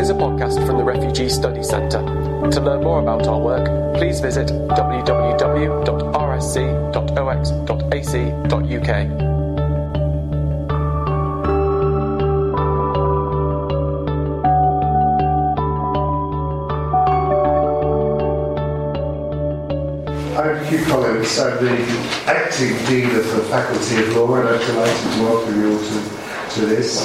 is a podcast from the Refugee Study Centre. To learn more about our work, please visit www.rsc.ox.ac.uk. I'm Hugh Collins. I'm the acting Dean of the Faculty of Law, and I'm delighted to welcome you all to this.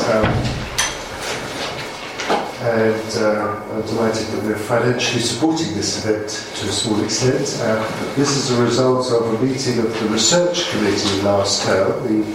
I'm delighted that we're financially supporting this event to a small extent. This is a result of a meeting of the Research Committee last term.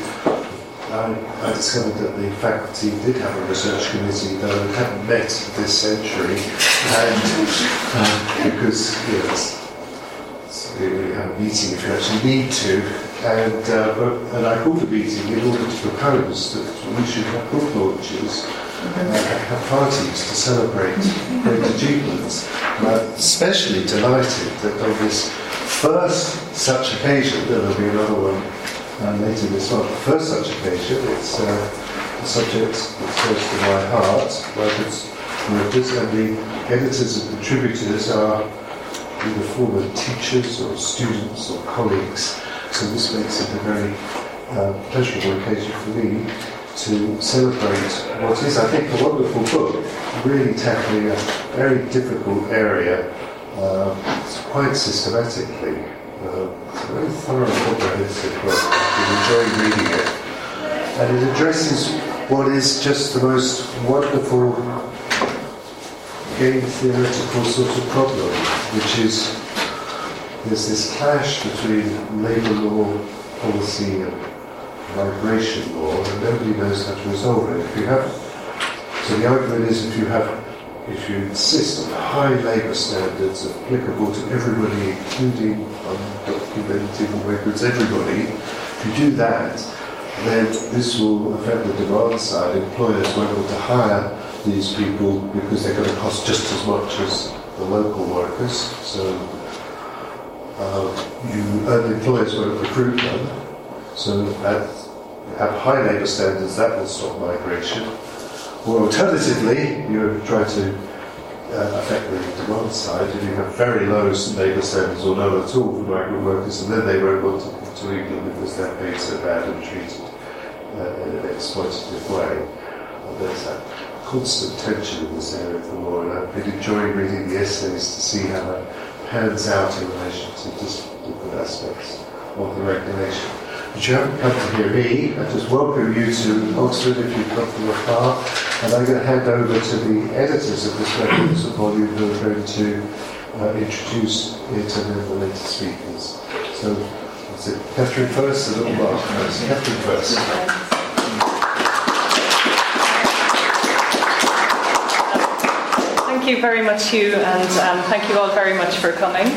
I discovered that the faculty did have a research committee, though it hadn't met this century, and because we have a meeting if you actually need to, and I called the meeting in order to propose that we should have book launches and have parties to celebrate great achievements. I'm especially delighted that on this first such occasion, there'll be another one later this month, the first such occasion, it's a subject that's close to my heart, migrants, workers, and the editors and contributors are either former teachers or students or colleagues, so this makes it a very pleasurable occasion for me to celebrate what is, I think, a wonderful book, really tackling a very difficult area quite systematically. It's a very thorough, comprehensive book. I've been enjoying reading it, and it addresses what is just the most wonderful game theoretical sort of problem, which is there's this clash between labour law, policy and migration law, and nobody knows how to resolve it. So the argument is if you insist on high labour standards applicable to everybody, including undocumented migrants, everybody, if you do that, then this will affect the demand side. Employers won't want to hire these people because they're going to cost just as much as the local workers. So employers won't recruit them. So have high labour standards, that will stop migration. Or alternatively, you try to affect the demand side, and you have very low labour standards or none at all for migrant workers, and then they won't want to come to England because they're paid so bad and treated in an exploitative way. And there's that constant tension in this area of the law, and I've been enjoying reading the essays to see how that pans out in relation to different aspects of the regulation. But you haven't come to hear me. I just welcome you to Oxford if you've come from afar, and I'm going to hand over to the editors of this magnificent volume who are going to introduce it and then the later speakers. So, that's it. Catherine first, and little Mark first. Catherine first. Thank you very much, Hugh, and thank you all very much for coming.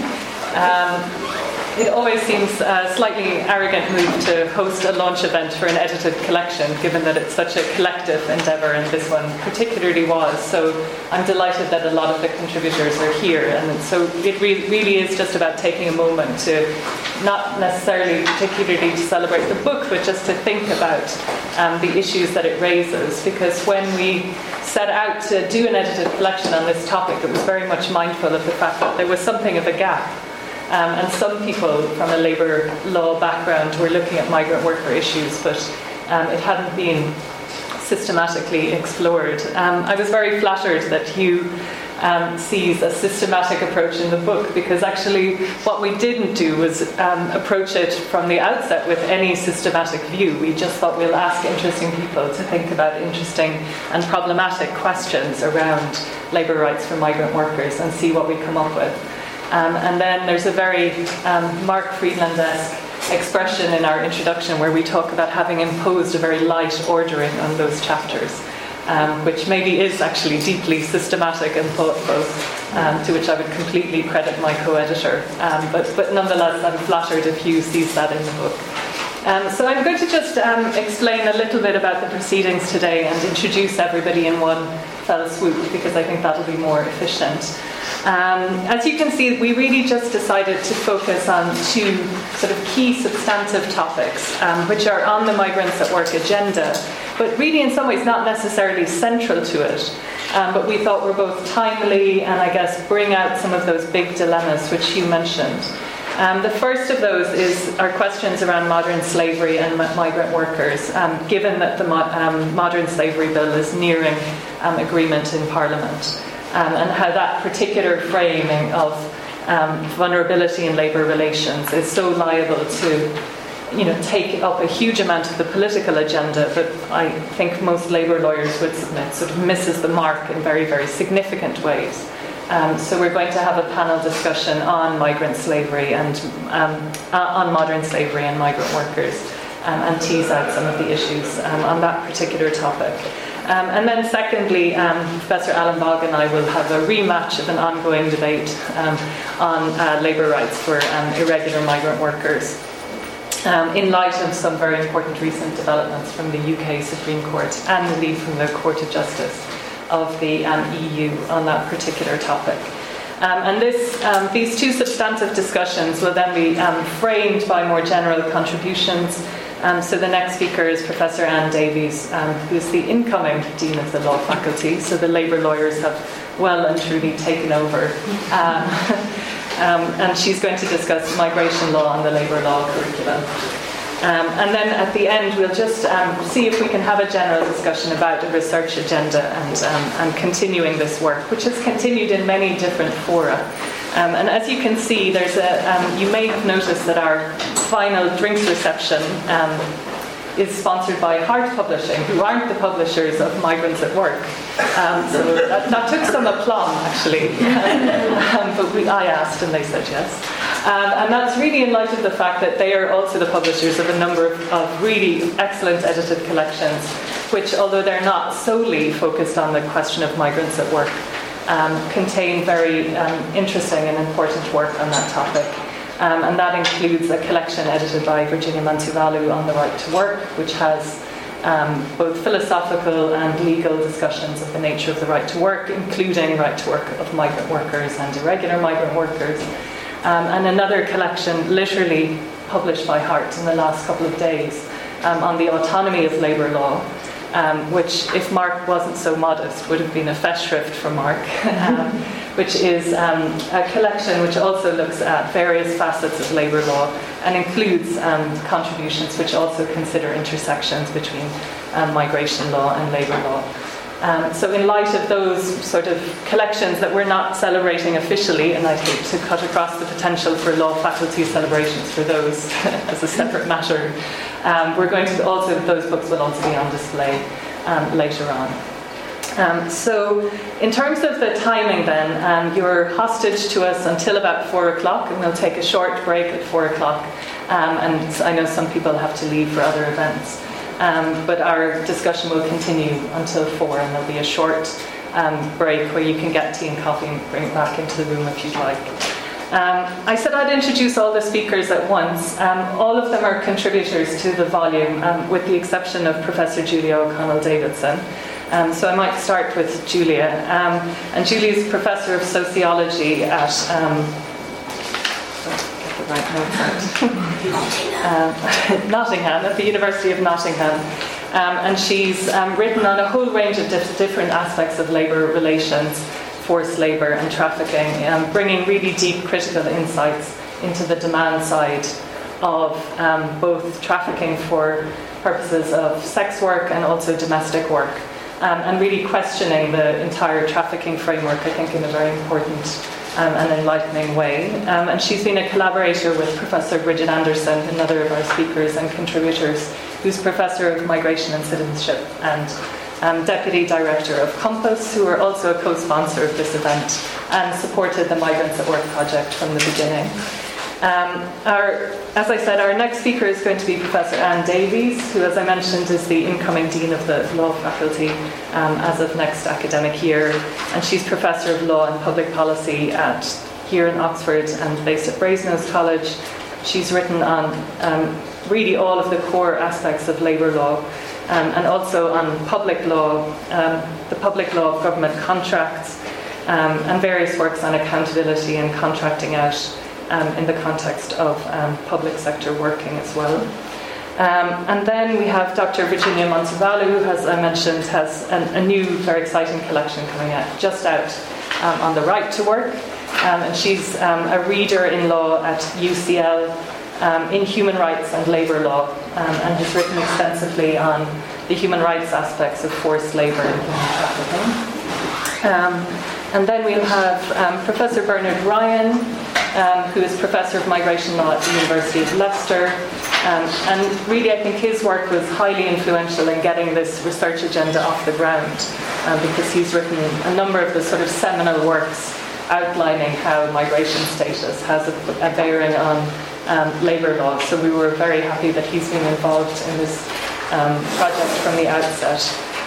It always seems a slightly arrogant move to host a launch event for an edited collection, given that it's such a collective endeavour, and this one particularly was. So I'm delighted that a lot of the contributors are here, and so it really is just about taking a moment to not necessarily particularly to celebrate the book, but just to think about the issues that it raises, because when we set out to do an edited collection on this topic, it was very much mindful of the fact that there was something of a gap. And some people from a labour law background were looking at migrant worker issues, but it hadn't been systematically explored. I was very flattered that Hugh sees a systematic approach in the book, because actually what we didn't do was approach it from the outset with any systematic view. We just thought we'll ask interesting people to think about interesting and problematic questions around labour rights for migrant workers and see what we come up with. And then there's a very Mark Friedland-esque expression in our introduction where we talk about having imposed a very light ordering on those chapters, which maybe is actually deeply systematic and thoughtful, to which I would completely credit my co-editor. But nonetheless, I'm flattered if Hugh sees that in the book. So I'm going to just explain a little bit about the proceedings today and introduce everybody in one fell swoop, because I think that'll be more efficient. As you can see, we really just decided to focus on two sort of key substantive topics, which are on the Migrants at Work agenda, but really in some ways not necessarily central to it, but we thought were both timely and I guess bring out some of those big dilemmas which you mentioned. The first of those is our questions around modern slavery and migrant workers, given that the modern slavery bill is nearing agreement in Parliament, and how that particular framing of vulnerability in labour relations is so liable to, take up a huge amount of the political agenda, but I think most labour lawyers would submit sort of misses the mark in very, very significant ways. So we're going to have a panel discussion on migrant slavery and on modern slavery and migrant workers, and tease out some of the issues on that particular topic. And then secondly, Professor Alan Bogg and I will have a rematch of an ongoing debate on labour rights for irregular migrant workers, in light of some very important recent developments from the UK Supreme Court and indeed from the Court of Justice of the EU on that particular topic. And these two substantive discussions will then be framed by more general contributions. So the next speaker is Professor Anne Davies, who's the incoming Dean of the Law Faculty, so the labour lawyers have well and truly taken over. And she's going to discuss migration law and the labour law curriculum. And then at the end, we'll just see if we can have a general discussion about the research agenda and continuing this work, which has continued in many different fora. And as you can see, you may have noticed that our final drinks reception is sponsored by Heart Publishing, who aren't the publishers of Migrants at Work. So that took some aplomb, actually. But I asked and they said yes. And that's really in light of the fact that they are also the publishers of a number of really excellent edited collections, which, although they're not solely focused on the question of migrants at work, contain very interesting and important work on that topic. And that includes a collection edited by Virginia Mantuvalu on the right to work, which has both philosophical and legal discussions of the nature of the right to work, including right to work of migrant workers and irregular migrant workers. And another collection literally published by Heart in the last couple of days on the autonomy of labour law, which, if Mark wasn't so modest, would have been a festschrift for Mark, which is a collection which also looks at various facets of labour law and includes contributions which also consider intersections between migration law and labour law. So in light of those sort of collections that we're not celebrating officially, and I'd hate to cut across the potential for law faculty celebrations for those as a separate matter, we're going to also, those books will also be on display later on. So in terms of the timing then, you're hostage to us until about 4 o'clock, and we'll take a short break at 4 o'clock. And I know some people have to leave for other events. But our discussion will continue until 4, and there'll be a short break where you can get tea and coffee and bring it back into the room if you'd like. I said I'd introduce all the speakers at once. All of them are contributors to the volume, with the exception of Professor Julia O'Connell-Davidson. So I might start with Julia. And Julia's Professor of Sociology at... Nottingham, at the University of Nottingham, and she's written on a whole range of different aspects of labour relations, forced labour and trafficking, bringing really deep critical insights into the demand side of both trafficking for purposes of sex work and also domestic work, and really questioning the entire trafficking framework, I think, in a very important and enlightening way. And she's been a collaborator with Professor Bridget Anderson, another of our speakers and contributors, who's Professor of Migration and Citizenship and Deputy Director of Compass, who are also a co-sponsor of this event and supported the Migrants at Work project from the beginning. As I said, our next speaker is going to be Professor Anne Davies, who, as I mentioned, is the incoming Dean of the Law Faculty as of next academic year. And she's Professor of Law and Public Policy here in Oxford and based at Brasenose College. She's written on really all of the core aspects of labour law and also on public law, the public law of government contracts, and various works on accountability and contracting out in the context of public sector working as well. And then we have Dr. Virginia Montevallo, who, as I mentioned, has a new, very exciting collection coming out, just out, on the right to work. And she's a reader in law at UCL in human rights and labour law, and has written extensively on the human rights aspects of forced labour and human trafficking. And then we'll have Professor Bernard Ryan, who is Professor of Migration Law at the University of Leicester. And really, I think his work was highly influential in getting this research agenda off the ground, because he's written a number of the sort of seminal works outlining how migration status has a bearing on labour law. So we were very happy that he's been involved in this project from the outset.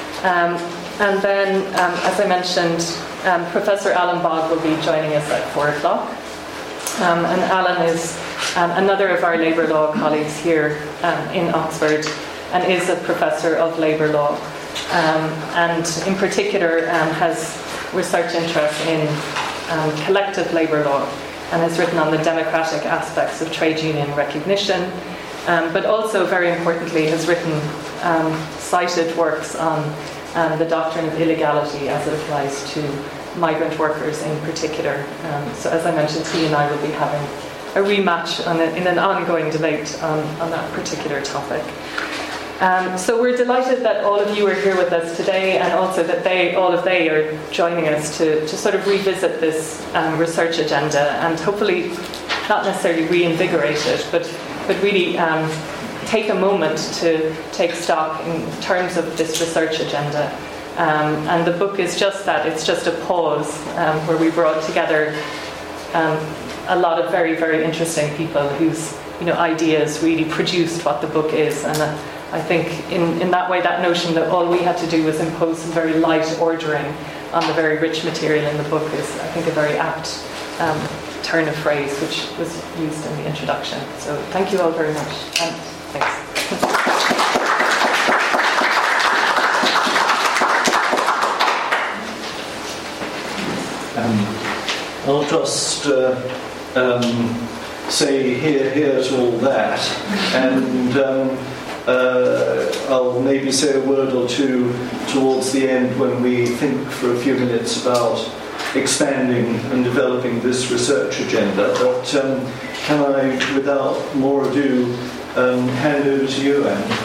And then, as I mentioned, Professor Alan Bogg will be joining us at 4 o'clock. And Alan is another of our labour law colleagues here in Oxford, and is a professor of labour law, and in particular has research interests in collective labour law, and has written on the democratic aspects of trade union recognition, but also, very importantly, has written cited works on the doctrine of illegality as it applies to migrant workers in particular. So as I mentioned, he and I will be having a rematch in an ongoing debate on that particular topic. So we're delighted that all of you are here with us today, and also that all of they are joining us to sort of revisit this research agenda, and hopefully not necessarily reinvigorate it, but really take a moment to take stock in terms of this research agenda. And the book is just that. It's just a pause where we brought together a lot of very, very interesting people whose ideas really produced what the book is. And I think in that way, that notion that all we had to do was impose some very light ordering on the very rich material in the book is, I think, a very apt turn of phrase which was used in the introduction. So thank you all very much. And thanks. I'll just say here to all that, and I'll maybe say a word or two towards the end when we think for a few minutes about expanding and developing this research agenda. But can I, without more ado, hand over to you, Anne?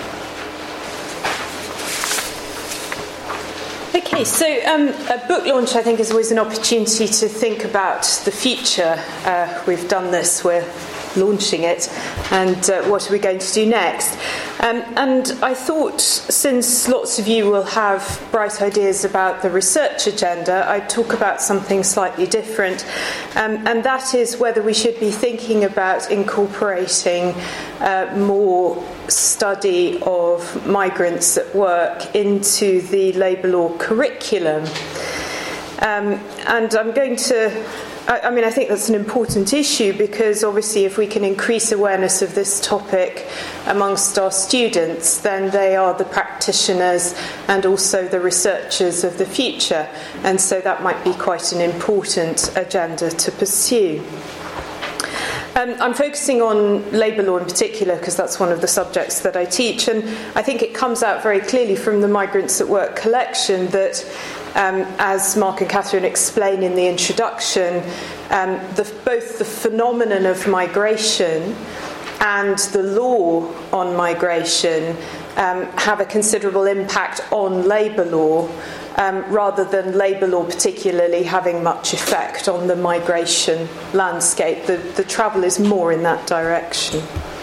Okay, so a book launch, I think, is always an opportunity to think about the future. We've done this, we're launching it, and what are we going to do next? And I thought, since lots of you will have bright ideas about the research agenda, I'd talk about something slightly different, and that is whether we should be thinking about incorporating more study of migrants at work into the labour law curriculum. And I'm going to I think that's an important issue, because obviously if we can increase awareness of this topic amongst our students, then they are the practitioners and also the researchers of the future, and so that might be quite an important agenda to pursue. I'm focusing on labour law in particular because that's one of the subjects that I teach, and I think it comes out very clearly from the Migrants at Work collection that as Mark and Catherine explain in the introduction, both the phenomenon of migration and the law on migration have a considerable impact on labour law, rather than labour law particularly having much effect on the migration landscape. The travel is more in that direction.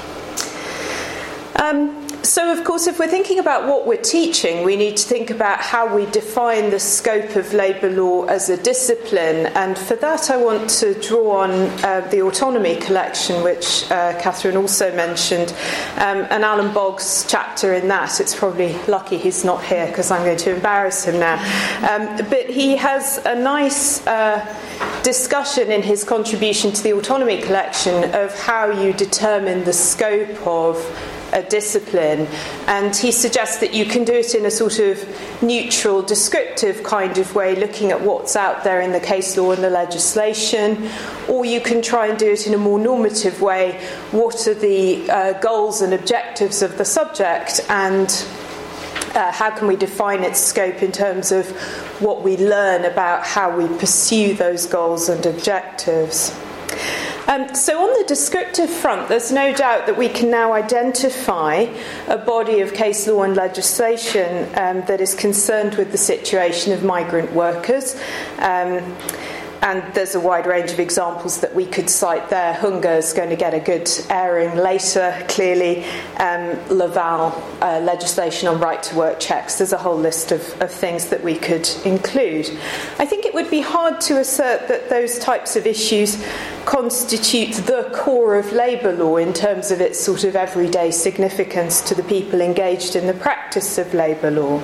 So, of course, if we're thinking about what we're teaching, we need to think about how we define the scope of labour law as a discipline. And for that, I want to draw on the Autonomy collection, which Catherine also mentioned, and Alan Bogg's chapter in that. It's probably lucky he's not here because I'm going to embarrass him now. But he has a nice discussion in his contribution to the Autonomy collection of how you determine the scope of a discipline. And he suggests that you can do it in a sort of neutral, descriptive kind of way, looking at what's out there in the case law and the legislation, or you can try and do it in a more normative way. What are the goals and objectives of the subject, and how can we define its scope in terms of what we learn about how we pursue those goals and objectives. So on the descriptive front, there's no doubt that we can now identify a body of case law and legislation that is concerned with the situation of migrant workers. And there's a wide range of examples that we could cite there. Hunger is going to get a good airing later, clearly. Laval, legislation on right-to-work checks. There's a whole list of things that we could include. I think it would be hard to assert that those types of issues constitute the core of labour law in terms of its sort of everyday significance to the people engaged in the practice of labour law.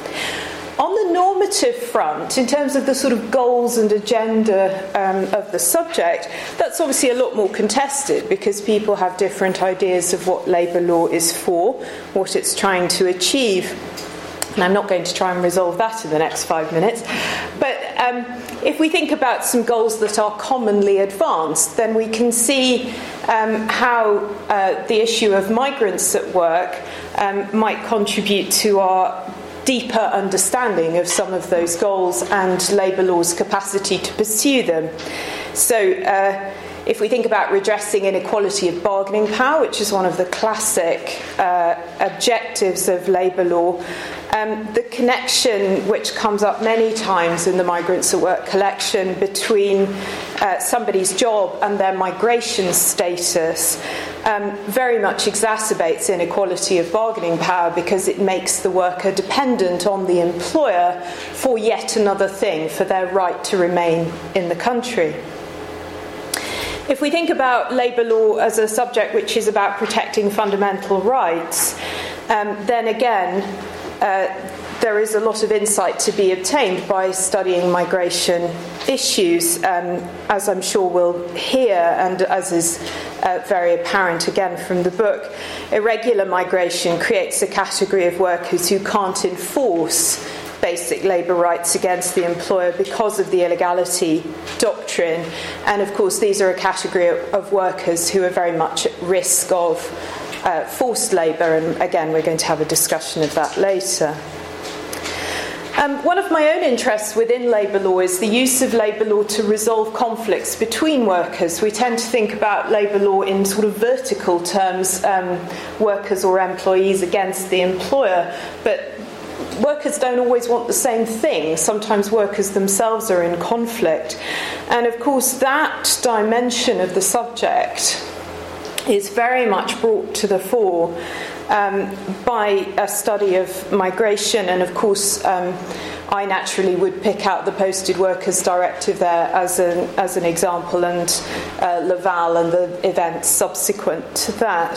On the normative front, in terms of the sort of goals and agenda of the subject, that's obviously a lot more contested because people have different ideas of what labour law is for, what it's trying to achieve. And I'm not going to try and resolve that in the next 5 minutes. But if we think about some goals that are commonly advanced, then we can see how the issue of migrants at work might contribute to our deeper understanding of some of those goals and labour law's capacity to pursue them. So if we think about redressing inequality of bargaining power, which is one of the classic objectives of labour law, the connection which comes up many times in the Migrants at Work collection between somebody's job and their migration status very much exacerbates inequality of bargaining power because it makes the worker dependent on the employer for yet another thing, for their right to remain in the country. If we think about labour law as a subject which is about protecting fundamental rights, then again, there is a lot of insight to be obtained by studying migration issues, as I'm sure we'll hear, and as is very apparent again from the book. Irregular migration creates a category of workers who can't enforce basic labour rights against the employer because of the illegality doctrine. And of course, these are a category of workers who are very much at risk of forced labour, and again, we're going to have a discussion of that later. One of my own interests within labour law is the use of labour law to resolve conflicts between workers. We tend to think about labour law in sort of vertical terms, workers or employees against the employer, but workers don't always want the same thing. Sometimes workers themselves are in conflict. And of course, that dimension of the subject is very much brought to the fore by a study of migration. And of course, I naturally would pick out the Posted Workers Directive there as an example, and Laval and the events subsequent to that.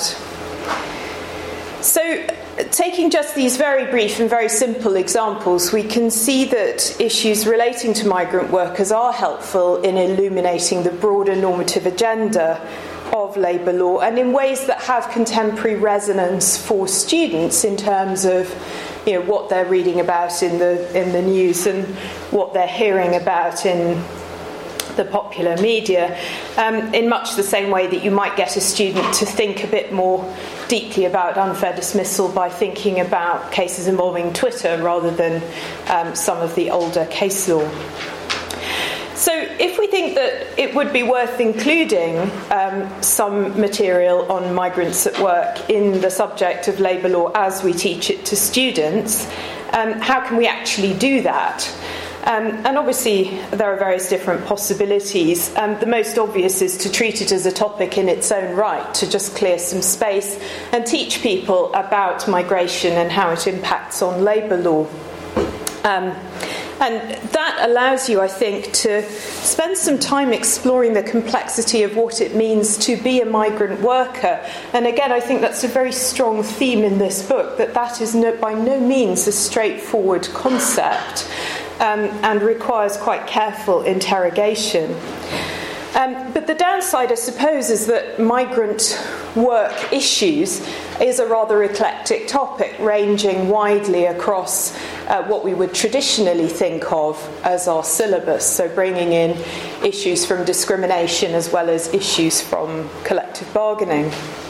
So, taking just these very brief and very simple examples, we can see that issues relating to migrant workers are helpful in illuminating the broader normative agenda of labour law, and in ways that have contemporary resonance for students in terms of, you know, what they're reading about in the news and what they're hearing about in the popular media, in much the same way that you might get a student to think a bit more deeply about unfair dismissal by thinking about cases involving Twitter rather than some of the older case law. So if we think that it would be worth including some material on migrants at work in the subject of labour law as we teach it to students, how can we actually do that? And obviously there are various different possibilities. The most obvious is to treat it as a topic in its own right, to just clear some space and teach people about migration and how it impacts on labour law. And that allows you, I think, to spend some time exploring the complexity of what it means to be a migrant worker. And again, I think that's a very strong theme in this book, that is by no means a straightforward concept and requires quite careful interrogation. But the downside, I suppose, is that migrant work issues is a rather eclectic topic, ranging widely across what we would traditionally think of as our syllabus, so bringing in issues from discrimination as well as issues from collective bargaining.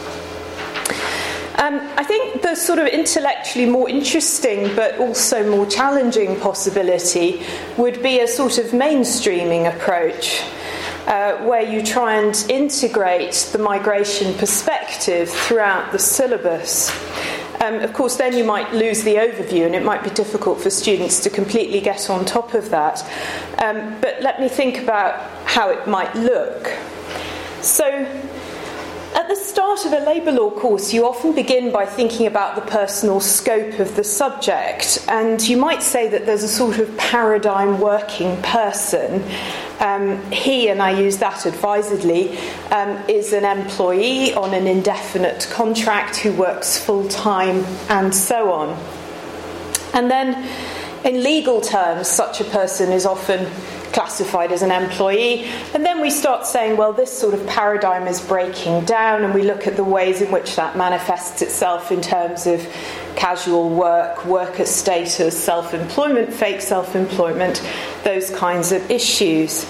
I think the sort of intellectually more interesting but also more challenging possibility would be a sort of mainstreaming approach, where you try and integrate the migration perspective throughout the syllabus. Of course, then you might lose the overview and it might be difficult for students to completely get on top of that. But let me think about how it might look. So, at the start of a labour law course, you often begin by thinking about the personal scope of the subject, and you might say that there's a sort of paradigm working person. He, and I use that advisedly, is an employee on an indefinite contract who works full-time and so on. And then, in legal terms, such a person is often classified as an employee, and then we start saying, well, this sort of paradigm is breaking down, and we look at the ways in which that manifests itself in terms of casual work, worker status, self-employment, fake self-employment, those kinds of issues.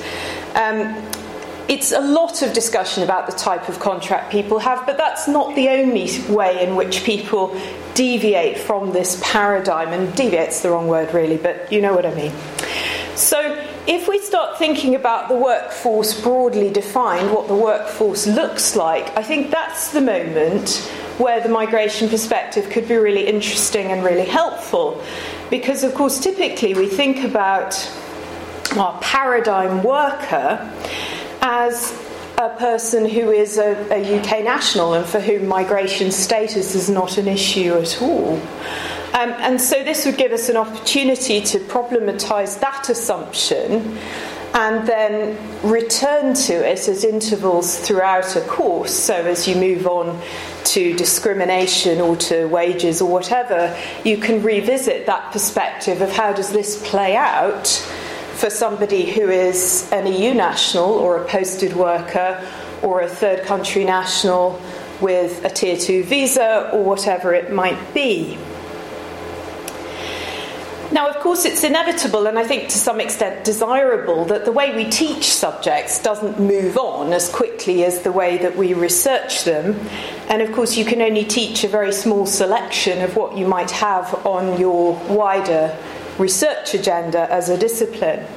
It's a lot of discussion about the type of contract people have, but that's not the only way in which people deviate from this paradigm, and deviate's the wrong word really, but you know what I mean. So if we start thinking about the workforce broadly defined, what the workforce looks like, I think that's the moment where the migration perspective could be really interesting and really helpful. Because, of course, typically we think about our paradigm worker as a person who is a UK national and for whom migration status is not an issue at all. And so this would give us an opportunity to problematise that assumption and then return to it at intervals throughout a course. So as you move on to discrimination or to wages or whatever, you can revisit that perspective of how does this play out for somebody who is an EU national or a posted worker or a third country national with a Tier 2 visa or whatever it might be. Now, of course, it's inevitable, and I think to some extent desirable, that the way we teach subjects doesn't move on as quickly as the way that we research them. And, of course, you can only teach a very small selection of what you might have on your wider research agenda as a discipline.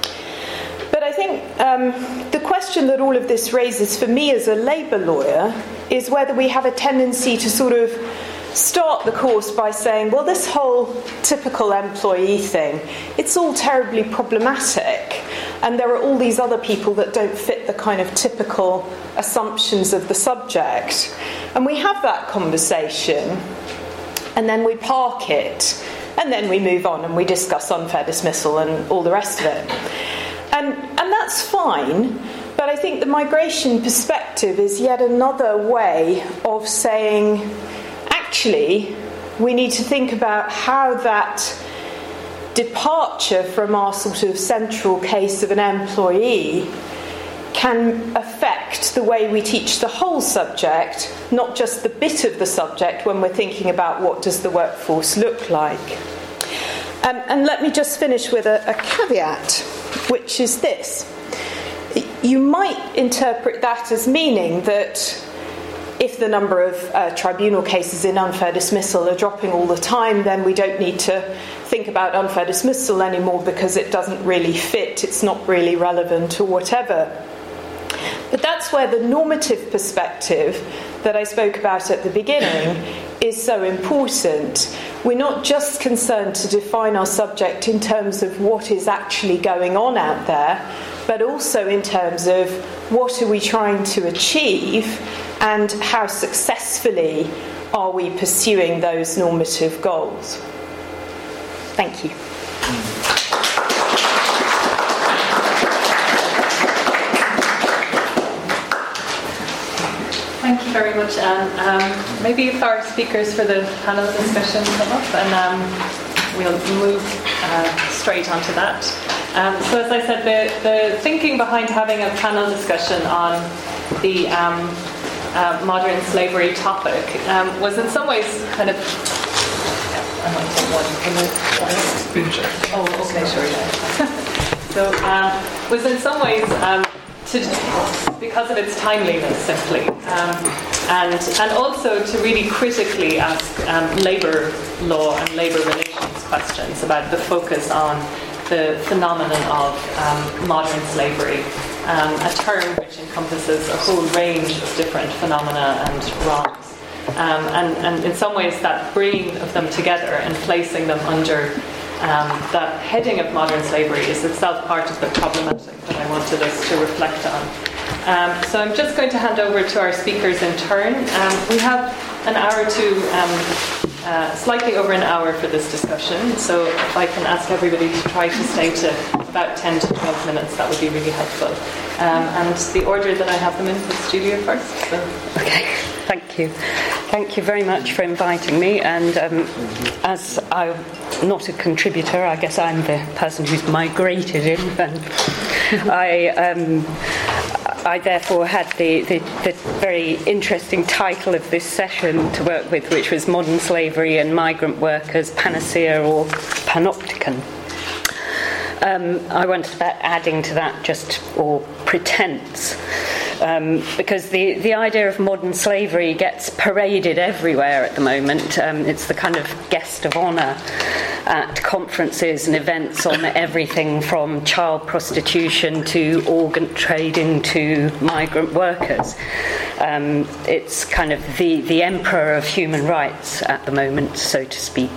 But I think the question that all of this raises for me as a labour lawyer is whether we have a tendency to sort of start the course by saying, well, this whole typical employee thing, it's all terribly problematic, and there are all these other people that don't fit the kind of typical assumptions of the subject. And we have that conversation, and then we park it, and then we move on and we discuss unfair dismissal and all the rest of it. And that's fine, but I think the migration perspective is yet another way of saying, actually, we need to think about how that departure from our sort of central case of an employee can affect the way we teach the whole subject, not just the bit of the subject when we're thinking about what does the workforce look like. And let me just finish with a caveat, which is this. You might interpret that as meaning that if the number of tribunal cases in unfair dismissal are dropping all the time, then we don't need to think about unfair dismissal anymore because it doesn't really fit, it's not really relevant or whatever. But that's where the normative perspective that I spoke about at the beginning is so important. We're not just concerned to define our subject in terms of what is actually going on out there, but also in terms of what are we trying to achieve and how successfully are we pursuing those normative goals. Thank you. Thank you very much, Anne. Maybe if our speakers for the panel discussion come up, and we'll move straight onto that. So as I said, the thinking behind having a panel discussion on the modern slavery topic was in some ways kind of... Oh, okay, sure, yeah. So was in some ways because of its timeliness, simply, and also to really critically ask labour law and labour relations questions about the focus on the phenomenon of modern slavery, a term which encompasses a whole range of different phenomena and wrongs. And in some ways that bringing of them together and placing them under that heading of modern slavery is itself part of the problematic that I wanted us to reflect on. So I'm just going to hand over to our speakers in turn. We have an hour to slightly over an hour for this discussion, so if I can ask everybody to try to stay to about 10 to 12 minutes, that would be really helpful. And the order that I have them in was Julia first. So. Okay, thank you. Thank you very much for inviting me, and as I'm not a contributor, I guess I'm the person who's migrated in, and I therefore had the very interesting title of this session to work with, which was Modern Slavery and Migrant Workers, Panacea or Panopticon. I wanted about adding to that or pretense, because the idea of modern slavery gets paraded everywhere at the moment. It's the kind of guest of honour at conferences and events on everything from child prostitution to organ trading to migrant workers. It's kind of the emperor of human rights at the moment, so to speak.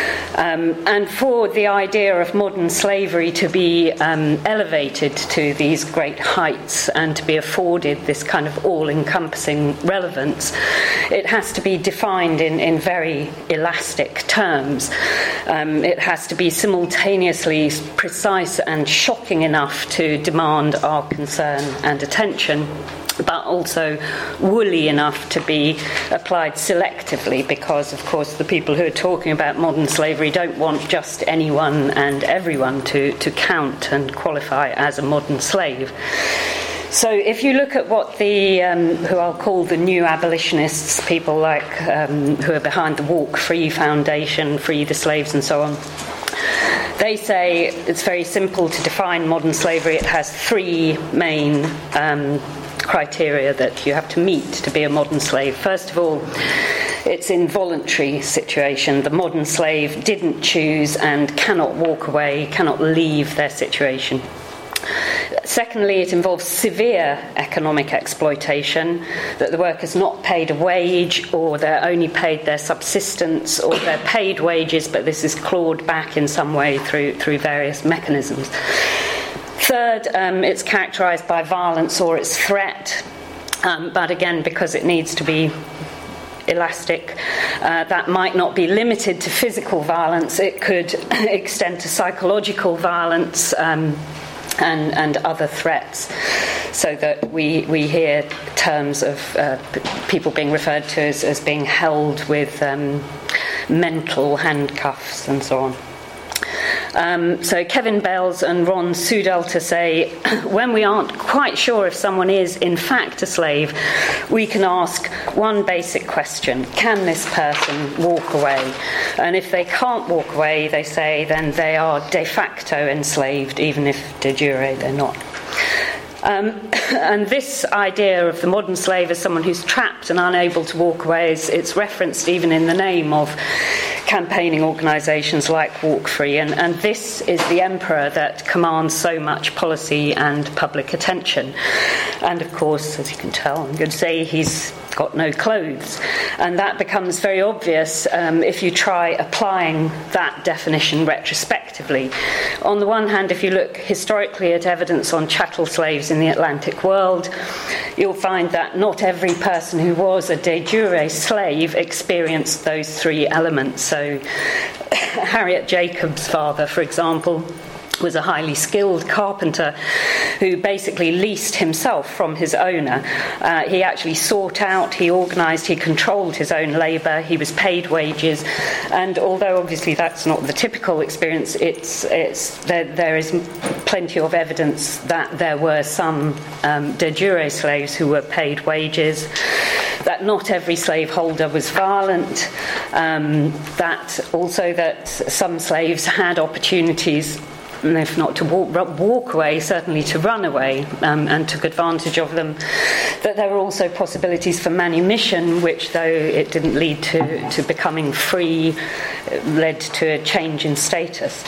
And for the idea of modern slavery to be elevated to these great heights and to be afforded this kind of all-encompassing relevance, it has to be defined in very elastic terms. It has to be simultaneously precise and shocking enough to demand our concern and attention, but also woolly enough to be applied selectively, because, of course, the people who are talking about modern slavery don't want just anyone and everyone to count and qualify as a modern slave. So if you look at what the, who I'll call the new abolitionists, people like who are behind the Walk Free Foundation, Free the Slaves and so on, they say it's very simple to define modern slavery. It has three main criteria that you have to meet to be a modern slave. First of all, it's involuntary situation. The modern slave didn't choose and cannot walk away, cannot leave their situation. Secondly, it involves severe economic exploitation, that the worker's not paid a wage, or they're only paid their subsistence, or they're paid wages, but this is clawed back in some way through various mechanisms. Third, it's characterised by violence or its threat, but again, because it needs to be elastic, that might not be limited to physical violence. It could extend to psychological violence and other threats, so that we hear terms of people being referred to as being held with mental handcuffs and so on. So Kevin Bells and Ron Sudalter say, when we aren't quite sure if someone is in fact a slave, we can ask one basic question: can this person walk away? And if they can't walk away, they say, then they are de facto enslaved, even if de jure they're not. And this idea of the modern slave as someone who's trapped and unable to walk away, it's referenced even in the name of campaigning organisations like Walk Free, and this is the emperor that commands so much policy and public attention. And of course, as you can tell, I'm going to say he's got no clothes, and that becomes very obvious if you try applying that definition retrospectively. On the one hand, if you look historically at evidence on chattel slaves in the Atlantic world, you'll find that not every person who was a de jure slave experienced those three elements. So Harriet Jacobs' father, for example, was a highly skilled carpenter who basically leased himself from his owner. He actually sought out, he organised, he controlled his own labour, he was paid wages, and although obviously that's not the typical experience, there is plenty of evidence that there were some de jure slaves who were paid wages, that not every slaveholder was violent, that some slaves had opportunities, if not to walk away, certainly to run away, and took advantage of them. That there were also possibilities for manumission, which, though it didn't lead to becoming free, led to a change in status.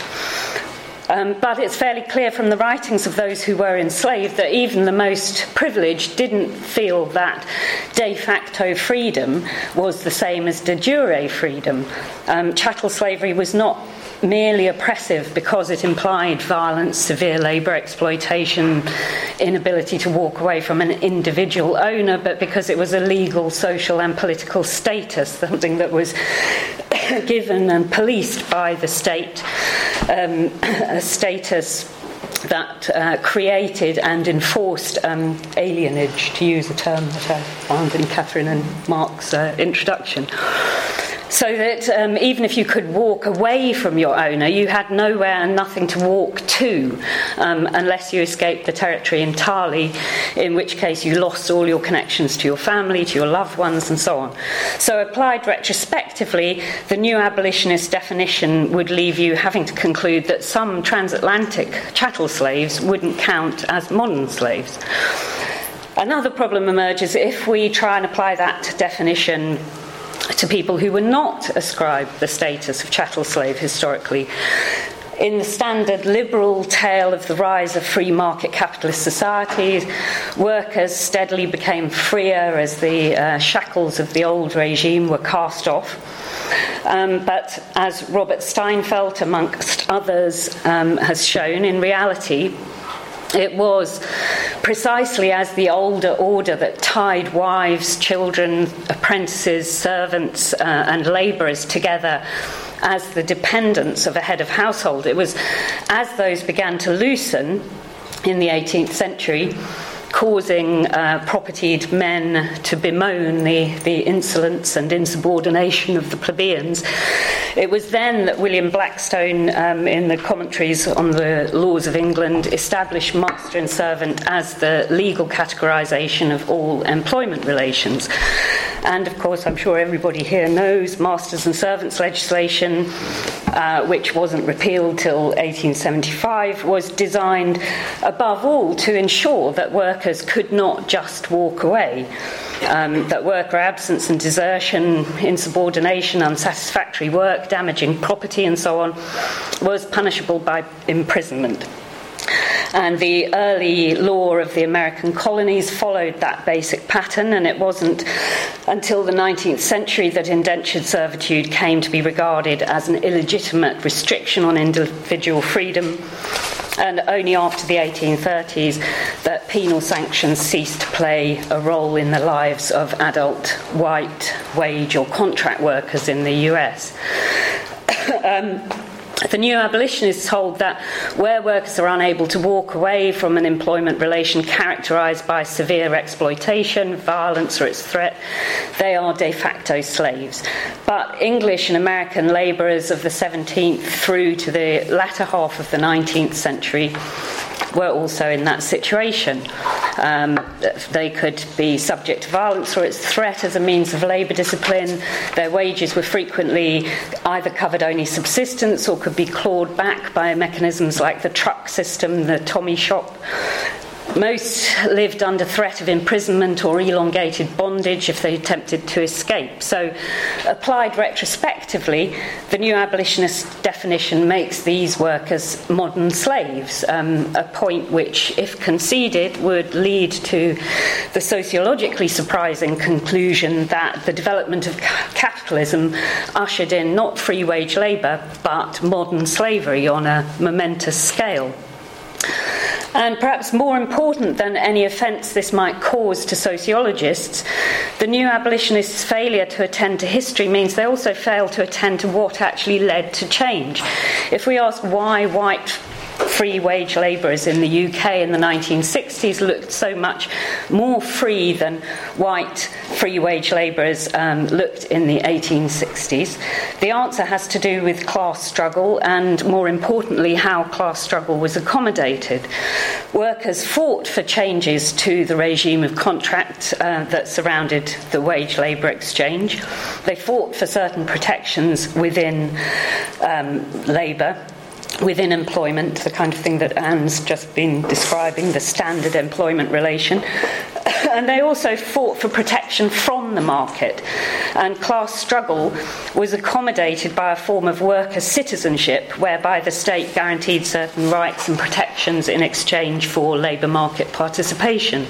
But it's fairly clear from the writings of those who were enslaved that even the most privileged didn't feel that de facto freedom was the same as de jure freedom. Chattel slavery was not merely oppressive because it implied violence, severe labour exploitation, inability to walk away from an individual owner, but because it was a legal, social and political status, something that was given and policed by the state, a status that created and enforced alienage, to use a term that I found in Catherine and Mark's introduction. So that even if you could walk away from your owner, you had nowhere and nothing to walk to, unless you escaped the territory entirely, in which case you lost all your connections to your family, to your loved ones, and so on. So applied retrospectively, the new abolitionist definition would leave you having to conclude that some transatlantic chattel slaves wouldn't count as modern slaves. Another problem emerges if we try and apply that definition to people who were not ascribed the status of chattel slave historically. In the standard liberal tale of the rise of free market capitalist societies, workers steadily became freer as the shackles of the old regime were cast off. But as Robert Steinfeld, amongst others, has shown, in reality, it was precisely as the older order that tied wives, children, apprentices, servants, and labourers together as the dependents of a head of household. It was as those began to loosen in the 18th century, causing propertied men to bemoan the insolence and insubordination of the plebeians. It was then that William Blackstone, in the commentaries on the laws of England, established master and servant as the legal categorisation of all employment relations. And of course, I'm sure everybody here knows masters and servants legislation, which wasn't repealed till 1875, was designed above all to ensure that workers could not just walk away, that worker absence and desertion, insubordination, unsatisfactory work, damaging property and so on was punishable by imprisonment. And the early law of the American colonies followed that basic pattern, and it wasn't until the 19th century that indentured servitude came to be regarded as an illegitimate restriction on individual freedom, and only after the 1830s that penal sanctions ceased to play a role in the lives of adult white wage or contract workers in the US. The new abolitionists hold that where workers are unable to walk away from an employment relation characterised by severe exploitation, violence or its threat, they are de facto slaves. But English and American labourers of the 17th through to the latter half of the 19th century were also in that situation. They could be subject to violence or its threat as a means of labour discipline. Their wages were frequently either covered only subsistence or could be clawed back by mechanisms like the truck system, the Tommy shop. Most lived under threat of imprisonment or elongated bondage if they attempted to escape. So, applied retrospectively, the new abolitionist definition makes these workers modern slaves, a point which, if conceded, would lead to the sociologically surprising conclusion that the development of capitalism ushered in not free wage labour, but modern slavery on a momentous scale. And perhaps more important than any offence this might cause to sociologists, the new abolitionists' failure to attend to history means they also fail to attend to what actually led to change. If we ask why white free wage labourers in the UK in the 1960s looked so much more free than white free wage labourers looked in the 1860s? The answer has to do with class struggle and, more importantly, how class struggle was accommodated. Workers fought for changes to the regime of contract that surrounded the wage labour exchange. They fought for certain protections within labour, within employment, the kind of thing that Anne's just been describing, the standard employment relation. And they also fought for protection from the market. And class struggle was accommodated by a form of worker citizenship, whereby the state guaranteed certain rights and protections in exchange for labour market participation.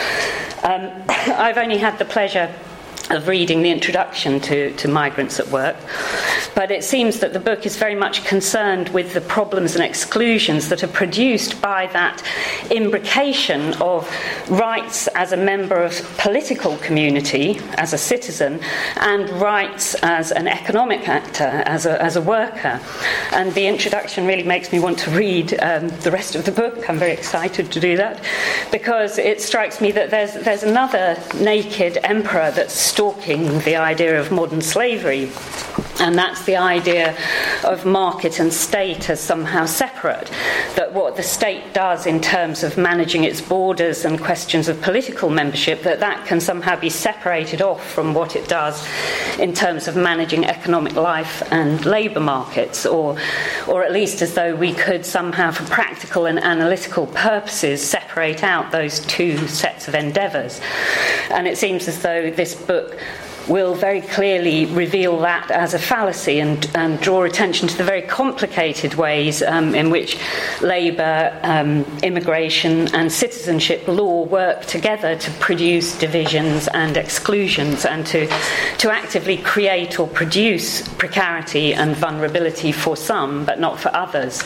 I've only had the pleasure of reading the introduction to Migrants at Work, but it seems that the book is very much concerned with the problems and exclusions that are produced by that imbrication of rights as a member of political community, as a citizen, and rights as an economic actor, as a worker. And the introduction really makes me want to read the rest of the book. I'm very excited to do that, because it strikes me that there's another naked emperor that's stalking the idea of modern slavery, and that's the idea of market and state as somehow separate, that what the state does in terms of managing its borders and questions of political membership, that can somehow be separated off from what it does in terms of managing economic life and labour markets, or at least as though we could somehow, for practical and analytical purposes, separate out those two sets of endeavours. And it seems as though this book will very clearly reveal that as a fallacy and draw attention to the very complicated ways in which labour, immigration and citizenship law work together to produce divisions and exclusions, and to actively create or produce precarity and vulnerability for some but not for others.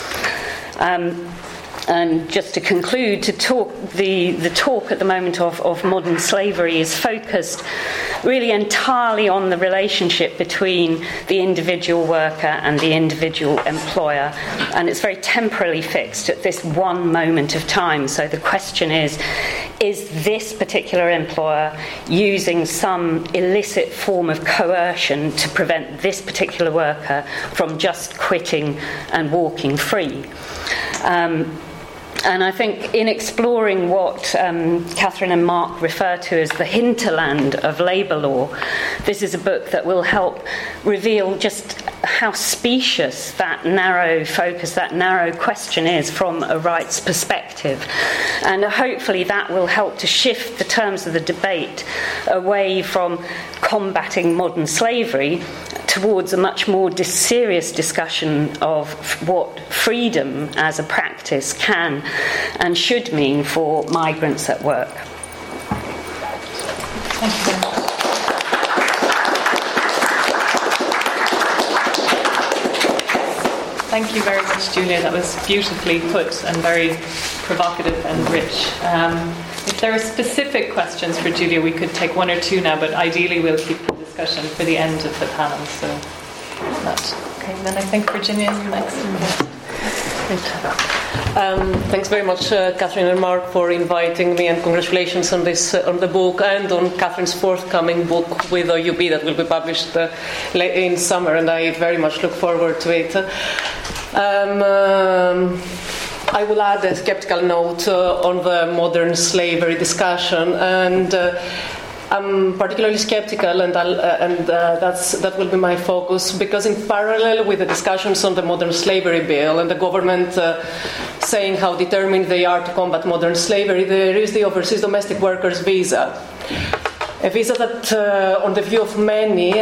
And just to conclude, the talk at the moment of modern slavery is focused really entirely on the relationship between the individual worker and the individual employer, and it's very temporally fixed at this one moment of time. So the question is this particular employer using some illicit form of coercion to prevent this particular worker from just quitting and walking free? And I think in exploring what Catherine and Mark refer to as the hinterland of labour law, this is a book that will help reveal just how specious that narrow focus, that narrow question is from a rights perspective. And hopefully that will help to shift the terms of the debate away from combating modern slavery towards a much more serious discussion of what freedom as a practice can and should mean for migrants at work. Thank you very much. Thank you very much, Julia. That was beautifully put and very provocative and rich. If there are specific questions for Julia, we could take one or two now, but ideally we'll keep the discussion for the end of the panel. So, okay, then I think Virginia is next. Thanks very much, Catherine and Mark, for inviting me, and congratulations on the book and on Catherine's forthcoming book with OUP that will be published in summer, and I very much look forward to it. I will add a skeptical note on the modern slavery discussion, and I'm particularly skeptical, and that will be my focus, because in parallel with the discussions on the modern slavery bill and the government saying how determined they are to combat modern slavery, there is the overseas domestic workers visa. A visa that, on the view of many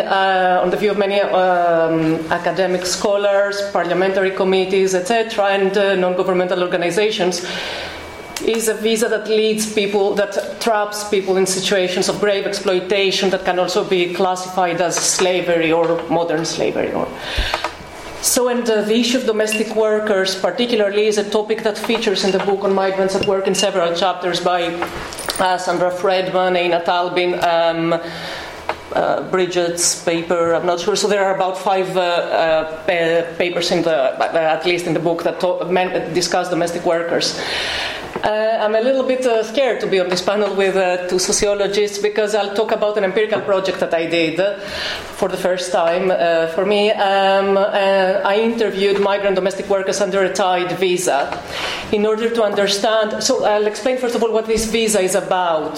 academic scholars, parliamentary committees, etc., and non-governmental organizations, is a visa that traps people in situations of grave exploitation that can also be classified as slavery or modern slavery. So, and the issue of domestic workers particularly is a topic that features in the book on Migrants at Work in several chapters by Sandra Fredman, Einat Albin, Bridget's paper, I'm not sure. So there are about 5 papers at least in the book that discuss domestic workers. I'm a little bit scared to be on this panel with 2 sociologists because I'll talk about an empirical project that I did for the first time for me. I interviewed migrant domestic workers under a tied visa in order to understand. So I'll explain first of all what this visa is about.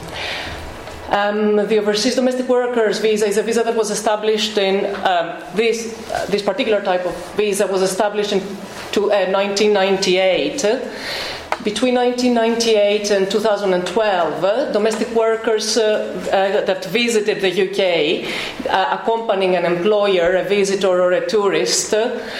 The overseas domestic workers visa is a visa that was established in this particular type of visa was established in 1998. Between 1998 and 2012, domestic workers that visited the UK, accompanying an employer, a visitor or a tourist,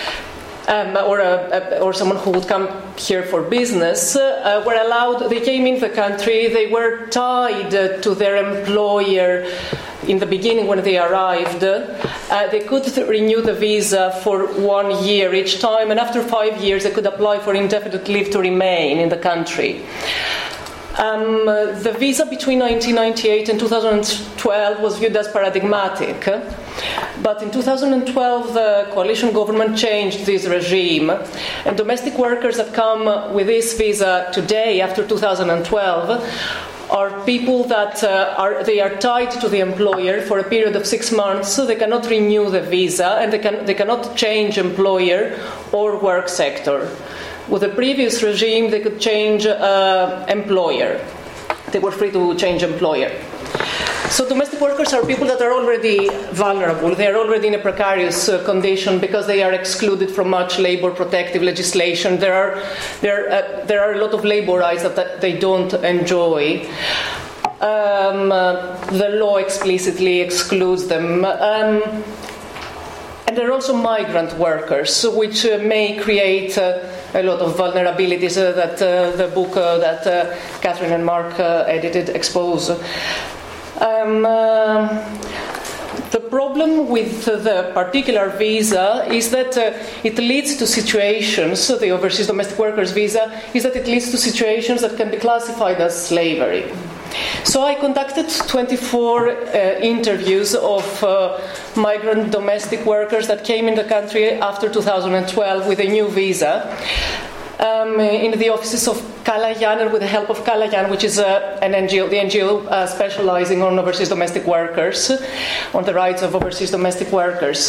or someone who would come here for business, were allowed. They came in the country. They were tied to their employer. In the beginning, when they arrived, they could renew the visa for 1 year each time, and after 5 years, they could apply for indefinite leave to remain in the country. The visa between 1998 and 2012 was viewed as paradigmatic. But in 2012, the coalition government changed this regime, and domestic workers that come with this visa today, after 2012, are people that they are tied to the employer for a period of 6 months, so they cannot renew the visa, and they cannot change employer or work sector. With the previous regime, they could change employer. They were free to change employer. So domestic workers are people that are already vulnerable. They are already in a precarious condition because they are excluded from much labor protective legislation. There are a lot of labor rights that they don't enjoy. The law explicitly excludes them. And there are also migrant workers, which may create a lot of vulnerabilities that the book that Catherine and Mark edited expose. The problem with the particular visa is that it leads to situations, so the overseas domestic workers visa, is that it leads to situations that can be classified as slavery. So I conducted 24 interviews of migrant domestic workers that came in the country after 2012 with a new visa. In the offices of Kalayan and with the help of Kalayan, which is an NGO, the NGO specializing on overseas domestic workers, on the rights of overseas domestic workers.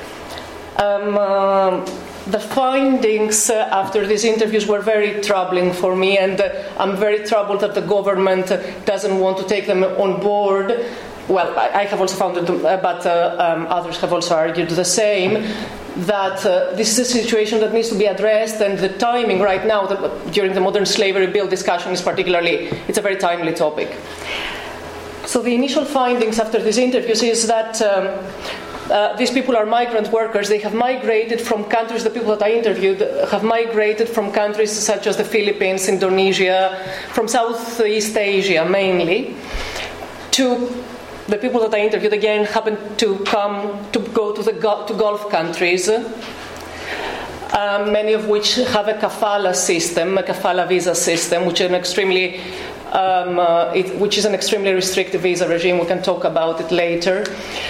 The findings after these interviews were very troubling for me, and I'm very troubled that the government doesn't want to take them on board. Well, I have also found it, but others have also argued the same, that this is a situation that needs to be addressed, and the timing right now, during the modern slavery bill discussion, is it's a very timely topic. So the initial findings after these interviews is that these people are migrant workers. They have migrated from countries, the people that I interviewed have migrated from countries such as the Philippines, Indonesia, from Southeast Asia mainly, to the people that I interviewed again happened to go to Gulf countries, many of which have a kafala system, a kafala visa system, which is an extremely restrictive visa regime. We can talk about it later.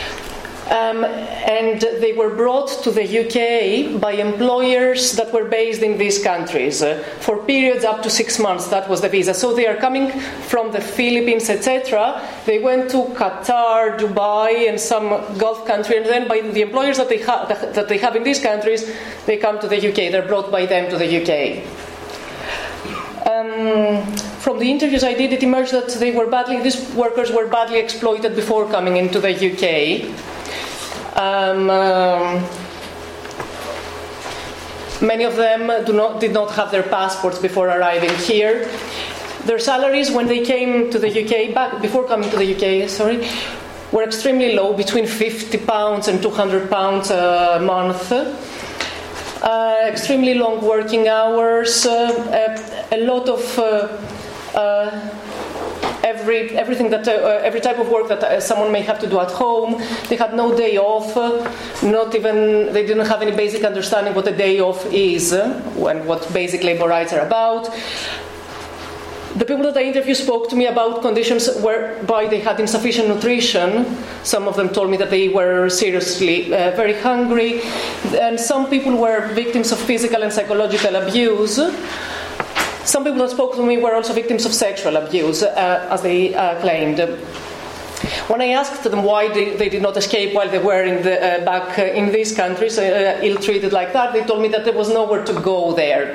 And they were brought to the UK by employers that were based in these countries for periods up to 6 months. That was the visa. So they are coming from the Philippines, etc. They went to Qatar, Dubai, and some Gulf country, and then by the employers that they have in these countries, they come to the UK. They're brought by them to the UK. From the interviews I did, it emerged that these workers were badly exploited before coming into the UK. Many of them did not have their passports before arriving here. Their salaries when they came to the UK, before coming to the UK, were extremely low, between £50 and £200 a month. Extremely long working hours, a lot of every type of work that someone may have to do at home. They had no day off. They didn't have any basic understanding what a day off is and what basic labor rights are about. The people that I interviewed spoke to me about conditions whereby they had insufficient nutrition. Some of them told me that they were seriously very hungry, and some people were victims of physical and psychological abuse. Some people that spoke to me were also victims of sexual abuse, as they claimed. When I asked them why they did not escape while they were back in these countries, ill-treated like that, they told me that there was nowhere to go there.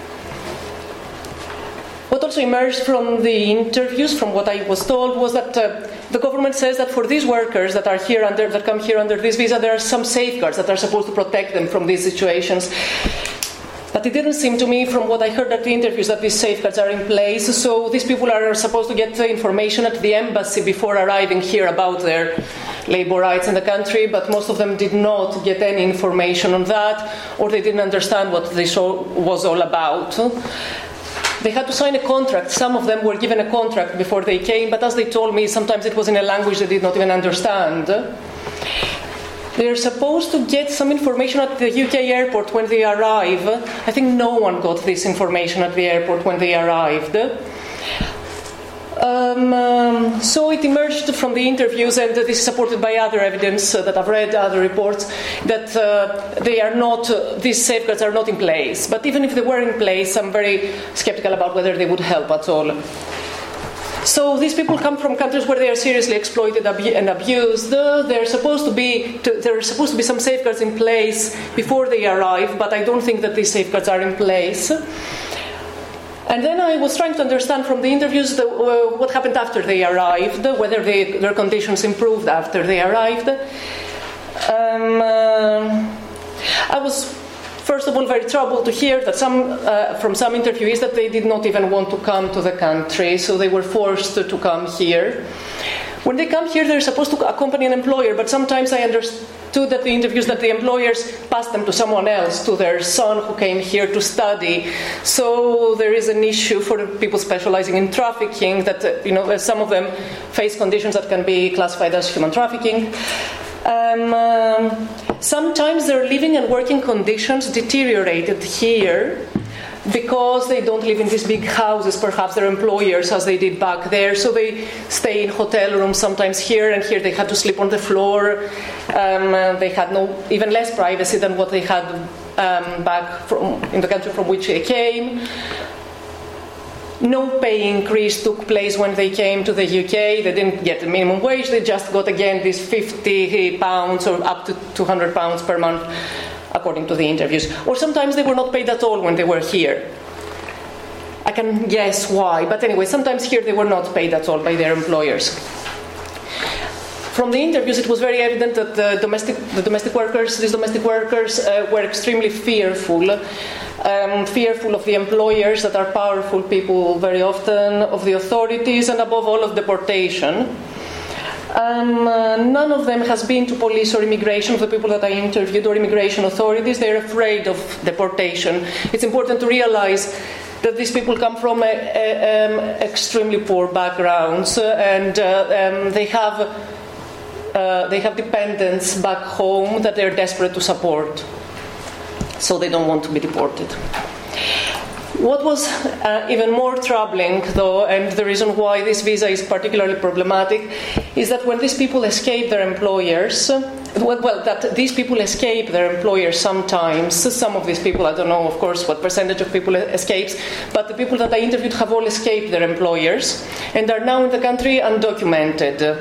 What also emerged from the interviews, from what I was told, was that the government says that for these workers that come here under this visa, there are some safeguards that are supposed to protect them from these situations. But it didn't seem to me, from what I heard at the interviews, that these safeguards are in place. So these people are supposed to get information at the embassy before arriving here about their labor rights in the country, but most of them did not get any information on that, or they didn't understand what this was all about. They had to sign a contract. Some of them were given a contract before they came, but as they told me, sometimes it was in a language they did not even understand. They're supposed to get some information at the UK airport when they arrive. I think no one got this information at the airport when they arrived. So it emerged from the interviews, and this is supported by other evidence that I've read, other reports, that these safeguards are not in place. But even if they were in place, I'm very skeptical about whether they would help at all. So these people come from countries where they are seriously exploited and abused. There are supposed to be some safeguards in place before they arrive, but I don't think that these safeguards are in place. And then I was trying to understand from the interviews what happened after they arrived, whether their conditions improved after they arrived. I was, first of all, very troubled to hear that from some interviewees that they did not even want to come to the country, so they were forced to come here. When they come here, they're supposed to accompany an employer, but sometimes I understood that the interviews that the employers passed them to someone else, to their son who came here to study. So there is an issue for the people specializing in trafficking that, some of them face conditions that can be classified as human trafficking. Sometimes their living and working conditions deteriorated here because they don't live in these big houses, perhaps their employers, as they did back there, so they stay in hotel rooms sometimes here, and here they had to sleep on the floor. They had even less privacy than what they had back in the country from which they came. No pay increase took place when they came to the UK. They didn't get the minimum wage. They just got, again, these £50 or up to £200 per month, according to the interviews. Or sometimes they were not paid at all when they were here. I can guess why. But anyway, sometimes here they were not paid at all by their employers. From the interviews, it was very evident that these domestic workers were extremely fearful of the employers that are powerful people very often, of the authorities, and above all of deportation. None of them has been to police or immigration, the people that I interviewed, or immigration authorities. They're afraid of deportation. It's important to realize that these people come from extremely poor backgrounds, and they have dependents back home that they're desperate to support. So they don't want to be deported. What was even more troubling, though, and the reason why this visa is particularly problematic, is that when these people escape their employers, that these people escape their employers sometimes. Some of these people, I don't know, of course, what percentage of people escapes, but the people that I interviewed have all escaped their employers and are now in the country undocumented.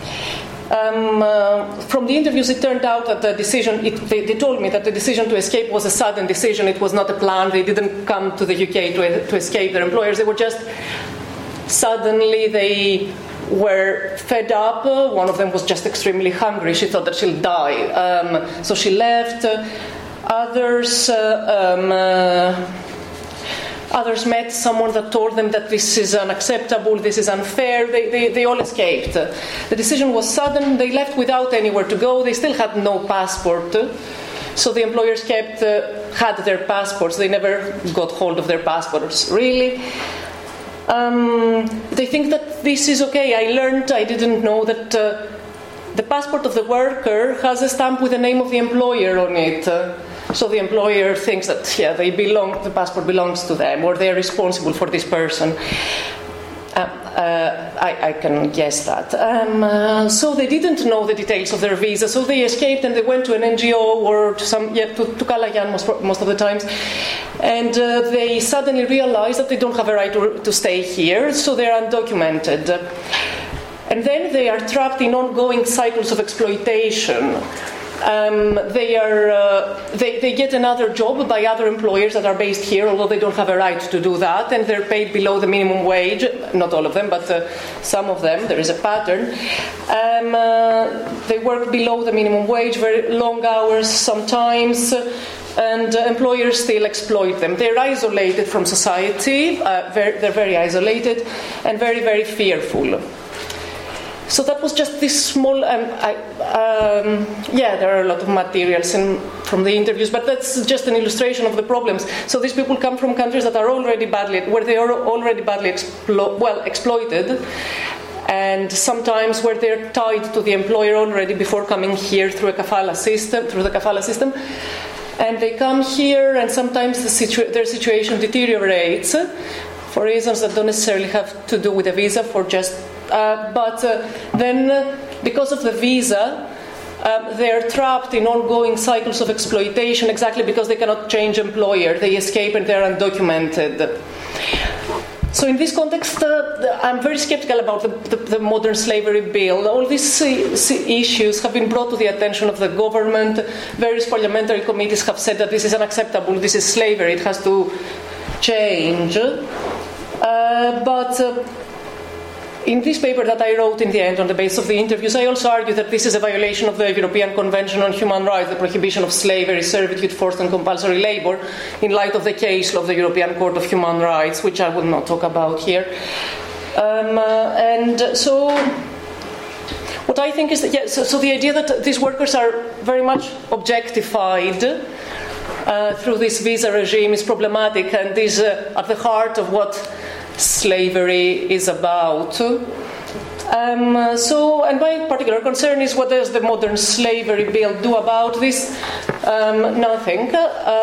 From the interviews, it turned out that the decision, they told me that the decision to escape was a sudden decision. It was not a plan. They didn't come to the UK to escape their employers. They were just, suddenly they were fed up. One of them was just extremely hungry. She thought that she'll die. So she left. Others met someone that told them that this is unacceptable, this is unfair. They all escaped. The decision was sudden. They left without anywhere to go. They still had no passport. So the employers had their passports. They never got hold of their passports, really. They think that this is okay. I didn't know that the passport of the worker has a stamp with the name of the employer on it. So the employer thinks that, the passport belongs to them, or they're responsible for this person. I can guess that. So they didn't know the details of their visa, so they escaped and they went to an NGO or to Kalayan most of the times, and they suddenly realized that they don't have a right to stay here, so they're undocumented. And then they are trapped in ongoing cycles of exploitation. They get another job by other employers that are based here, although they don't have a right to do that, and they're paid below the minimum wage. Not all of them, but some of them. There is a pattern. They work below the minimum wage, very long hours sometimes, and employers still exploit them. They're isolated from society. They're very isolated and very, very fearful. So that was just this small. There are a lot of materials from the interviews, but that's just an illustration of the problems. So these people come from countries that are already badly exploited, and sometimes where they're tied to the employer already before coming here through the kafala system, and they come here, and sometimes their situation deteriorates for reasons that don't necessarily have to do with the visa, but then because of the visa, they're trapped in ongoing cycles of exploitation exactly because they cannot change employer. They escape and they're undocumented. So in this context, I'm very skeptical about the modern slavery bill. All these issues have been brought to the attention of the government. Various parliamentary committees have said that this is unacceptable, this is slavery, it has to change. But in this paper that I wrote in the end on the basis of the interviews, I also argue that this is a violation of the European Convention on Human Rights, the prohibition of slavery, servitude, forced and compulsory labour, in light of the case of the European Court of Human Rights, which I will not talk about here. And so what I think is that, so the idea that these workers are very much objectified through this visa regime is problematic and is at the heart of what slavery is about. And my particular concern is what does the modern slavery bill do about this? Nothing.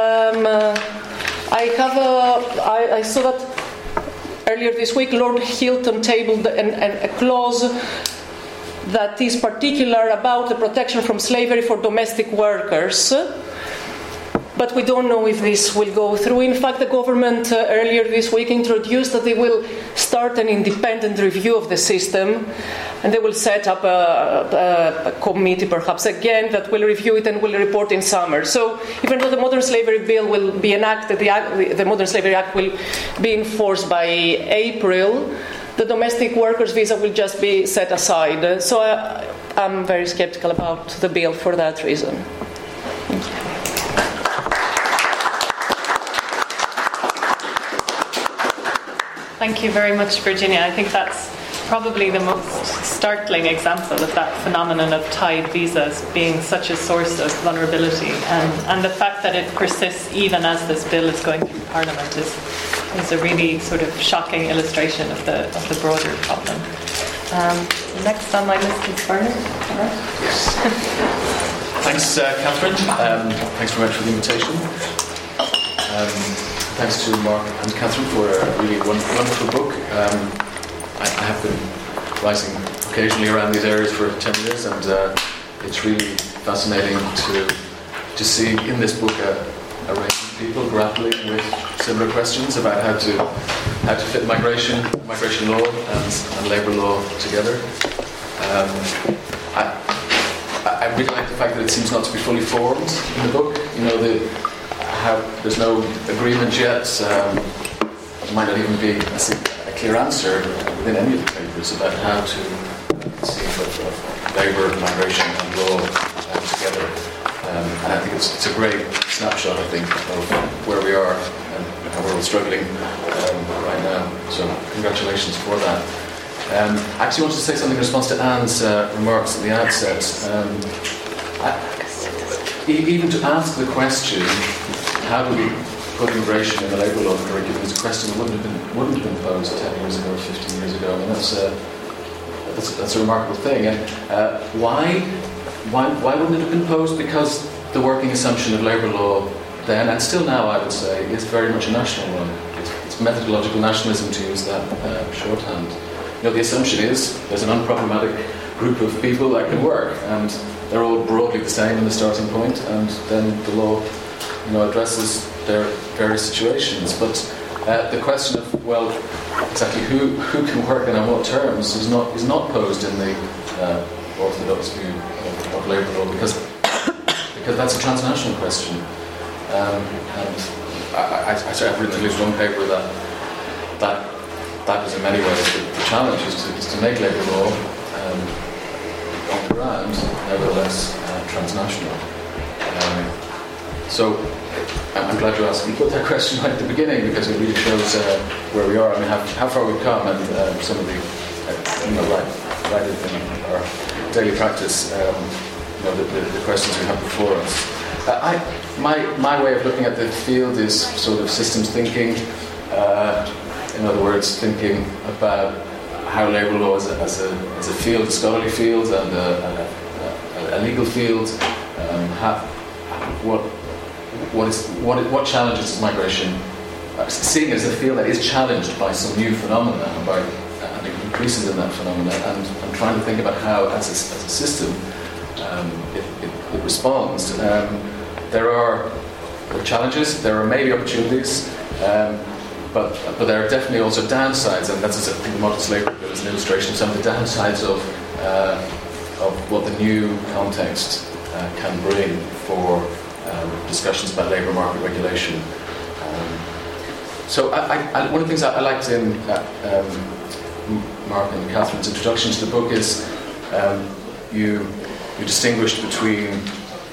I saw that earlier this week Lord Hilton tabled a clause that is particular about the protection from slavery for domestic workers. But we don't know if this will go through. In fact, the government earlier this week introduced that they will start an independent review of the system, and they will set up a committee, perhaps again, that will review it and will report in summer. So even though the Modern Slavery Bill will be enacted, the Modern Slavery Act will be enforced by April, the domestic workers' visa will just be set aside. So I'm very skeptical about the bill for that reason. Thank you very much, Virginia. I think that's probably the most startling example of that phenomenon of tied visas being such a source of vulnerability, and the fact that it persists even as this bill is going through Parliament is a really sort of shocking illustration of the broader problem. Next on my list is Bernard. Yes. Thanks, Catherine. Thanks very much for the invitation. Thanks to Mark and Catherine for a really wonderful book. I have been writing occasionally around these areas for 10 years, and it's really fascinating to see in this book a range of people grappling with similar questions about how to fit migration law and labour law together. I really like the fact that it seems not to be fully formed in the book. You know, there's no agreement yet. There might not even be a clear answer within any of the papers about how to conceive of labour, migration and law together. And I think it's a great snapshot, I think, of where we are and how we're all struggling right now. So congratulations for that. I actually wanted to say something in response to Anne's remarks at the outset. Even to ask the question, how do we put immigration in the labour law curriculum, is a question that wouldn't have been posed 10 years ago or 15 years ago. I mean, that's a remarkable thing. And why wouldn't it have been posed? Because the working assumption of labour law then, and still now, I would say, is very much a national one. It's methodological nationalism, to use that shorthand. The assumption is there's an unproblematic group of people that can work, and they're all broadly the same in the starting point, and then the law, addresses their various situations. But the question of, well, exactly who can work and on what terms is not posed in the orthodox view of labour law, because that's a transnational question. And I've written at least one paper that is in many ways the challenge is to make labour law on the ground, nevertheless transnational. So I'm glad you put that question right at the beginning, because it really shows where we are. I mean, how far we've come, and some of the right in our daily practice. The questions we have before us. My way of looking at the field is sort of systems thinking. In other words, thinking about how labour law as a field, a scholarly field, and a legal field, what challenges is migration, seeing as a field that is challenged by some new phenomena and increases in that phenomena, and trying to think about how, as a system, it responds. There are challenges, there are maybe opportunities, but there are definitely also downsides, and that's, I think, the modern slavery bill is an illustration of some of the downsides of what the new context can bring for discussions about labour market regulation. So one of the things I liked in Mark and Catherine's introduction to the book is you distinguished between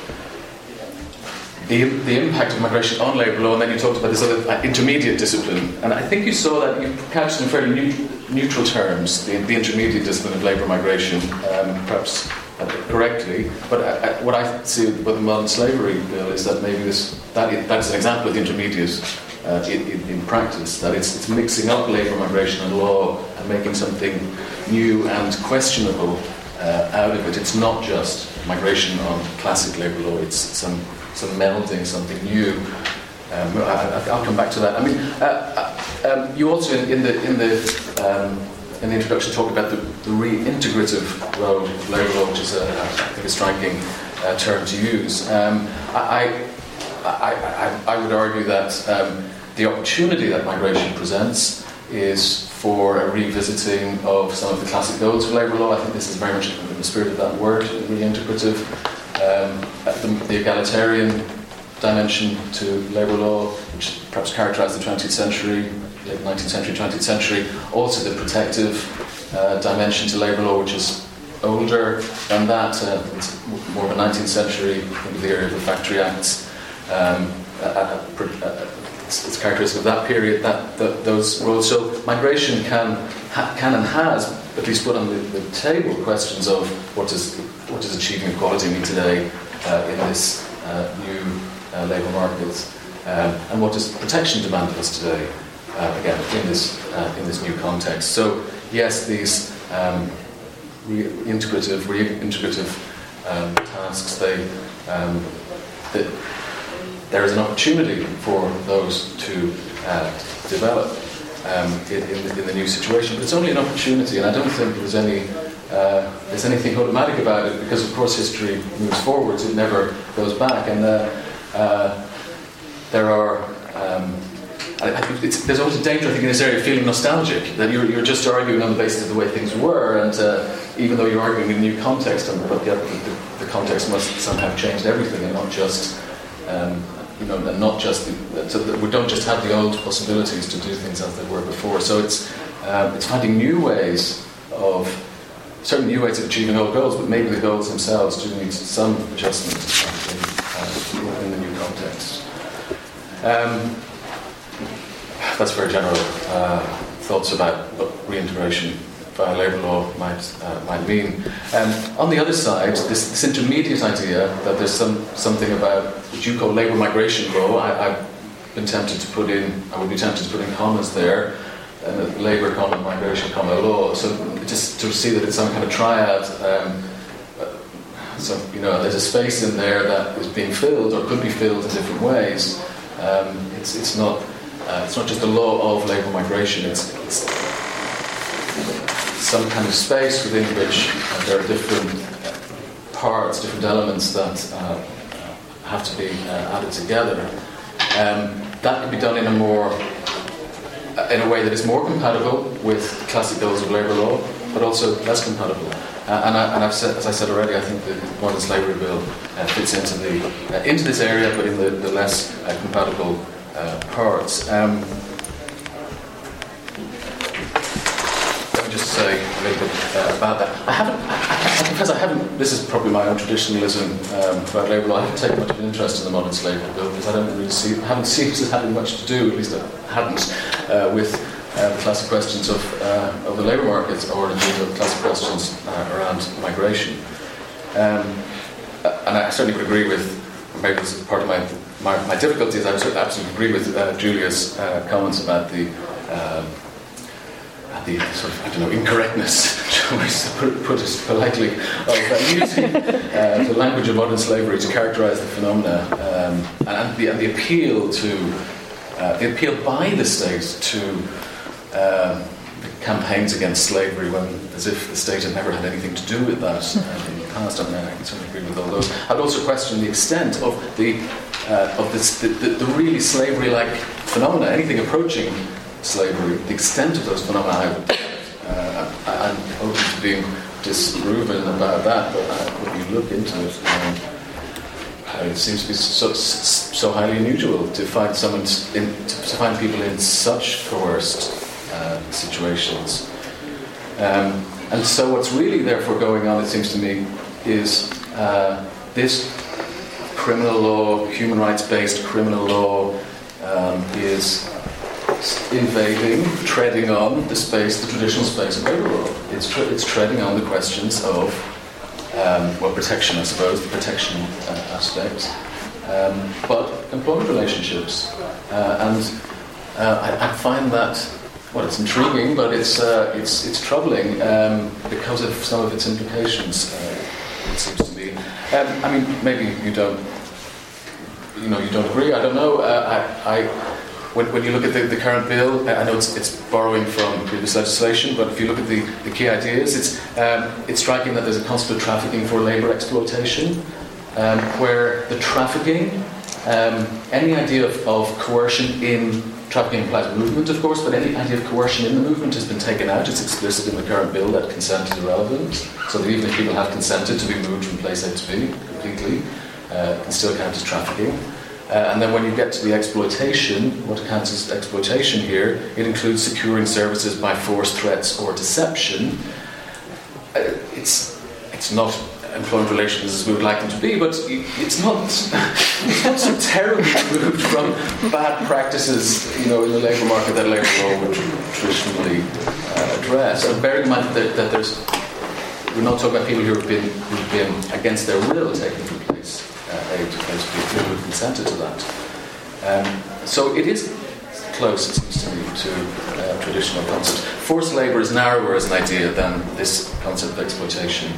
the impact of migration on labour law, and then you talked about this other intermediate discipline. And I think you saw that you couched in fairly neutral terms, the intermediate discipline of labour migration, perhaps correctly. But what I see with the modern slavery bill is that maybe that's an example of the intermediate in practice, that it's mixing up labour migration and law and making something new and questionable out of it. It's not just migration on classic labour law, it's some melding, something new. I'll come back to that. I mean, you also in the introduction talked about the reintegrative role of labour law, which is I think a striking term to use. I would argue that the opportunity that migration presents is for a revisiting of some of the classic goals of labour law. I think this is very much in the spirit of that word, reintegrative. The egalitarian dimension to labour law, which perhaps characterised the 20th century, late 19th century, 20th century. Also the protective dimension to labour law, which is older than that. It's more of a 19th century, I think, the area of the Factory Acts. It's characteristic of that period, those roles. So migration can and has at least put on the table questions of what does achieving equality mean today in this new labour market, and what does protection demand of us today, again in this new context. So yes, these reintegrative tasks, there is an opportunity for those to develop in the new situation, but it's only an opportunity, and I don't think there's anything automatic about it, because of course history moves forwards, it never goes back, and there are I think there's always a danger, I think, in this area of feeling nostalgic, that you're just arguing on the basis of the way things were, and even though you're arguing in a new context, but the context must somehow have changed everything, and not just so that we don't just have the old possibilities to do things as they were before. So it's finding new ways of achieving old goals, but maybe the goals themselves do need some adjustment in the new context. That's very general thoughts about what reintegration via labour law might mean. On the other side, this intermediate idea that there's something about what you call labour migration law. I would be tempted to put in commas there, labour comma migration comma law. So just to see that it's some kind of triad. There's a space in there that is being filled or could be filled in different ways. It's not it's not just the law of labour migration, it's some kind of space within which there are different parts, different elements that have to be added together. That can be done in a way that is more compatible with classic goals of labour law, but also less compatible. And I've said, as I said already, I think the modern slavery bill fits into this area, but in the less compatible parts. Let me just say a little bit about that. I confess I haven't. This is probably my own traditionalism about labour law. I haven't taken much of an interest in the modern slavery bill because I haven't seen it having much to do, at least I hadn't, with the classic questions of the labour market, or indeed the classic questions around migration. And I certainly would agree with, maybe this is part of my difficulties, I would absolutely agree with Julia's comments about the sort of, incorrectness, shall we put it politely, of using the language of modern slavery to characterise the phenomena, and the appeal by the state to the campaigns against slavery, when as if the state had never had anything to do with that in the past. I can certainly agree with all those. I'd also question the extent of the really slavery-like phenomena, anything approaching slavery, the extent of those phenomena. I'm open to being disproven about that, but when you look into it, it seems to be so highly unusual to find people in such coerced situations. And so what's really therefore going on, it seems to me, is this criminal law, human rights-based criminal law, is invading, treading on the traditional space of labour law. It's treading on the questions of, protection, I suppose, the protection aspect, but employment relationships. And I find that, it's intriguing, but it's troubling because of some of its implications, it seems to me. Maybe you don't agree, I don't know. When you look at the current bill, I know it's borrowing from previous legislation, but if you look at the key ideas, it's striking that there's a concept of trafficking for labour exploitation, where the trafficking, any idea of coercion in trafficking implies movement, of course, but any idea of coercion in the movement has been taken out. It's explicit in the current bill that consent is irrelevant, so that even if people have consented to be moved from place A to B completely, it can still count as trafficking. And then when you get to the exploitation, what counts as exploitation here, it includes securing services by force, threats, or deception. It's not employment relations as we would like them to be, but it's not so terribly removed from bad practices, in the labour market that labour law would traditionally address. And bearing in mind that we're not talking about people who've been against their will taken from place A to place B, who have consented to that. So it is close, it seems to me, to traditional concepts. Forced labour is narrower as an idea than this concept of exploitation.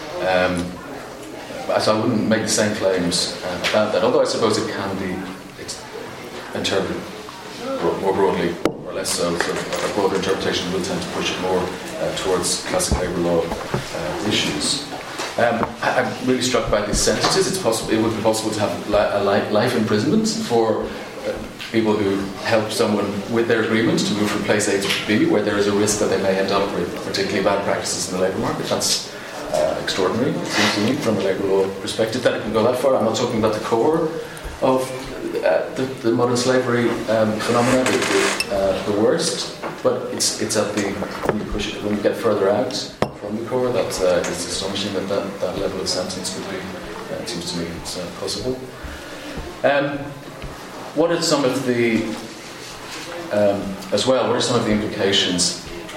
So I wouldn't make the same claims about that, although I suppose it can be interpreted more broadly, or less so. So a broader interpretation will tend to push it more towards classic labour law issues. I'm really struck by these sentences. It would be possible to have life imprisonment for people who help someone with their agreement to move from place A to B, where there is a risk that they may end up with particularly bad practices in the labour market. That's extraordinary, it seems to me, from a labour law perspective, that it can go that far. I'm not talking about the core of the modern slavery phenomena, the worst, but it's at the when you get further out from the core, that it's astonishing that level of sentence could be, it seems to me, it's possible. What are some of the implications?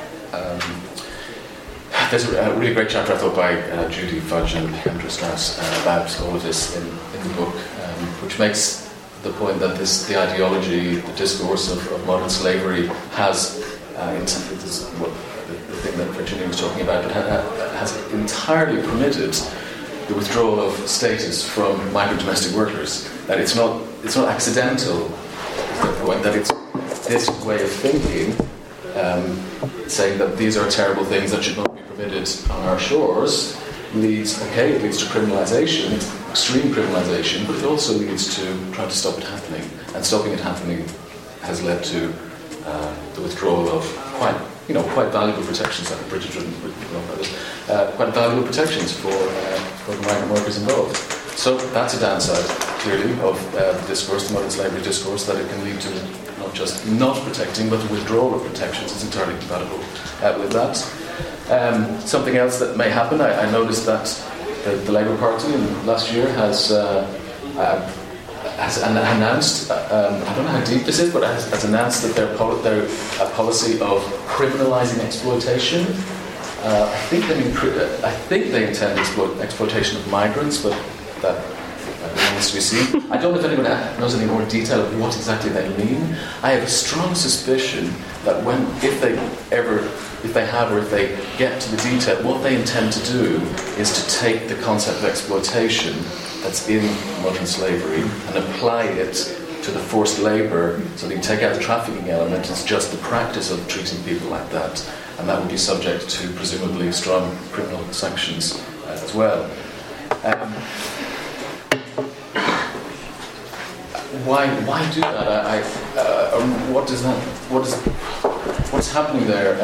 There's a really great chapter, I thought, by Judy Fudge and Kendra Strauss about all of this in the book, which makes the point that the ideology, the discourse of modern slavery has, the thing that Virginia was talking about, has entirely permitted the withdrawal of status from migrant domestic workers. That it's not accidental, is the point, that this way of thinking, saying that these are terrible things that should not be permitted on our shores, leads to criminalisation, extreme criminalisation, but it also leads to trying to stop it happening. And stopping it happening has led to the withdrawal of quite valuable protections, like Bridget quite valuable protections for the migrant workers involved. So that's a downside, clearly, of the discourse, the modern slavery discourse, that it can lead to not just not protecting, but the withdrawal of protections is entirely compatible with that. Something else that may happen, I noticed that the Labour Party last year has announced, I don't know how deep this is, but has announced that they're a policy of criminalising exploitation. I think they intend exploitation of migrants, but that remains to be seen. I don't know if anyone knows any more detail of what exactly they mean. I have a strong suspicion that if they get to the detail, what they intend to do is to take the concept of exploitation that's in modern slavery and apply it to the forced labour, so they can take out the trafficking element. It's just the practice of treating people like that, and that would be subject to presumably strong criminal sanctions as well. Why do that? What's happening there?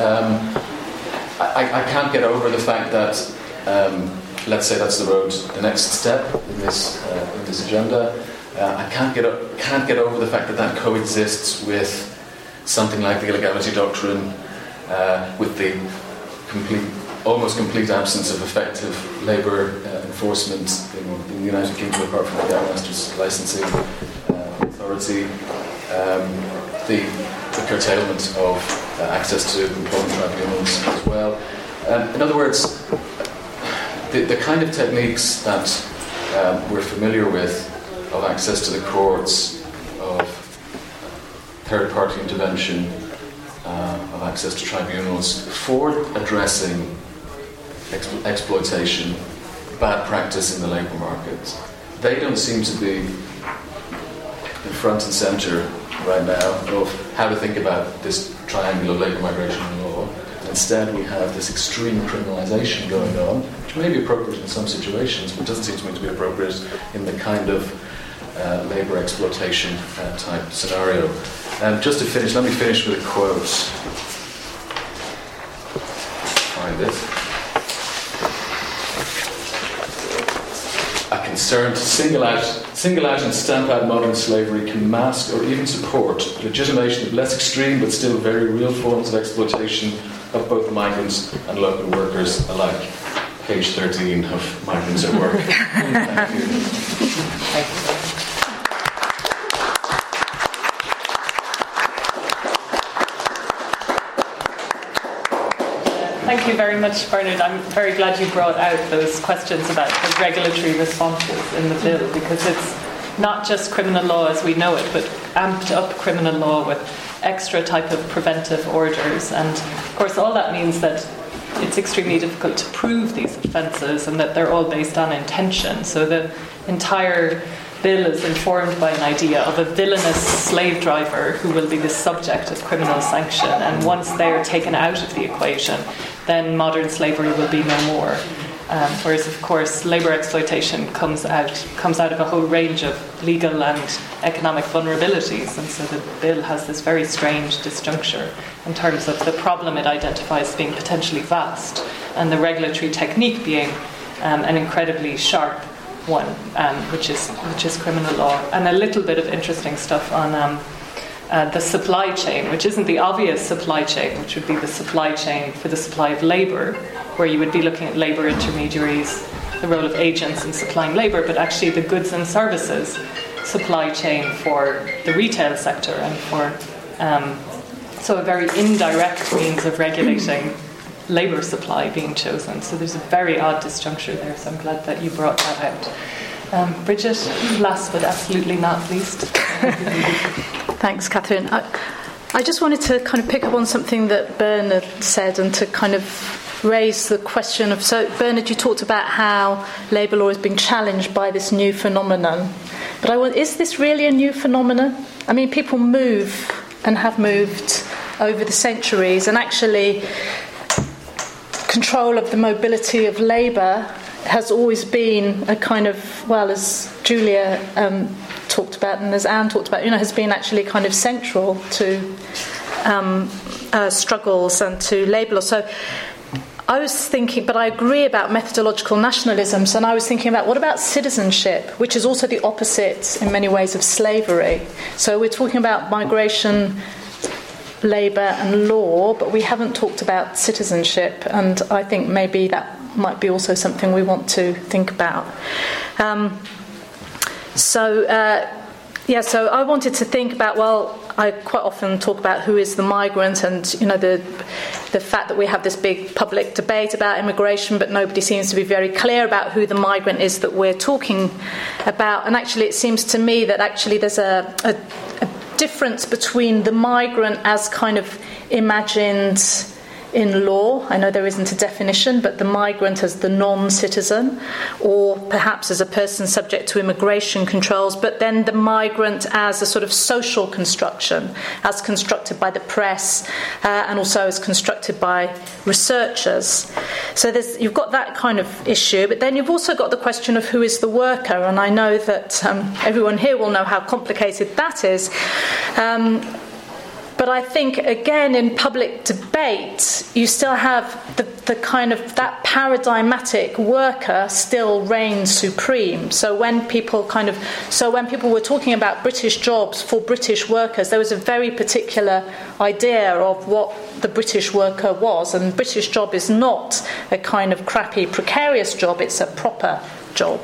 I can't get over the fact that, let's say that's the next step in this agenda. I can't get over the fact that coexists with something like the illegality doctrine, with the almost complete absence of effective labour enforcement in the United Kingdom, apart from the Dairy-Masters Licensing Authority, the curtailment of access to employment tribunals as well. In other words, the kind of techniques that we're familiar with, of access to the courts, of third-party intervention, of access to tribunals for addressing exploitation, bad practice in the labour market, they don't seem to be in front and centre right now of how to think about this triangle of labour, migration and law. Instead, we have this extreme criminalisation going on, which may be appropriate in some situations, but doesn't seem to me to be appropriate in the kind of labour exploitation type scenario. Just to finish, let me finish with a quote. Find it. A concern to single out and stamp out modern slavery can mask or even support legitimation of less extreme but still very real forms of exploitation of both migrants and local workers alike. Page 13 of Migrants at Work. Thank you. Thank you very much, Bernard. I'm very glad you brought out those questions about the regulatory responses in the bill, because it's not just criminal law as we know it, but amped up criminal law with extra type of preventive orders. And of course, all that means that it's extremely difficult to prove these offences, and that they're all based on intention. So the entire bill is informed by an idea of a villainous slave driver who will be the subject of criminal sanction, and once they're taken out of the equation, then modern slavery will be no more. Whereas, of course, labour exploitation comes out of a whole range of legal and economic vulnerabilities, and so the bill has this very strange disjuncture in terms of the problem it identifies being potentially vast, and the regulatory technique being an incredibly sharp one, which is criminal law. And a little bit of interesting stuff on the supply chain, which isn't the obvious supply chain, which would be the supply chain for the supply of labour, where you would be looking at labour intermediaries, the role of agents in supplying labour, but actually the goods and services supply chain for the retail sector, and for so a very indirect means of regulating labour supply being chosen. So there's a very odd disjuncture there, so I'm glad that you brought that out. Bridget, last but absolutely not least. Thanks, Catherine. I just wanted to kind of pick up on something that Bernard said, and to kind of raise the question of, so Bernard, you talked about how labour law is being challenged by this new phenomenon, but is this really a new phenomenon? I mean, people move and have moved over the centuries, and actually control of the mobility of labour has always been a kind of, well, as Julia talked about and as Anne talked about, has been actually kind of central to struggles and to labour law. So I was thinking, but I agree about methodological nationalisms, and I was thinking about what about citizenship, which is also the opposite in many ways of slavery. So we're talking about migration, labour and law, but we haven't talked about citizenship, and I think maybe that might be also something we want to think about. So I wanted to think about, well, I quite often talk about who is the migrant, and the fact that we have this big public debate about immigration, but nobody seems to be very clear about who the migrant is that we're talking about. And actually it seems to me that actually there's a difference between the migrant as kind of imagined in law. I know there isn't a definition, but the migrant as the non-citizen, or perhaps as a person subject to immigration controls, but then the migrant as a sort of social construction, as constructed by the press, and also as constructed by researchers. So you've got that kind of issue, but then you've also got the question of who is the worker, and I know that everyone here will know how complicated that is. But I think, again, in public debate, you still have the kind of that paradigmatic worker still reigns supreme. So when people were talking about British jobs for British workers, there was a very particular idea of what the British worker was. And British job is not a kind of crappy, precarious job, it's a proper job.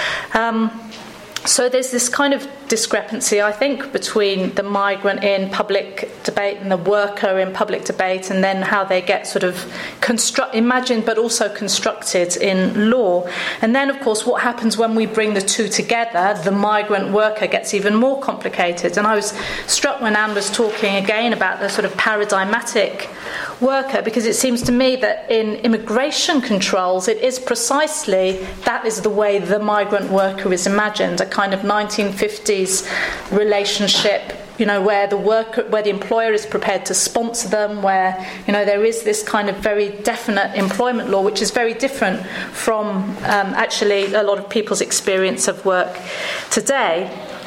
So there's this kind of discrepancy, I think, between the migrant in public debate and the worker in public debate, and then how they get sort of imagined but also constructed in law. And then, of course, what happens when we bring the two together, the migrant worker gets even more complicated. And I was struck when Anne was talking again about the sort of paradigmatic worker, because it seems to me that in immigration controls it is precisely that is the way the migrant worker is imagined, a kind of 1950s relationship, where the employer is prepared to sponsor them, where there is this kind of very definite employment law, which is very different from actually a lot of people's experience of work today.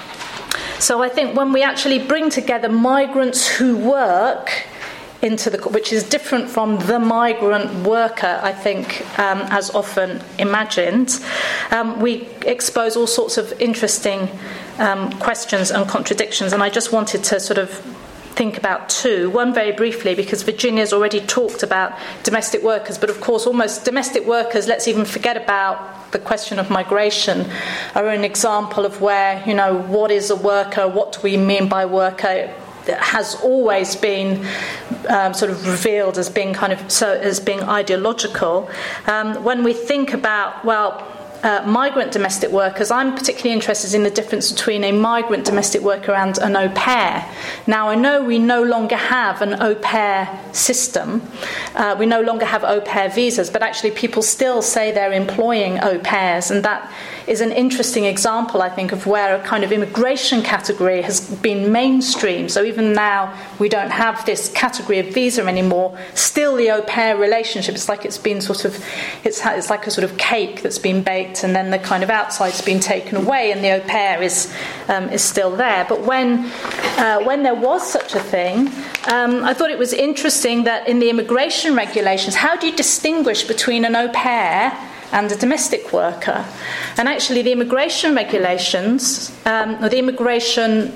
So I think when we actually bring together migrants who work which is different from the migrant worker, I think, as often imagined, we expose all sorts of interesting questions and contradictions. And I just wanted to sort of think about two. One very briefly, because Virginia's already talked about domestic workers, but of course almost domestic workers, let's even forget about the question of migration, are an example of where, what is a worker, what do we mean by worker, has always been sort of revealed as being as being ideological. When we think about, migrant domestic workers, I'm particularly interested in the difference between a migrant domestic worker and an au pair. Now, I know we no longer have an au pair system. We no longer have au pair visas, but actually people still say they're employing au pairs, and that is an interesting example, I think, of where a kind of immigration category has been mainstream. So even now we don't have this category of visa anymore. Still, the au pair relationship, it's like it's been it's like a sort of cake that's been baked, and then the kind of outside's been taken away, and the au pair is still there. But when there was such a thing, I thought it was interesting that in the immigration regulations, how do you distinguish between an au pair and a domestic worker? And actually the immigration regulations, or the immigration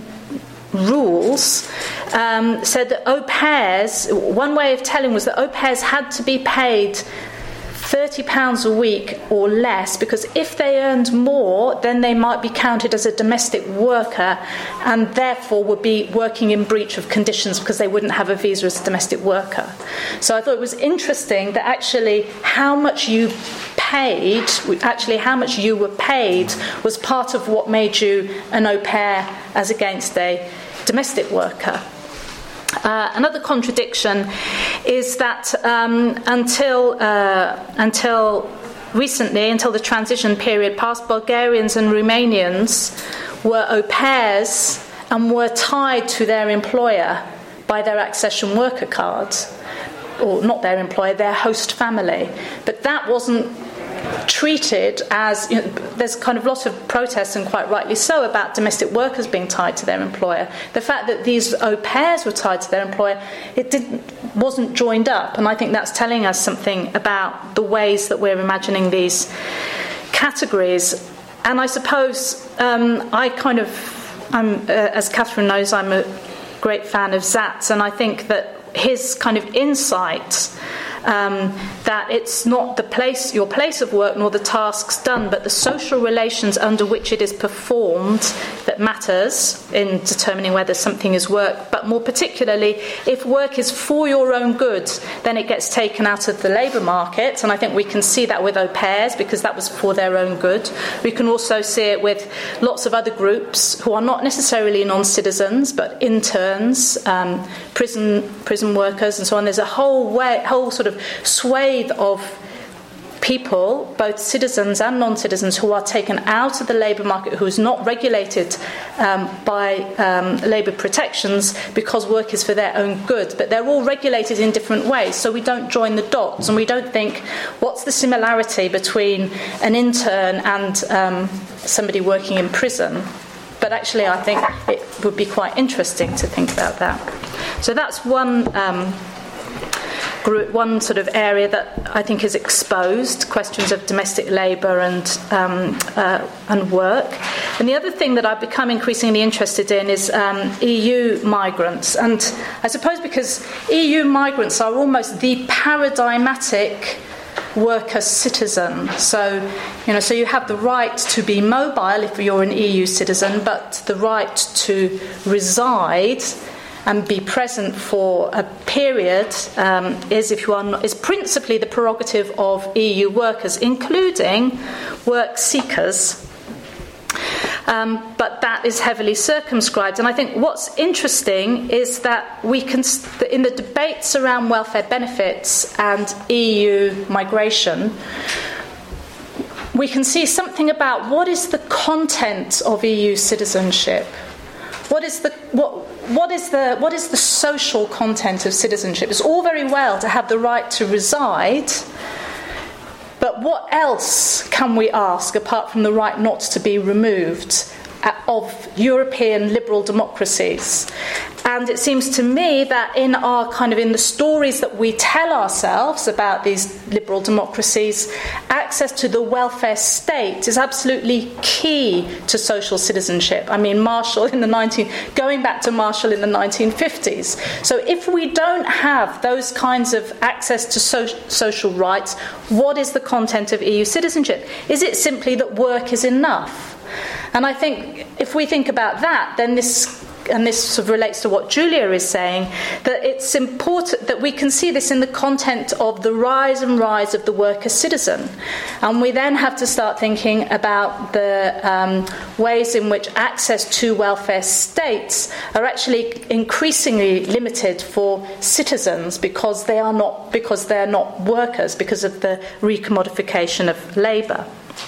rules, said that au pairs, one way of telling was that au pairs had to be paid £30 a week or less, because if they earned more, then they might be counted as a domestic worker and therefore would be working in breach of conditions because they wouldn't have a visa as a domestic worker. So I thought it was interesting that actually how much you were paid was part of what made you an au pair as against a domestic worker. Another contradiction is that until recently, until the transition period past, Bulgarians and Romanians were au pairs and were tied to their employer by their accession worker card, or not their employer, their host family. But that wasn't treated as, there's kind of lots of protests, and quite rightly so, about domestic workers being tied to their employer. The fact that these au pairs were tied to their employer, wasn't joined up, and I think that's telling us something about the ways that we're imagining these categories. And I suppose as Catherine knows, I'm a great fan of Zatz, and I think that his kind of insight that it's not your place of work nor the tasks done, but the social relations under which it is performed that matters in determining whether something is work. But more particularly, if work is for your own good, then it gets taken out of the labour market. And I think we can see that with au pairs, because that was for their own good. We can also see it with lots of other groups who are not necessarily non-citizens, but interns, prison workers, and so on. There's a whole sort of swathe of people, both citizens and non-citizens, who are taken out of the labour market, who is not regulated by labour protections because work is for their own good. But they're all regulated in different ways, so we don't join the dots, and we don't think, what's the similarity between an intern and somebody working in prison? But actually, I think it would be quite interesting to think about that. So that's one sort of area that I think is exposed, questions of domestic labour and work. And the other thing that I've become increasingly interested in is EU migrants. And I suppose because EU migrants are almost the paradigmatic worker citizen. So you have the right to be mobile if you're an EU citizen, but the right to reside and be present for a period is principally the prerogative of EU workers, including work seekers. But that is heavily circumscribed. And I think what's interesting is that we can, in the debates around welfare benefits and EU migration, we can see something about what is the content of EU citizenship. What is the social content of citizenship? It's all very well to have the right to reside, but what else can we ask apart from the right not to be removed of European liberal democracies? And it seems to me that in the stories that we tell ourselves about these liberal democracies, access to the welfare state is absolutely key to social citizenship. I mean, going back to Marshall in the 1950s. So if we don't have those kinds of access to social rights, what is the content of EU citizenship? Is it simply that work is enough? And I think if we think about that, then this sort of relates to what Julia is saying, that it's important that we can see this in the content of the rise of the worker citizen. And we then have to start thinking about the ways in which access to welfare states are actually increasingly limited for citizens because they're not workers, because of the recommodification of labour.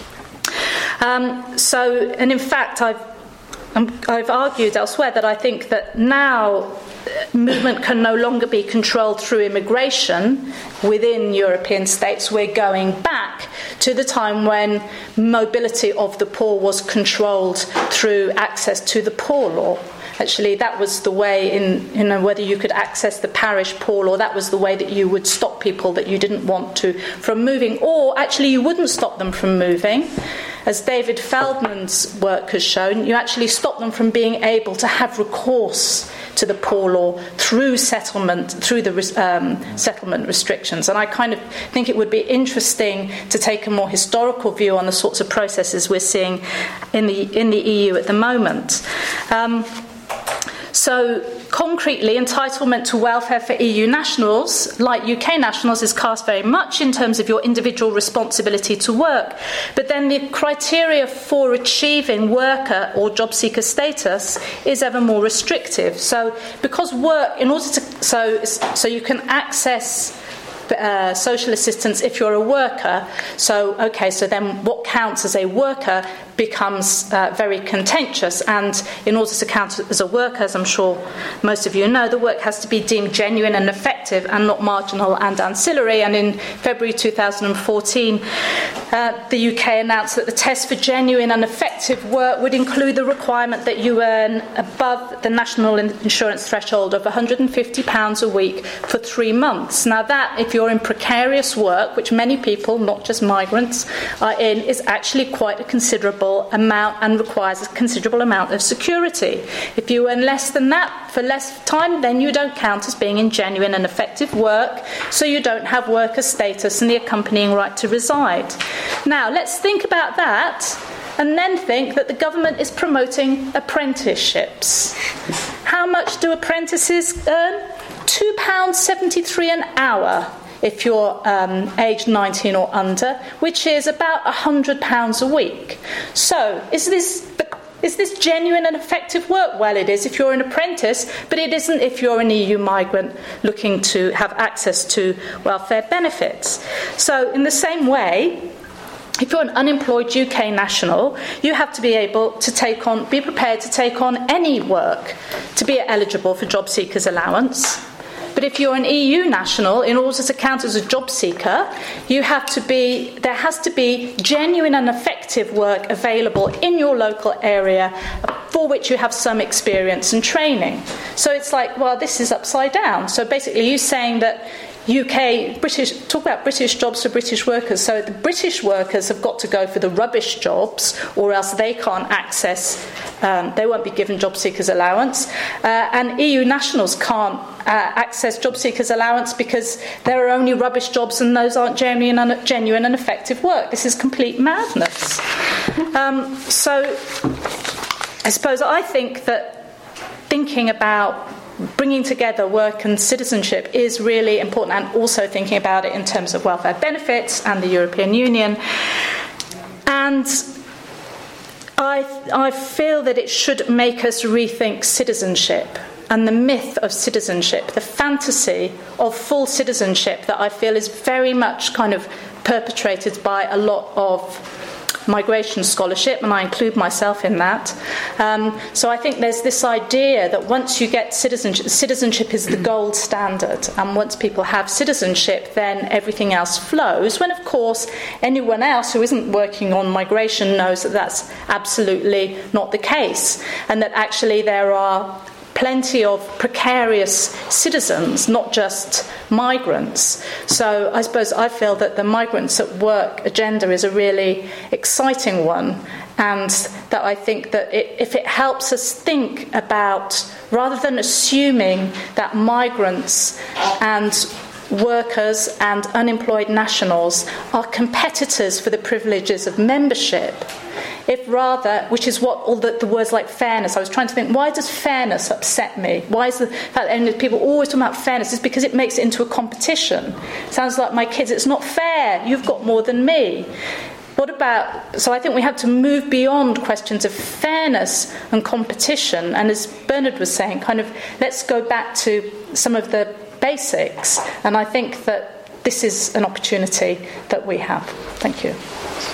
And in fact, I've argued elsewhere that I think that now movement can no longer be controlled through immigration within European states. We're going back to the time when mobility of the poor was controlled through access to the poor law. Actually, that was the way whether you could access the parish poor law, that was the way that you would stop people that you didn't want to from moving, or actually you wouldn't stop them from moving. As David Feldman's work has shown, you actually stop them from being able to have recourse to the poor law through settlement, through the settlement restrictions. And I kind of think it would be interesting to take a more historical view on the sorts of processes we're seeing in the EU at the moment. So, concretely, entitlement to welfare for EU nationals, like UK nationals, is cast very much in terms of your individual responsibility to work. But then the criteria for achieving worker or job seeker status is ever more restrictive. So, because work, so you can access social assistance if you're a worker. So then what counts as a worker becomes very contentious. And in order to count as a worker, as I'm sure most of you know, the work has to be deemed genuine and effective and not marginal and ancillary. And in February 2014, the UK announced that the test for genuine and effective work would include the requirement that you earn above the national insurance threshold of £150 a week for 3 months. Now that, if you're in precarious work, which many people, not just migrants, are in, is actually quite a considerable amount and requires a considerable amount of security. If you earn less than that for less time, then you don't count as being in genuine and effective work, so you don't have worker status and the accompanying right to reside. Now, let's think about that and then think that the government is promoting apprenticeships. How much do apprentices earn? £2.73 an hour if you're aged 19 or under, which is about £100 a week. So, is this genuine and effective work? Well, it is if you're an apprentice, but it isn't if you're an EU migrant looking to have access to welfare benefits. So, in the same way, if you're an unemployed UK national, you have to be able to be prepared to take on any work to be eligible for job seekers allowance. But if you're an EU national, in order to count as a job seeker, there has to be genuine and effective work available in your local area for which you have some experience and training. So it's like, well, this is upside down. So basically you're saying that talk about British jobs for British workers. So the British workers have got to go for the rubbish jobs, or else they can't access, they won't be given job seekers allowance. And EU nationals can't access job seekers allowance because there are only rubbish jobs and those aren't genuine and effective work. This is complete madness. So I think that thinking about bringing together work and citizenship is really important, and also thinking about it in terms of welfare benefits and the European Union. And I feel that it should make us rethink citizenship and the myth of citizenship, the fantasy of full citizenship that I feel is very much kind of perpetrated by a lot of migration scholarship, and I include myself in that. So I think there's this idea that once you get citizenship is the gold standard, and once people have citizenship, then everything else flows, when of course anyone else who isn't working on migration knows that that's absolutely not the case, and that actually there are plenty of precarious citizens, not just migrants. So I suppose I feel that the migrants at work agenda is a really exciting one, and that I think that if it helps us think about, rather than assuming that migrants and workers and unemployed nationals are competitors for the privileges of membership, if rather, which is what all the words like fairness, I was trying to think, why does fairness upset me? Why is and people always talk about fairness? It's because it makes it into a competition. It sounds like my kids, it's not fair, you've got more than me. So I think we have to move beyond questions of fairness and competition, and as Bernard was saying, kind of let's go back to some of the basics, and I think that this is an opportunity that we have. Thank you.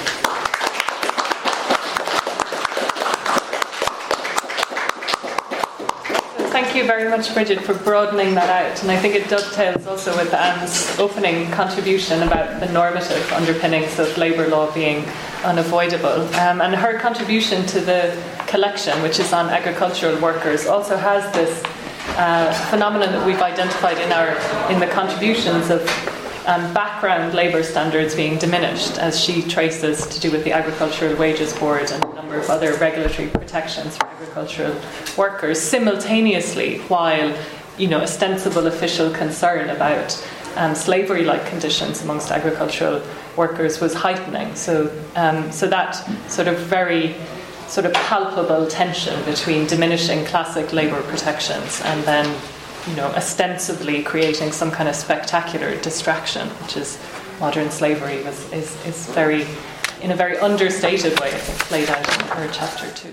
Thank you very much, Bridget, for broadening that out, and I think it dovetails also with Anne's opening contribution about the normative underpinnings of labour law being unavoidable, and her contribution to the collection, which is on agricultural workers, also has this phenomenon that we've identified in the contributions of background labour standards being diminished, as she traces, to do with the Agricultural Wages Board and a number of other regulatory protections for agricultural workers, simultaneously while ostensible official concern about slavery-like conditions amongst agricultural workers was heightening. So that sort of very sort of palpable tension between diminishing classic labour protections and then ostensibly creating some kind of spectacular distraction, which is modern slavery, is very, in a very understated way, I think, played out in her chapter 2.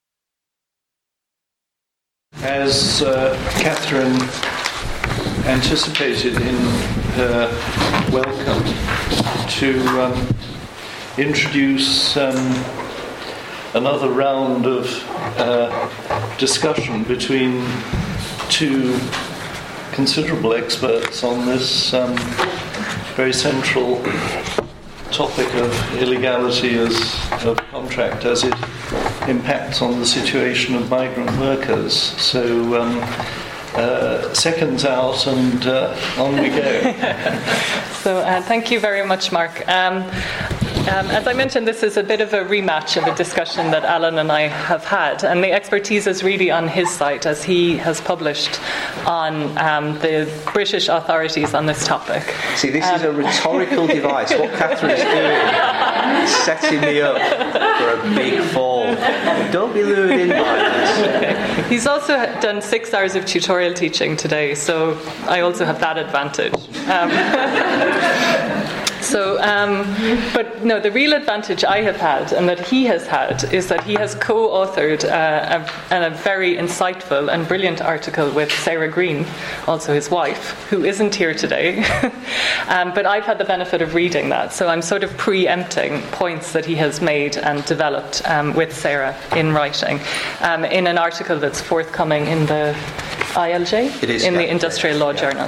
As Catherine anticipated in her welcome, to introduce the another round of discussion between two considerable experts on this very central topic of illegality of contract as it impacts on the situation of migrant workers. So seconds out and on we go. So thank you very much, Mark. As I mentioned, this is a bit of a rematch of a discussion that Alan and I have had, and the expertise is really on his side, as he has published on the British authorities on this topic. See, this is a rhetorical device. What Catherine's doing is setting me up for a big fall. Don't be lured in by this. He's also done 6 hours of tutorial teaching today, so I also have that advantage. But no, the real advantage I have had and that he has had is that he has co-authored a very insightful and brilliant article with Sarah Green, also his wife, who isn't here today. But I've had the benefit of reading that, so I'm sort of preempting points that he has made and developed with Sarah in writing in an article that's forthcoming in the ILJ, the Industrial Law Journal.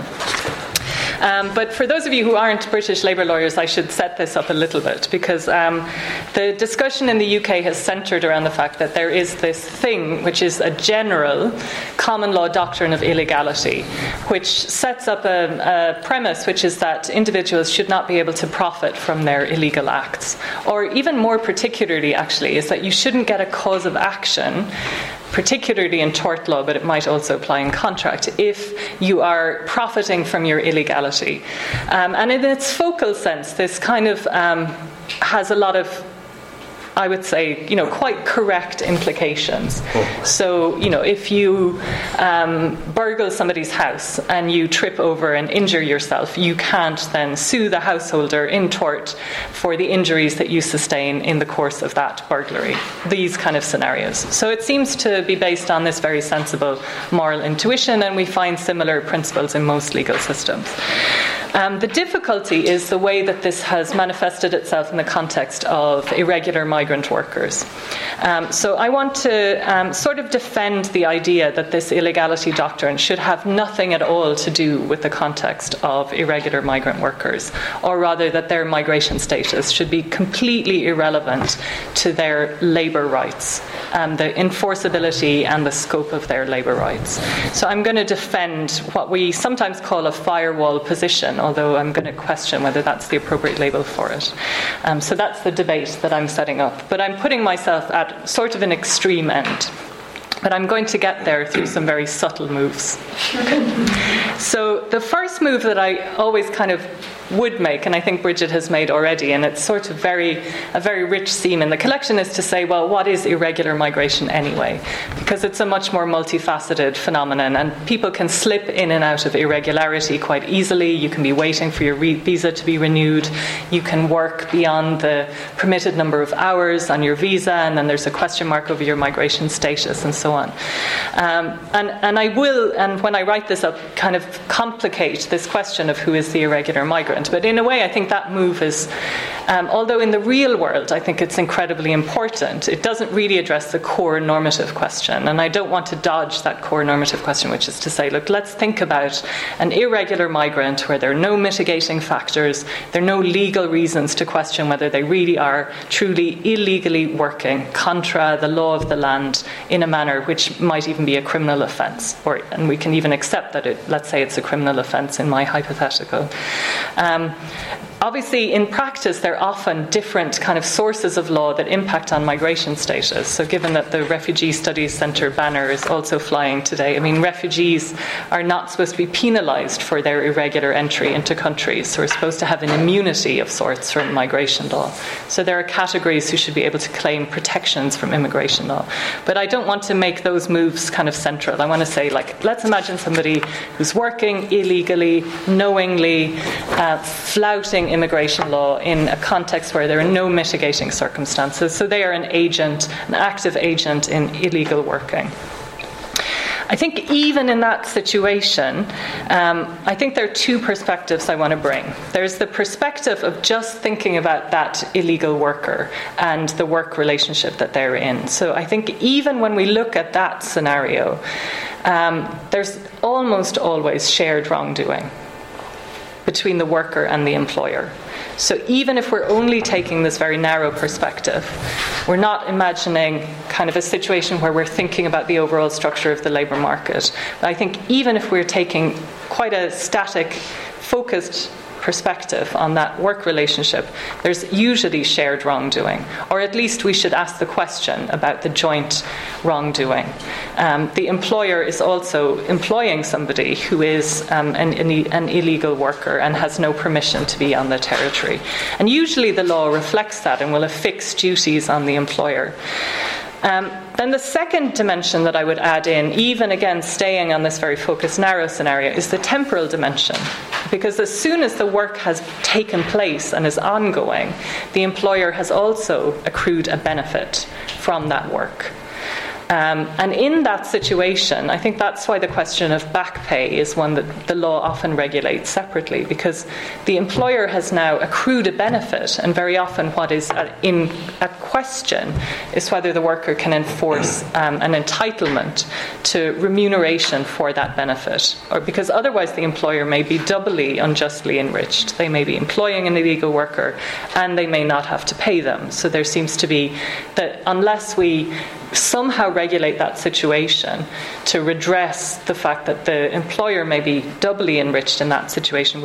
But for those of you who aren't British labour lawyers, I should set this up a little bit, because the discussion in the UK has centred around the fact that there is this thing which is a general common law doctrine of illegality, which sets up a premise which is that individuals should not be able to profit from their illegal acts. Or even more particularly, actually, is that you shouldn't get a cause of action, particularly in tort law, but it might also apply in contract, if you are profiting from your illegality. And in its focal sense, this kind of has a lot of, I would say, quite correct implications. So, if you burgle somebody's house and you trip over and injure yourself, you can't then sue the householder in tort for the injuries that you sustain in the course of that burglary. These kind of scenarios. So it seems to be based on this very sensible moral intuition, and we find similar principles in most legal systems. The difficulty is the way that this has manifested itself in the context of irregular migrant workers. So I want to sort of defend the idea that this illegality doctrine should have nothing at all to do with the context of irregular migrant workers, or rather that their migration status should be completely irrelevant to their labour rights, the enforceability and the scope of their labour rights. So I'm going to defend what we sometimes call a firewall position, although I'm going to question whether that's the appropriate label for it. So that's the debate that I'm setting up. But I'm putting myself at sort of an extreme end. But I'm going to get there through some very subtle moves. So the first move that I always kind of would make, and I think Bridget has made already, and it's sort of a very rich theme in the collection, is to say, well, what is irregular migration anyway? Because it's a much more multifaceted phenomenon, and people can slip in and out of irregularity quite easily. You can be waiting for your visa to be renewed. You can work beyond the permitted number of hours on your visa, and then there's a question mark over your migration status, and so on. And I will, and when I write this up, kind of complicate this question of who is the irregular migrant. But in a way, I think that move is, although in the real world I think it's incredibly important, it doesn't really address the core normative question. And I don't want to dodge that core normative question, which is to say, look, let's think about an irregular migrant where there are no mitigating factors, there are no legal reasons to question whether they really are truly illegally working contra the law of the land in a manner which might even be a criminal offence. And we can even accept that let's say it's a criminal offence in my hypothetical. Obviously, in practice, there are often different kind of sources of law that impact on migration status. So given that the Refugee Studies Centre banner is also flying today, I mean, refugees are not supposed to be penalised for their irregular entry into countries. So we're supposed to have an immunity of sorts from migration law. So there are categories who should be able to claim protections from immigration law. But I don't want to make those moves kind of central. I want to say, let's imagine somebody who's working illegally, knowingly, flouting immigration law in a context where there are no mitigating circumstances. So they are an active agent in illegal working. I think even in that situation, I think there are two perspectives I want to bring. There's the perspective of just thinking about that illegal worker and the work relationship that they're in. So I think even when we look at that scenario, there's almost always shared wrongdoing between the worker and the employer. So even if we're only taking this very narrow perspective, we're not imagining kind of a situation where we're thinking about the overall structure of the labour market. But I think even if we're taking quite a static, focused perspective on that work relationship, there's usually shared wrongdoing, or at least we should ask the question about the joint wrongdoing. The employer is also employing somebody who is an illegal worker and has no permission to be on the territory. And usually the law reflects that and will affix duties on the employer. Then the second dimension that I would add in, even again staying on this very focused narrow scenario, is the temporal dimension. Because as soon as the work has taken place and is ongoing, the employer has also accrued a benefit from that work. And in that situation, I think that's why the question of back pay is one that the law often regulates separately, because the employer has now accrued a benefit, and very often what is in question is whether the worker can enforce an entitlement to remuneration for that benefit, or because otherwise the employer may be doubly unjustly enriched. They may be employing an illegal worker and they may not have to pay them. So there seems to be that unless we somehow regulate that situation to redress the fact that the employer may be doubly enriched in that situation,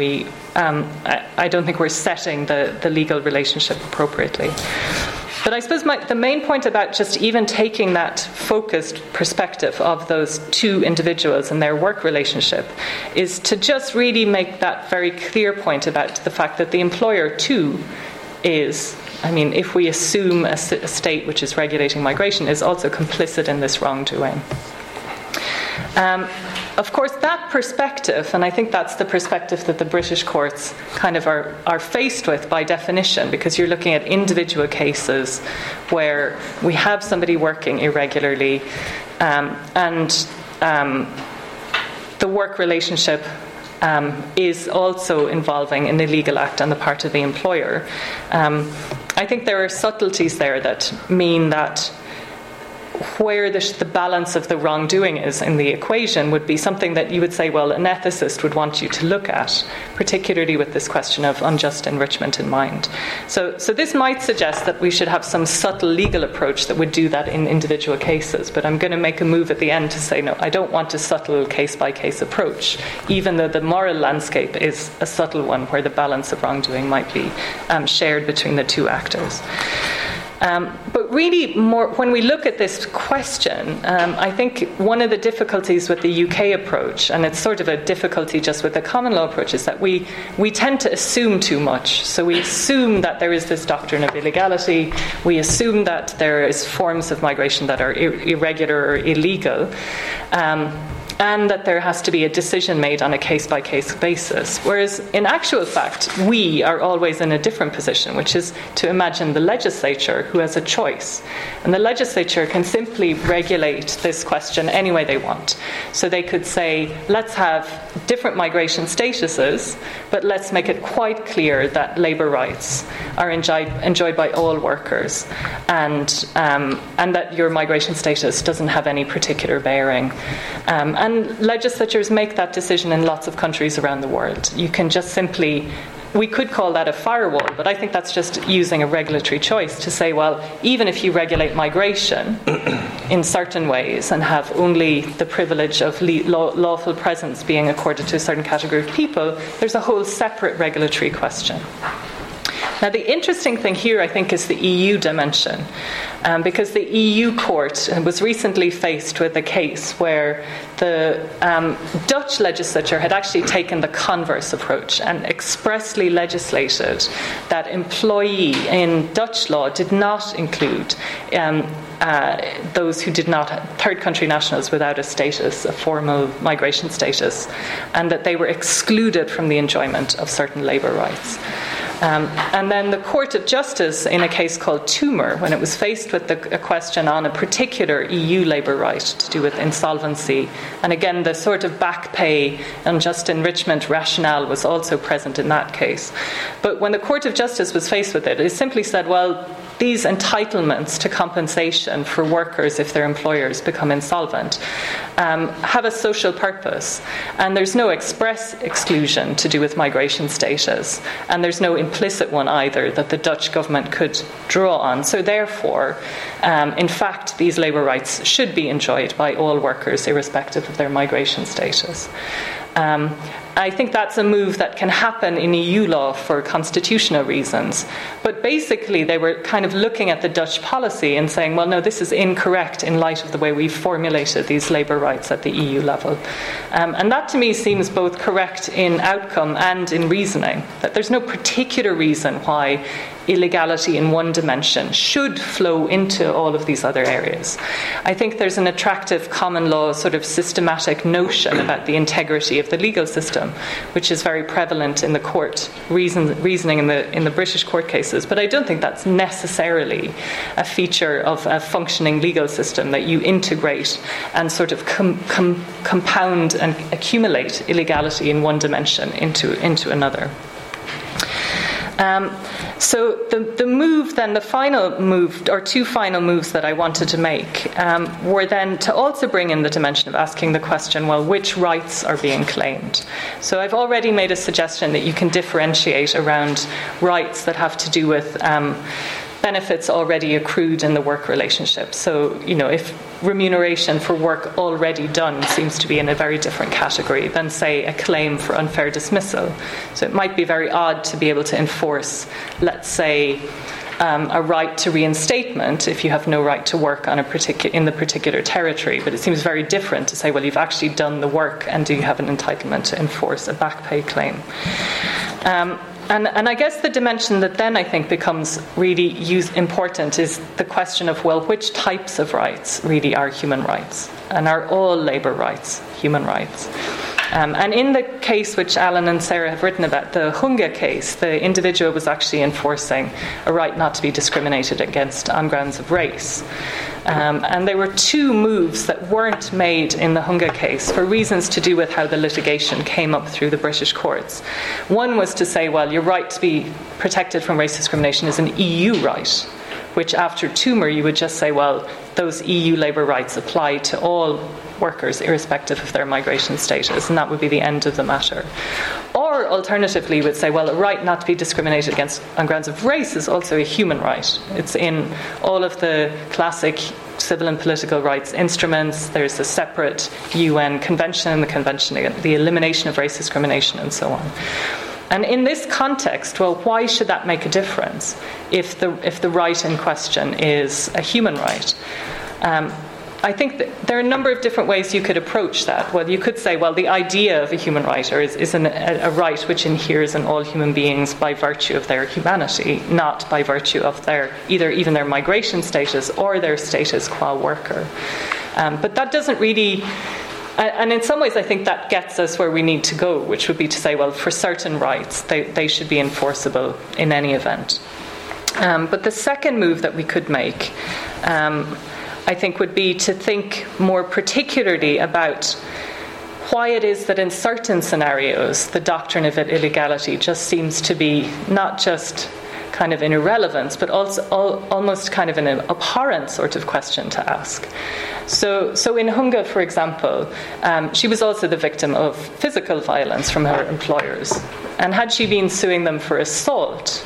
I don't think we're setting the legal relationship appropriately. But I suppose the main point about just even taking that focused perspective of those two individuals and their work relationship is to just really make that very clear point about the fact that the employer too is, if we assume a state which is regulating migration, is also complicit in this wrongdoing. Of course, that perspective, and I think that's the perspective that the British courts kind of are faced with by definition, because you're looking at individual cases where we have somebody working irregularly, and the work relationship is also involving an illegal act on the part of the employer. I think there are subtleties there that mean that where the balance of the wrongdoing is in the equation would be something that you would say, well, an ethicist would want you to look at, particularly with this question of unjust enrichment in mind. So this might suggest that we should have some subtle legal approach that would do that in individual cases, but I'm going to make a move at the end to say, no, I don't want a subtle case-by-case approach, even though the moral landscape is a subtle one where the balance of wrongdoing might be shared between the two actors. But really, when we look at this question, I think one of the difficulties with the UK approach, and it's sort of a difficulty just with the common law approach, is that we tend to assume too much. So we assume that there is this doctrine of illegality, we assume that there is forms of migration that are irregular or illegal, and that there has to be a decision made on a case-by-case basis. Whereas, in actual fact, we are always in a different position, which is to imagine the legislature who has a choice. And the legislature can simply regulate this question any way they want. So they could say, let's have different migration statuses, but let's make it quite clear that labour rights are enjoyed by all workers, and that your migration status doesn't have any particular bearing. And legislatures make that decision in lots of countries around the world. You can just simply, we could call that a firewall, but I think that's just using a regulatory choice to say, well, even if you regulate migration in certain ways and have only the privilege of lawful presence being accorded to a certain category of people, there's a whole separate regulatory question. Now, the interesting thing here, I think, is the EU dimension, because the EU court was recently faced with a case where the Dutch legislature had actually taken the converse approach and expressly legislated that employee in Dutch law did not include those who did not, third country nationals without a status, a formal migration status, and that they were excluded from the enjoyment of certain labour rights. And then the Court of Justice, in a case called Toomer, when it was faced with a question on a particular EU labour right to do with insolvency, and again the sort of back pay and just enrichment rationale was also present in that case. But when the Court of Justice was faced with it, it simply said, well, these entitlements to compensation for workers if their employers become insolvent have a social purpose, and there's no express exclusion to do with migration status, and there's no implicit one either that the Dutch government could draw on. So therefore, in fact, these labour rights should be enjoyed by all workers irrespective of their migration status. I think that's a move that can happen in EU law for constitutional reasons. But basically, they were kind of looking at the Dutch policy and saying, well, no, this is incorrect in light of the way we've formulated these labour rights at the EU level. And that to me seems both correct in outcome and in reasoning, that there's no particular reason why illegality in one dimension should flow into all of these other areas. I think there's an attractive common law sort of systematic notion about the integrity of the legal system, which is very prevalent in the court reasoning in the British court cases. But I don't think that's necessarily a feature of a functioning legal system, that you integrate and sort of compound and accumulate illegality in one dimension into another. So the move then, the final move, or two final moves that I wanted to make, were then to also bring in the dimension of asking the question, well, which rights are being claimed? So I've already made a suggestion that you can differentiate around rights that have to do with benefits already accrued in the work relationship. So, if remuneration for work already done seems to be in a very different category than, say, a claim for unfair dismissal. So it might be very odd to be able to enforce, let's say, a right to reinstatement if you have no right to work on in the particular territory. But it seems very different to say, well, you've actually done the work, and do you have an entitlement to enforce a back pay claim? And I guess the dimension that then I think becomes really important is the question of, well, which types of rights really are human rights? And are all labour rights human rights? And in the case which Alan and Sarah have written about, the Hunga case, the individual was actually enforcing a right not to be discriminated against on grounds of race. And there were two moves that weren't made in the Hunga case for reasons to do with how the litigation came up through the British courts. One was to say, well, your right to be protected from race discrimination is an EU right, which after Toomer you would just say, well, those EU labour rights apply to all workers irrespective of their migration status, and that would be the end of the matter. Or alternatively you would say, well, a right not to be discriminated against on grounds of race is also a human right. It's in all of the classic civil and political rights instruments. There's a separate UN convention, the elimination of race discrimination, and so on. And in this context, well, why should that make a difference if the right in question is a human right? I think that there are a number of different ways you could approach that. Well, you could say, well, the idea of a human right is a right which inheres in all human beings by virtue of their humanity, not by virtue of their even their migration status or their status qua worker. But that doesn't really... And in some ways, I think that gets us where we need to go, which would be to say, well, for certain rights, they should be enforceable in any event. But the second move that we could make, I think, would be to think more particularly about why it is that in certain scenarios, the doctrine of illegality just seems to be not just kind of an irrelevance, but also almost kind of an abhorrent sort of question to ask. So in Hunga, for example, she was also the victim of physical violence from her employers. And had she been suing them for assault,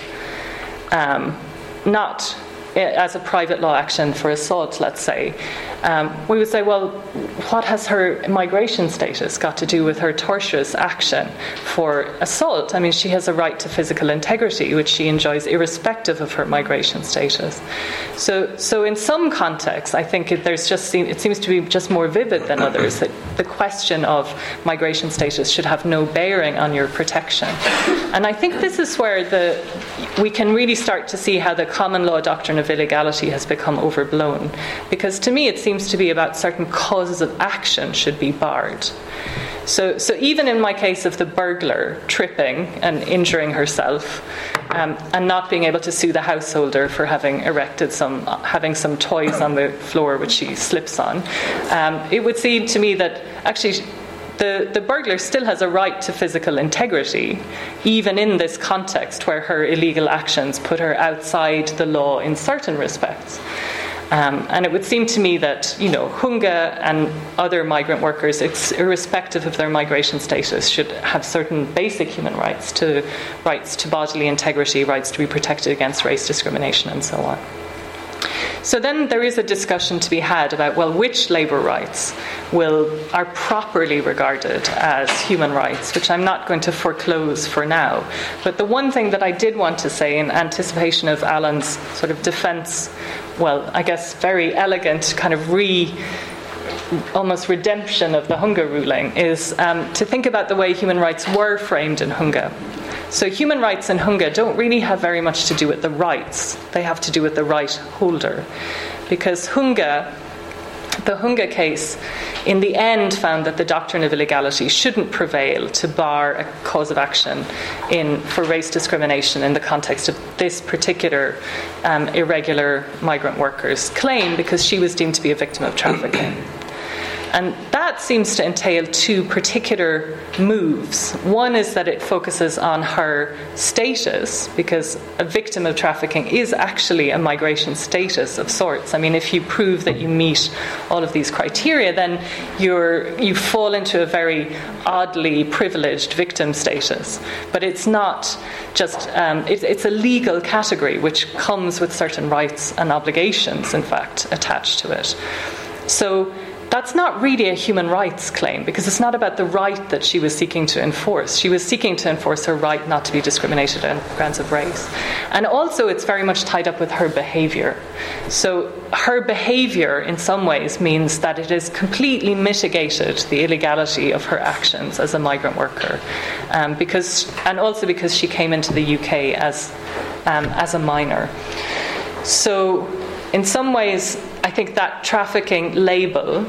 not as a private law action for assault, let's say, we would say, well, what has her migration status got to do with her tortious action for assault? I mean, she has a right to physical integrity, which she enjoys irrespective of her migration status. So in some contexts, I think it seems to be just more vivid than others, that the question of migration status should have no bearing on your protection. And I think this is where we can really start to see how the common law doctrine of illegality has become overblown. Because to me it seems to be about certain causes of action should be barred. So even in my case of the burglar tripping and injuring herself, and not being able to sue the householder for having having some toys on the floor which she slips on, it would seem to me that actually the burglar still has a right to physical integrity, even in this context where her illegal actions put her outside the law in certain respects. And it would seem to me that, Hunga and other migrant workers, irrespective of their migration status, should have certain basic human rights to bodily integrity, rights to be protected against race discrimination, and so on. So then there is a discussion to be had about, which labour rights are properly regarded as human rights, which I'm not going to foreclose for now. But the one thing that I did want to say in anticipation of Alan's sort of defence, very elegant kind of almost redemption of the Hunga ruling, is to think about the way human rights were framed in Hunga. So human rights in Hunga don't really have very much to do with the rights. They have to do with the right holder. Because the Hunga case, in the end, found that the doctrine of illegality shouldn't prevail to bar a cause of action for race discrimination in the context of this particular irregular migrant worker's claim, because she was deemed to be a victim of trafficking. And that seems to entail two particular moves. One is that it focuses on her status, because a victim of trafficking is actually a migration status of sorts. I mean, if you prove that you meet all of these criteria, then you fall into a very oddly privileged victim status. But it's not just, it's a legal category which comes with certain rights and obligations, in fact, attached to it. So that's not really a human rights claim, because it's not about the right that she was seeking to enforce. She was seeking to enforce her right not to be discriminated on grounds of race. And also it's very much tied up with her behaviour. So her behaviour in some ways means that it has completely mitigated the illegality of her actions as a migrant worker, and also because she came into the UK as a minor. So in some ways, I think that trafficking label,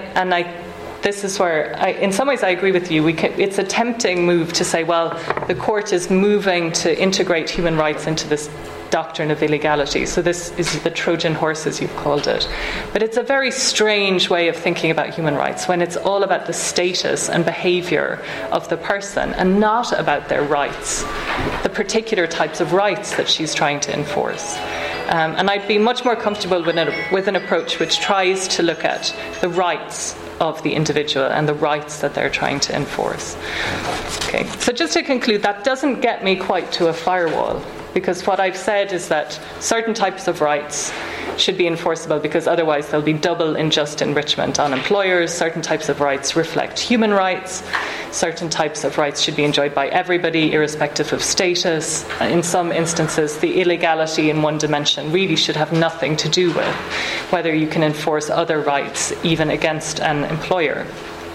this is where, in some ways I agree with you. It's a tempting move to say, the court is moving to integrate human rights into this doctrine of illegality. So this is the Trojan horse, as you've called it. But it's a very strange way of thinking about human rights, when it's all about the status and behaviour of the person and not about their rights, the particular types of rights that she's trying to enforce. And I'd be much more comfortable with an approach which tries to look at the rights of the individual and the rights that they're trying to enforce. Okay, so just to conclude, that doesn't get me quite to a firewall, because what I've said is that certain types of rights should be enforceable, because otherwise there'll be double unjust enrichment on employers. Certain types of rights reflect human rights. Certain types of rights should be enjoyed by everybody, irrespective of status. In some instances, the illegality in one dimension really should have nothing to do with whether you can enforce other rights, even against an employer.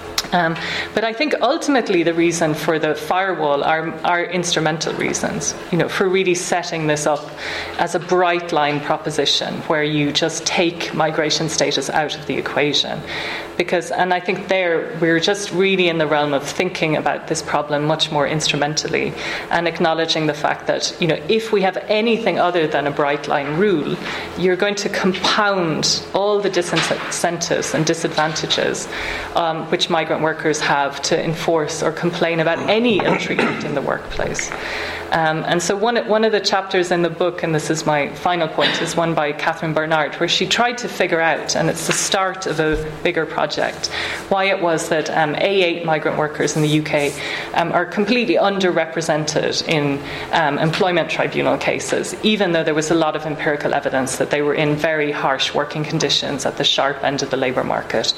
But I think ultimately the reason for the firewall are instrumental reasons, for really setting this up as a bright line proposition where you just take migration status out of the equation. And I think we're just really in the realm of thinking about this problem much more instrumentally, and acknowledging the fact that, if we have anything other than a bright line rule, you're going to compound all the disincentives and disadvantages which migrant workers have to enforce or complain about any ill treatment in the workplace. And so one of the chapters in the book, and this is my final point, is one by Catherine Bernard, where she tried to figure out, and it's the start of a bigger project, why it was that A8 migrant workers in the UK are completely underrepresented in employment tribunal cases, even though there was a lot of empirical evidence that they were in very harsh working conditions at the sharp end of the labour market.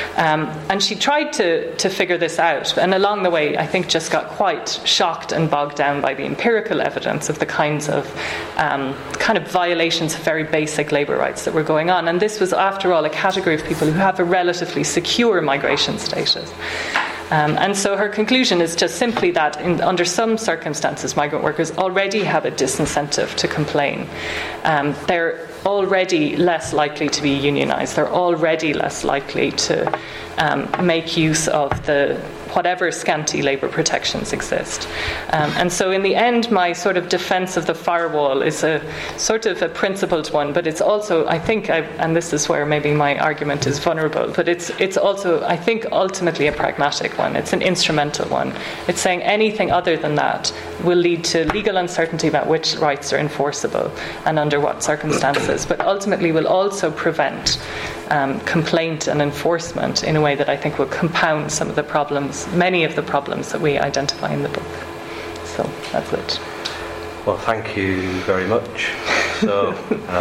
And she tried to figure this out, and along the way I think just got quite shocked and bogged down by the empirical evidence of the kinds of kind of violations of very basic labour rights that were going on. And this was, after all, a category of people who have a relatively secure migration status. And so her conclusion is just simply that under some circumstances, migrant workers already have a disincentive to complain. They're already less likely to be unionised. They're already less likely to make use of the whatever scanty labour protections exist. And so in the end, my sort of defence of the firewall is a sort of a principled one, but it's also, I think, and this is where maybe my argument is vulnerable, but it's also, I think, ultimately a pragmatic one. It's an instrumental one. It's saying anything other than that will lead to legal uncertainty about which rights are enforceable and under what circumstances, but ultimately will also prevent complaint and enforcement in a way that I think will compound some of the problems, many of the problems that we identify in the book. So that's it. Well, thank you very much. So,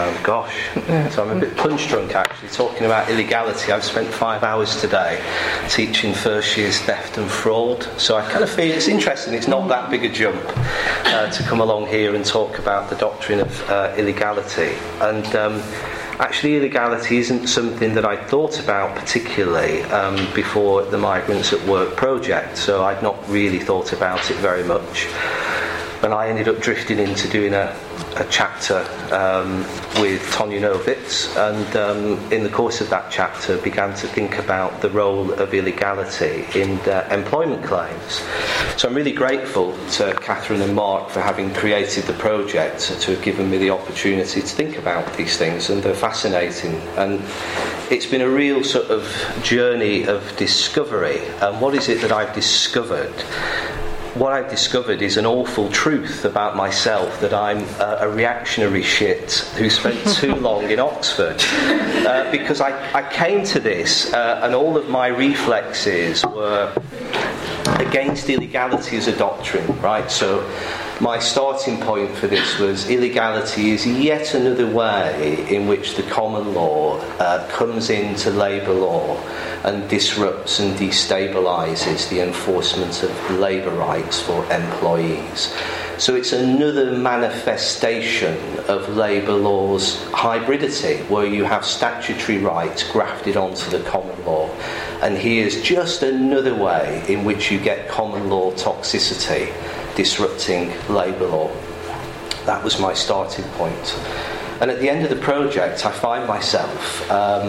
so I'm a bit punch drunk actually, talking about illegality. I've spent 5 hours today teaching first year's theft and fraud. So I kind of feel it's interesting, it's not that big a jump to come along here and talk about the doctrine of illegality. And actually, illegality isn't something that I'd thought about particularly before the Migrants at Work project, so I'd not really thought about it very much. And I ended up drifting into doing a chapter with Tonya Novitz, and in the course of that chapter began to think about the role of illegality in employment claims. So I'm really grateful to Catherine and Mark for having created the project, to have given me the opportunity to think about these things, and they're fascinating. And it's been a real sort of journey of discovery. And what is it that I've discovered? What I've discovered is an awful truth about myself, that I'm a reactionary shit who spent too long in Oxford. Because I came to this and all of my reflexes were against illegality as a doctrine, right? So my starting point for this was illegality is yet another way in which the common law comes into labour law and disrupts and destabilises the enforcement of labour rights for employees. So it's another manifestation of labour law's hybridity, where you have statutory rights grafted onto the common law. And here's just another way in which you get common law toxicity disrupting labour law. That was my starting point. And at the end of the project, I find myself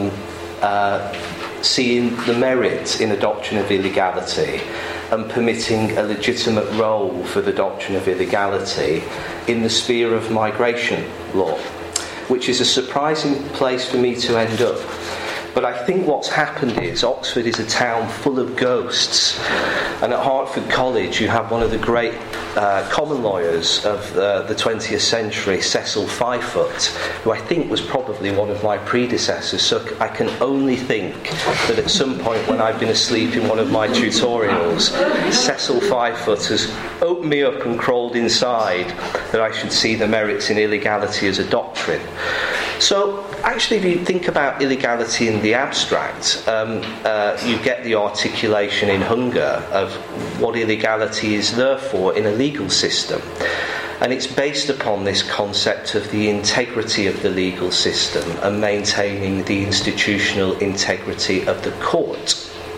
seeing the merit in the doctrine of illegality and permitting a legitimate role for the doctrine of illegality in the sphere of migration law, which is a surprising place for me to end up. But I think what's happened is Oxford is a town full of ghosts, and at Hertford College you have one of the great common lawyers of the 20th century, Cecil Firefoot, who I think was probably one of my predecessors. So I can only think that at some point when I've been asleep in one of my tutorials, Cecil Firefoot has opened me up and crawled inside that I should see the merits in illegality as a doctrine. So actually, if you think about illegality in the abstract, you get the articulation in Hunger of what illegality is there for in a legal system. And it's based upon this concept of the integrity of the legal system and maintaining the institutional integrity of the court.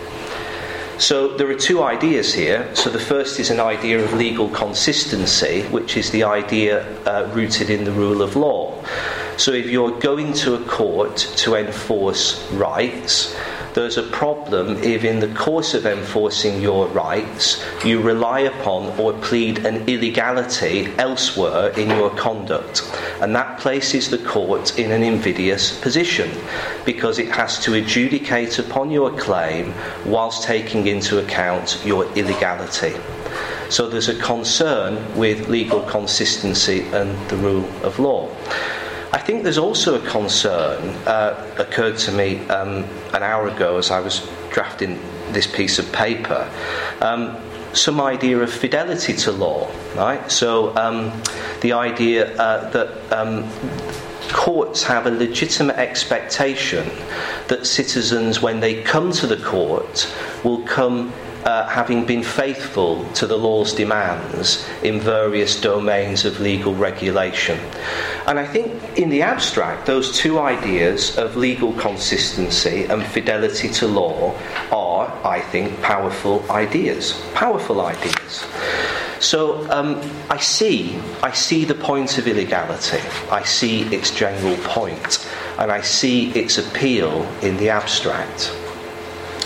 So there are two ideas here. So the first is an idea of legal consistency, which is the idea rooted in the rule of law. So if you're going to a court to enforce rights, there's a problem if in the course of enforcing your rights you rely upon or plead an illegality elsewhere in your conduct. And that places the court in an invidious position, because it has to adjudicate upon your claim whilst taking into account your illegality. So there's a concern with legal consistency and the rule of law. I think there's also a concern, occurred to me an hour ago as I was drafting this piece of paper, some idea of fidelity to law, right? So the idea that courts have a legitimate expectation that citizens, when they come to the court, will come having been faithful to the law's demands in various domains of legal regulation. And I think in the abstract, those two ideas of legal consistency and fidelity to law are, I think, powerful ideas. Powerful ideas. So I see the point of illegality. I see its general point, and I see its appeal in the abstract.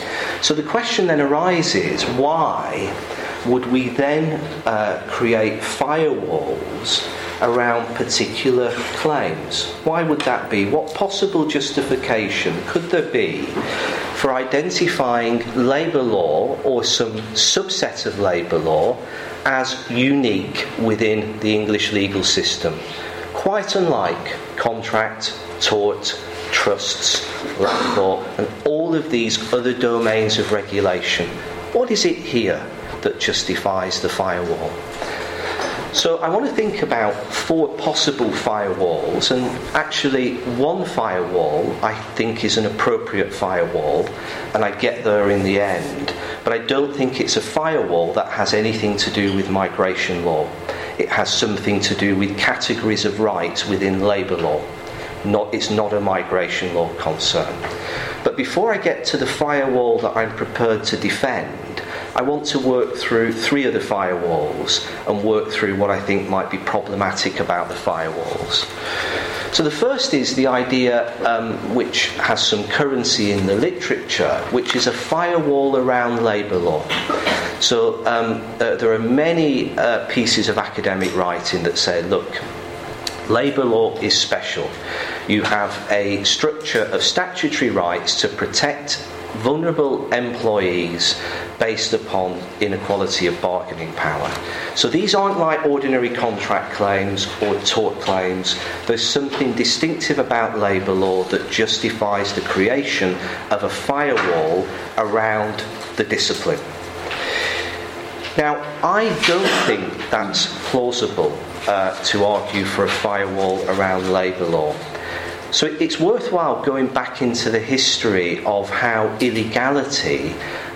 So the question then arises, why would we then create firewalls around particular claims? Why would that be? What possible justification could there be for identifying labour law or some subset of labour law as unique within the English legal system, quite unlike contract, tort, trusts, land law, and all of these other domains of regulation? What is it here that justifies the firewall? So I want to think about 4 possible firewalls, and actually one firewall I think is an appropriate firewall, and I get there in the end, but I don't think it's a firewall that has anything to do with migration law. It has something to do with categories of rights within labour law. It's not a migration law concern. But before I get to the firewall that I'm prepared to defend, I want to work through 3 other firewalls and work through what I think might be problematic about the firewalls. So the first is the idea, which has some currency in the literature, which is a firewall around labour law. So there are many pieces of academic writing that say, look, labour law is special. You have a structure of statutory rights to protect vulnerable employees based upon inequality of bargaining power. So these aren't like ordinary contract claims or tort claims. There's something distinctive about labour law that justifies the creation of a firewall around the discipline. Now, I don't think that's plausible to argue for a firewall around labour law. So it's worthwhile going back into the history of how illegality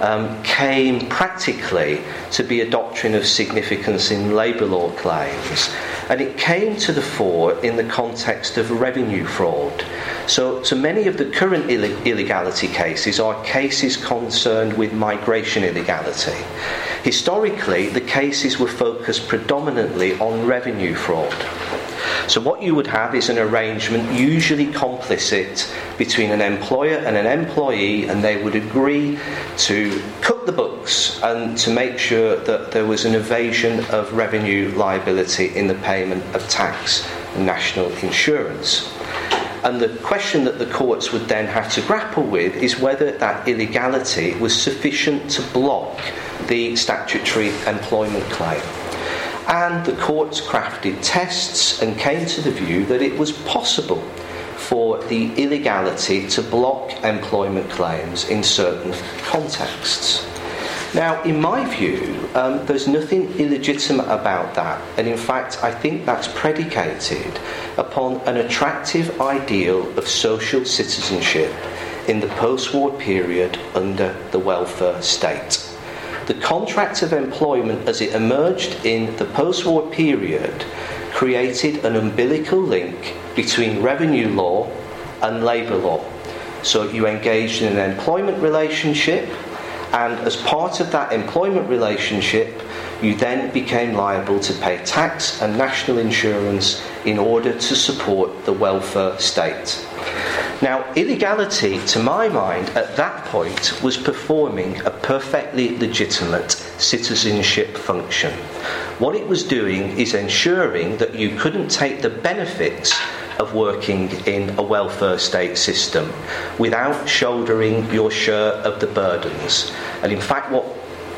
came practically to be a doctrine of significance in labour law claims. And it came to the fore in the context of revenue fraud. So many of the current illegality cases are cases concerned with migration illegality. Historically, the cases were focused predominantly on revenue fraud. So what you would have is an arrangement, usually complicit, between an employer and an employee, and they would agree to cut the books and to make sure that there was an evasion of revenue liability in the payment of tax and national insurance. And the question that the courts would then have to grapple with is whether that illegality was sufficient to block the statutory employment claim. And the courts crafted tests and came to the view that it was possible for the illegality to block employment claims in certain contexts. Now, in my view, there's nothing illegitimate about that, and in fact I think that's predicated upon an attractive ideal of social citizenship in the post-war period under the welfare state. The contract of employment as it emerged in the post-war period created an umbilical link between revenue law and labour law. So you engaged in an employment relationship, and as part of that employment relationship you then became liable to pay tax and national insurance in order to support the welfare state. Now, illegality, to my mind, at that point was performing a perfectly legitimate citizenship function. What it was doing is ensuring that you couldn't take the benefits of working in a welfare state system without shouldering your share of the burdens. And in fact, what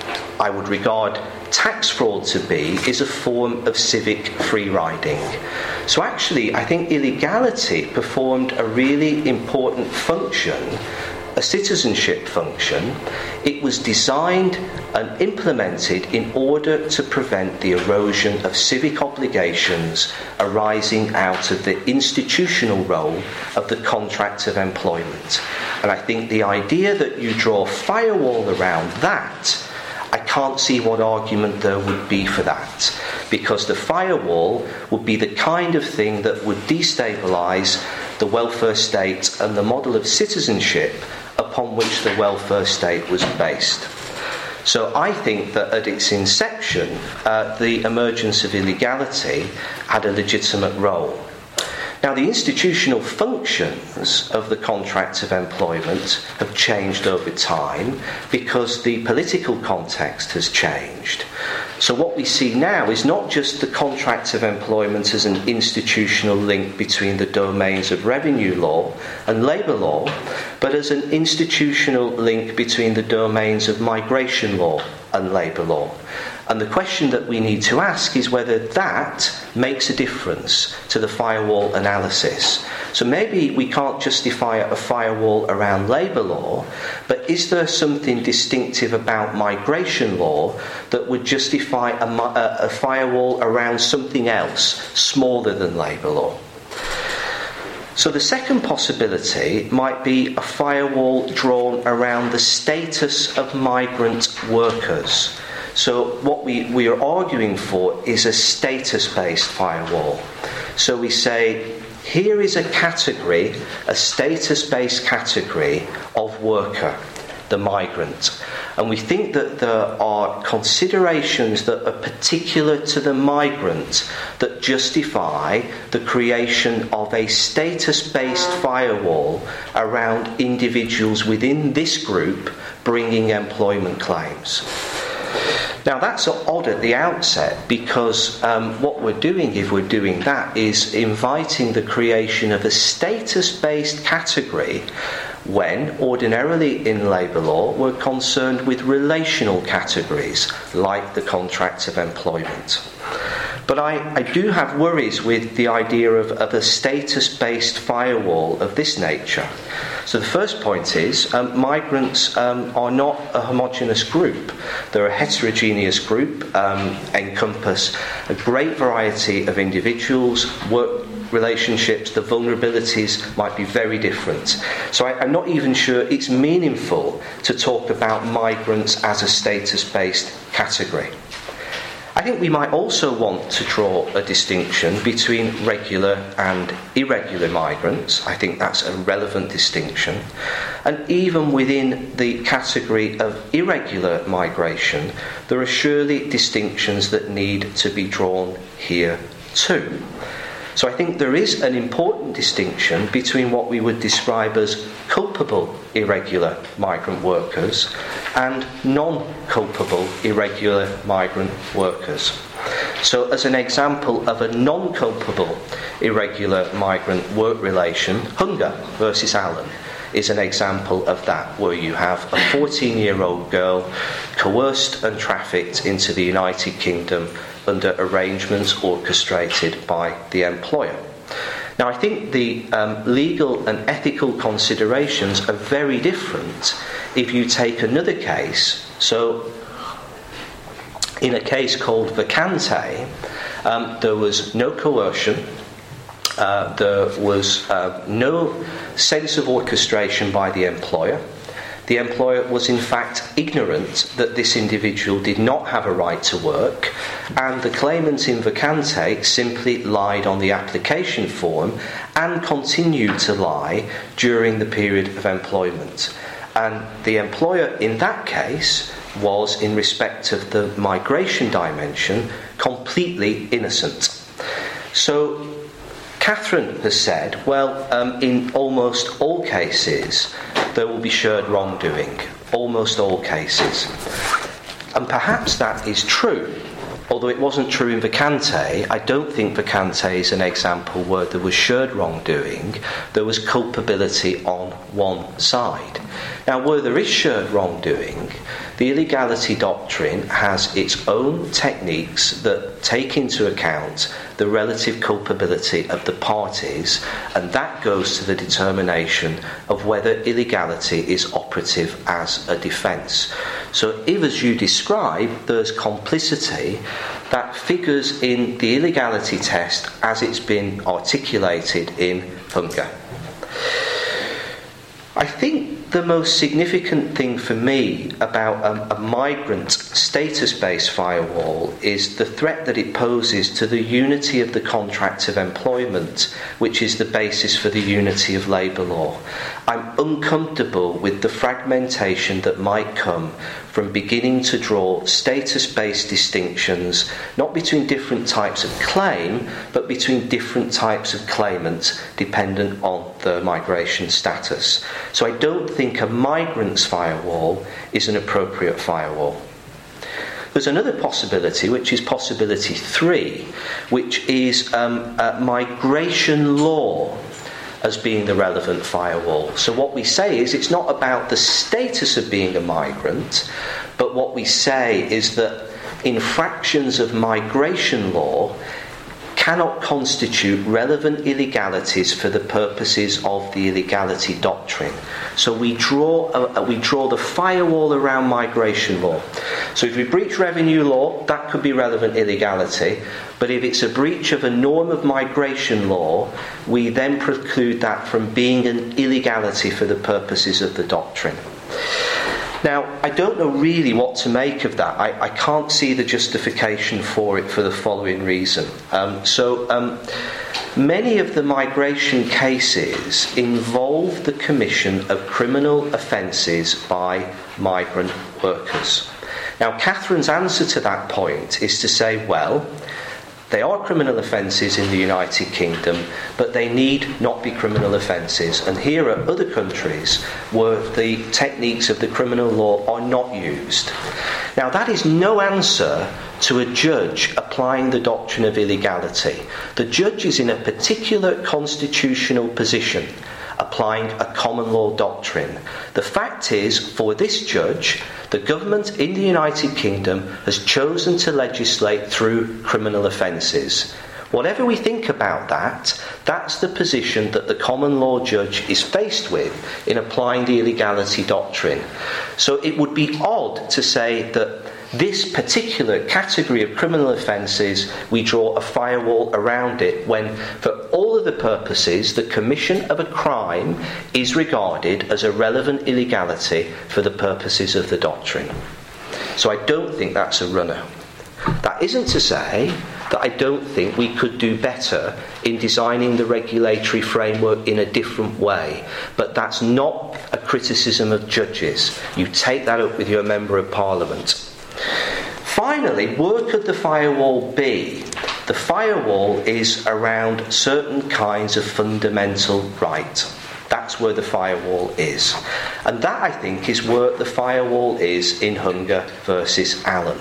I would regard tax fraud to be is a form of civic free riding. So actually, I think illegality performed a really important function, a citizenship function. It was designed and implemented in order to prevent the erosion of civic obligations arising out of the institutional role of the contract of employment. And I think the idea that you draw a firewall around that, I can't see what argument there would be for that, because the firewall would be the kind of thing that would destabilise the welfare state and the model of citizenship upon which the welfare state was based. So I think that at its inception, the emergence of illegality had a legitimate role. Now, the institutional functions of the contract of employment have changed over time because the political context has changed. So what we see now is not just the contract of employment as an institutional link between the domains of revenue law and labour law, but as an institutional link between the domains of migration law and labour law. And the question that we need to ask is whether that makes a difference to the firewall analysis. So maybe we can't justify a firewall around labour law, but is there something distinctive about migration law that would justify a firewall around something else smaller than labour law? So the second possibility might be a firewall drawn around the status of migrant workers. So what we are arguing for is a status-based firewall. So we say, here is a category, a status-based category of worker, the migrant. And we think that there are considerations that are particular to the migrant that justify the creation of a status-based firewall around individuals within this group bringing employment claims. Now that's odd at the outset because what we're doing, if we're doing that, is inviting the creation of a status-based category when ordinarily in labour law we're concerned with relational categories like the contract of employment. But I do have worries with the idea of a status-based firewall of this nature. So the first point is migrants are not a homogeneous group. They're a heterogeneous group, encompass a great variety of individuals, work relationships, the vulnerabilities might be very different. So I'm not even sure it's meaningful to talk about migrants as a status-based category. I think we might also want to draw a distinction between regular and irregular migrants. I think that's a relevant distinction. And even within the category of irregular migration, there are surely distinctions that need to be drawn here too. So I think there is an important distinction between what we would describe as culpable irregular migrant workers and non-culpable irregular migrant workers. So as an example of a non-culpable irregular migrant work relation, Hunger versus Allen is an example of that, where you have a 14-year-old girl coerced and trafficked into the United Kingdom under arrangements orchestrated by the employer. Now, I think the legal and ethical considerations are very different if you take another case. So, in a case called Vacante, there was no coercion, there was no sense of orchestration by the employer. The employer was in fact ignorant that this individual did not have a right to work, and the claimant in Vacante simply lied on the application form and continued to lie during the period of employment. And the employer in that case was, in respect of the migration dimension, completely innocent. So Catherine has said, well, in almost all cases there will be shared wrongdoing, almost all cases. And perhaps that is true. Although it wasn't true in Vacante, I don't think Vacante is an example where there was shared wrongdoing, there was culpability on one side. Now, where there is shared wrongdoing, the illegality doctrine has its own techniques that take into account the relative culpability of the parties, and that goes to the determination of whether illegality is operative as a defence. So if, as you describe, there's complicity, that figures in the illegality test as it's been articulated in Hunger. I think the most significant thing for me about a migrant status-based firewall is the threat that it poses to the unity of the contract of employment, which is the basis for the unity of labour law. I'm uncomfortable with the fragmentation that might come from beginning to draw status-based distinctions, not between different types of claim, but between different types of claimants, dependent on their migration status. So I don't think a migrant's firewall is an appropriate firewall. There's another possibility, which is possibility 3, which is migration law as being the relevant firewall. So what we say is it's not about the status of being a migrant, but what we say is that infractions of migration law cannot constitute relevant illegalities for the purposes of the illegality doctrine. So we draw the firewall around migration law. So if we breach revenue law, that could be relevant illegality. But if it's a breach of a norm of migration law, we then preclude that from being an illegality for the purposes of the doctrine. Now, I don't know really what to make of that. I can't see the justification for it for the following reason. Many of the migration cases involve the commission of criminal offences by migrant workers. Now, Catherine's answer to that point is to say, well, they are criminal offences in the United Kingdom, but they need not be criminal offences. And here are other countries where the techniques of the criminal law are not used. Now, that is no answer to a judge applying the doctrine of illegality. The judge is in a particular constitutional position, applying a common law doctrine. The fact is, for this judge, the government in the United Kingdom has chosen to legislate through criminal offences. Whatever we think about that, that's the position that the common law judge is faced with in applying the illegality doctrine. So it would be odd to say that this particular category of criminal offences, we draw a firewall around it when, for all of the purposes, the commission of a crime is regarded as a relevant illegality for the purposes of the doctrine. So I don't think that's a runner. That isn't to say that I don't think we could do better in designing the regulatory framework in a different way, but that's not a criticism of judges. You take that up with your Member of Parliament. Finally, where could the firewall be? The firewall is around certain kinds of fundamental right. That's where the firewall is. And that, I think, is where the firewall is in Hunger versus Allen.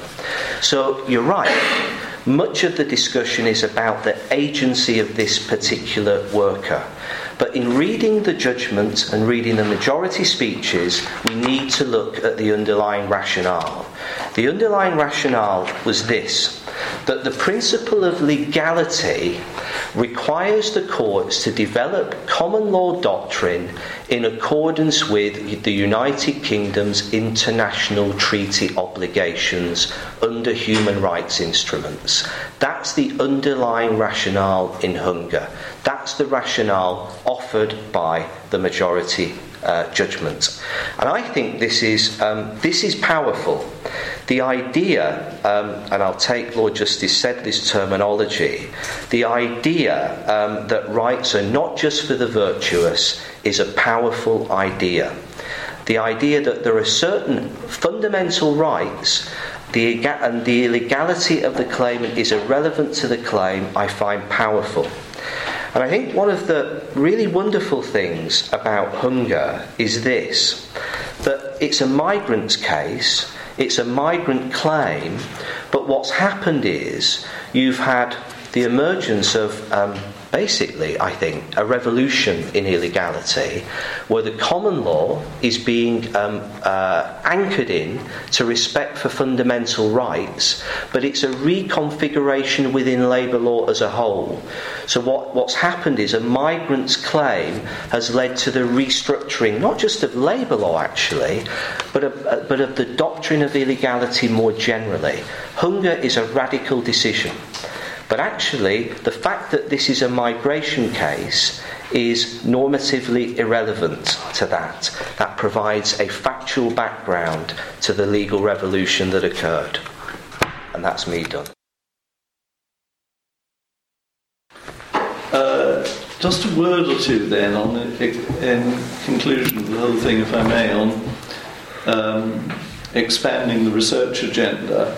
So you're right. Much of the discussion is about the agency of this particular worker. But in reading the judgment and reading the majority speeches, we need to look at the underlying rationale. The underlying rationale was this, that the principle of legality requires the courts to develop common law doctrine in accordance with the United Kingdom's international treaty obligations under human rights instruments. That's the underlying rationale in Hunger. That's the rationale offered by the majority judgment. And I think this is powerful. The idea, and I'll take Lord Justice Sedley's terminology, the idea that rights are not just for the virtuous is a powerful idea. The idea that there are certain fundamental rights and the illegality of the claimant is irrelevant to the claim, I find powerful. And I think one of the really wonderful things about Hunger is this, that it's a migrant's case, it's a migrant claim, but what's happened is you've had the emergence of basically, I think, a revolution in illegality where the common law is being anchored in to respect for fundamental rights, but it's a reconfiguration within labour law as a whole. So what's happened is a migrant's claim has led to the restructuring, not just of labour law actually, but of the doctrine of illegality more generally. Hunger is a radical decision. But actually, the fact that this is a migration case is normatively irrelevant to that. That provides a factual background to the legal revolution that occurred. And that's me done. Just a word or two then on in conclusion of the whole thing, if I may, on expanding the research agenda.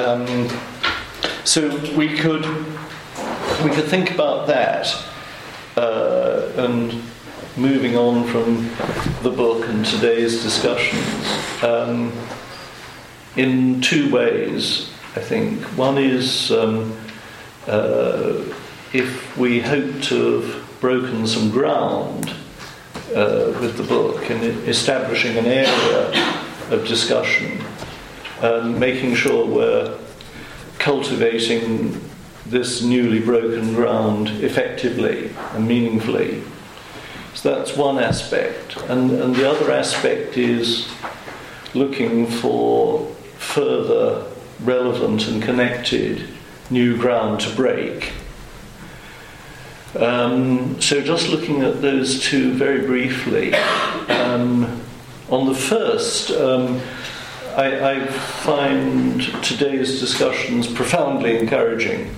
So we could think about that and moving on from the book and today's discussions in two ways, I think. One is if we hope to have broken some ground with the book in establishing an area of discussion and making sure we're cultivating this newly broken ground effectively and meaningfully. So that's one aspect. And the other aspect is looking for further relevant and connected new ground to break. So just looking at those two very briefly. On the first, I find today's discussions profoundly encouraging,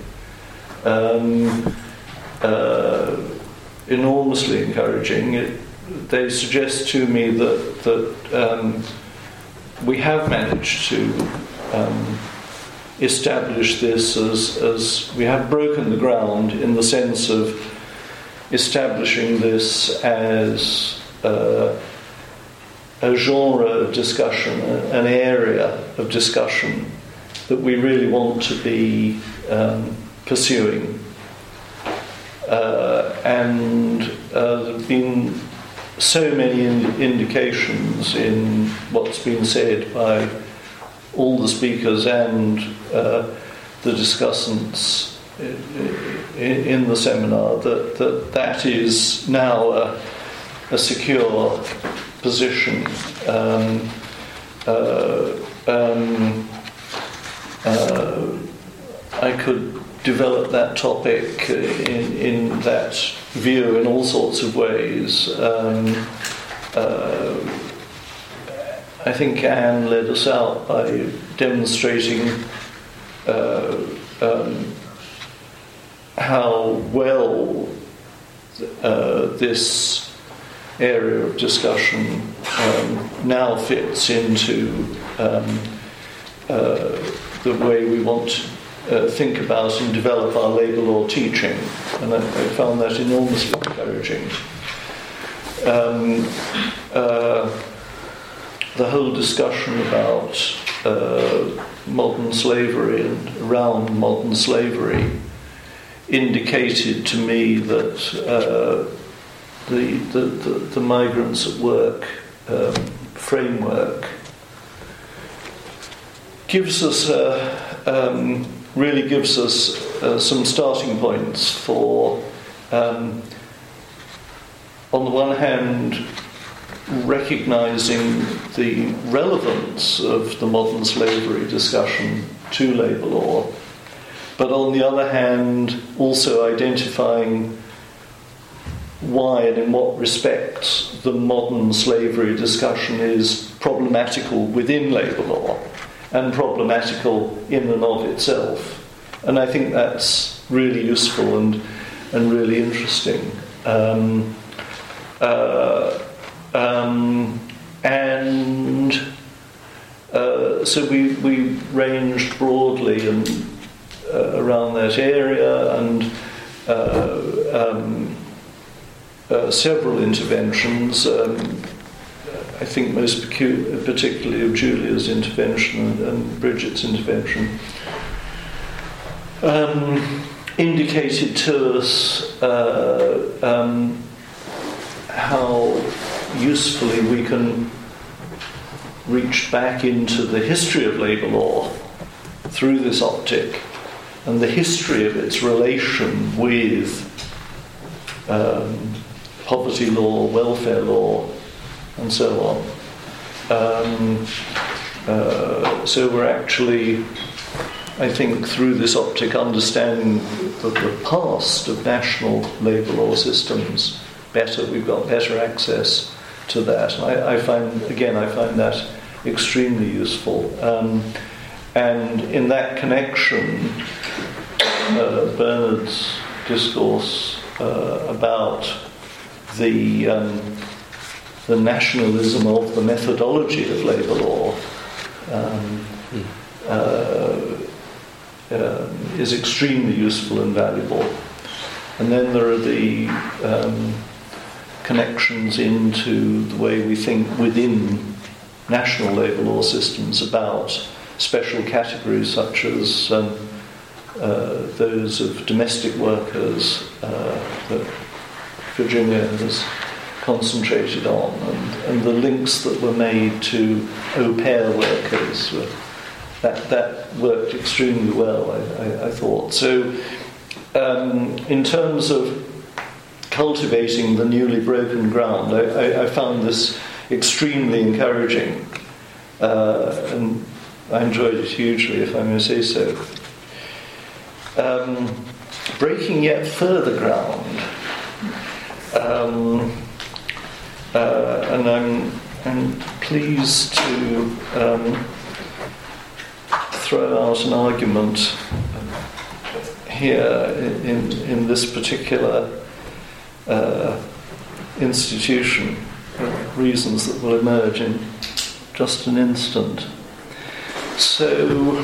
enormously encouraging. They suggest to me that we have managed to establish this as we have broken the ground in the sense of establishing this as a genre of discussion, an area of discussion that we really want to be pursuing. And there have been so many indications in what's been said by all the speakers and the discussants in the seminar that is now a secure position. I could develop that topic in that view in all sorts of ways. I think Anne led us out by demonstrating how well this area of discussion now fits into the way we want to think about and develop our labour law teaching, and I found that enormously encouraging. The whole discussion about modern slavery and around modern slavery indicated to me that the Migrants at Work framework gives us really gives us some starting points for, on the one hand, recognising the relevance of the modern slavery discussion to labour law, but on the other hand, also identifying why and in what respects the modern slavery discussion is problematical within labour law and problematical in and of itself. And I think that's really useful and really interesting. So we ranged broadly and around that area, and several interventions. I think most particularly of Julia's intervention and Bridget's intervention, indicated to us how usefully we can reach back into the history of labour law through this optic and the history of its relation with poverty law, welfare law, and so on. So we're actually, I think, through this optic, understanding the past of national labour law systems better. We've got better access to that. I find that extremely useful. And in that connection, Bernard's discourse about the nationalism of the methodology of labour law is extremely useful and valuable. And then there are the connections into the way we think within national labour law systems about special categories such as those of domestic workers that Virginia has concentrated on, and the links that were made to au pair workers. That worked extremely well, I thought. So in terms of cultivating the newly broken ground, I found this extremely encouraging, and I enjoyed it hugely, if I may say so. Breaking yet further ground, and I'm pleased to throw out an argument here in this particular institution, for reasons that will emerge in just an instant. So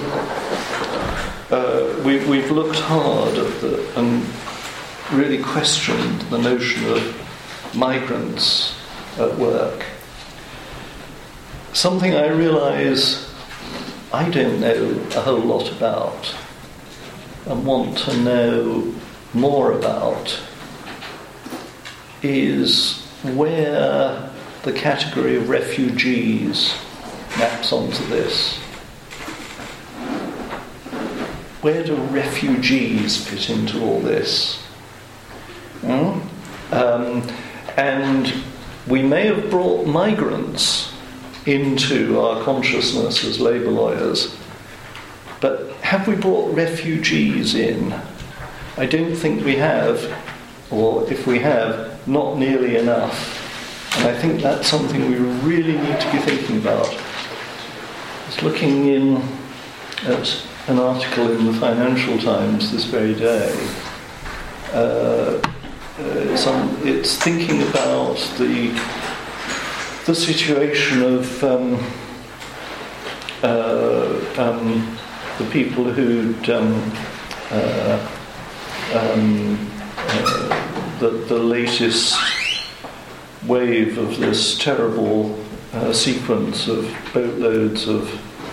we've looked hard at and really questioned the notion of migrants at work. Something I realise I don't know a whole lot about and want to know more about is where the category of refugees maps onto this. Where do refugees fit into all this? And we may have brought migrants into our consciousness as labour lawyers, but have we brought refugees in? I don't think we have, or if we have, not nearly enough. And I think that's something we really need to be thinking about. I was looking in at an article in the Financial Times this very day. It's thinking about the situation of the people who'd the latest wave of this terrible sequence of boatloads of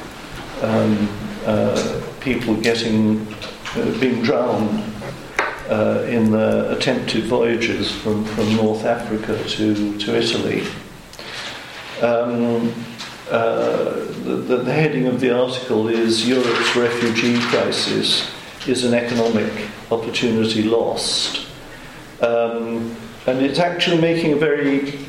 people being drowned in their attempted voyages from North Africa to Italy. The heading of the article is Europe's refugee crisis is an economic opportunity lost. And it's actually making a very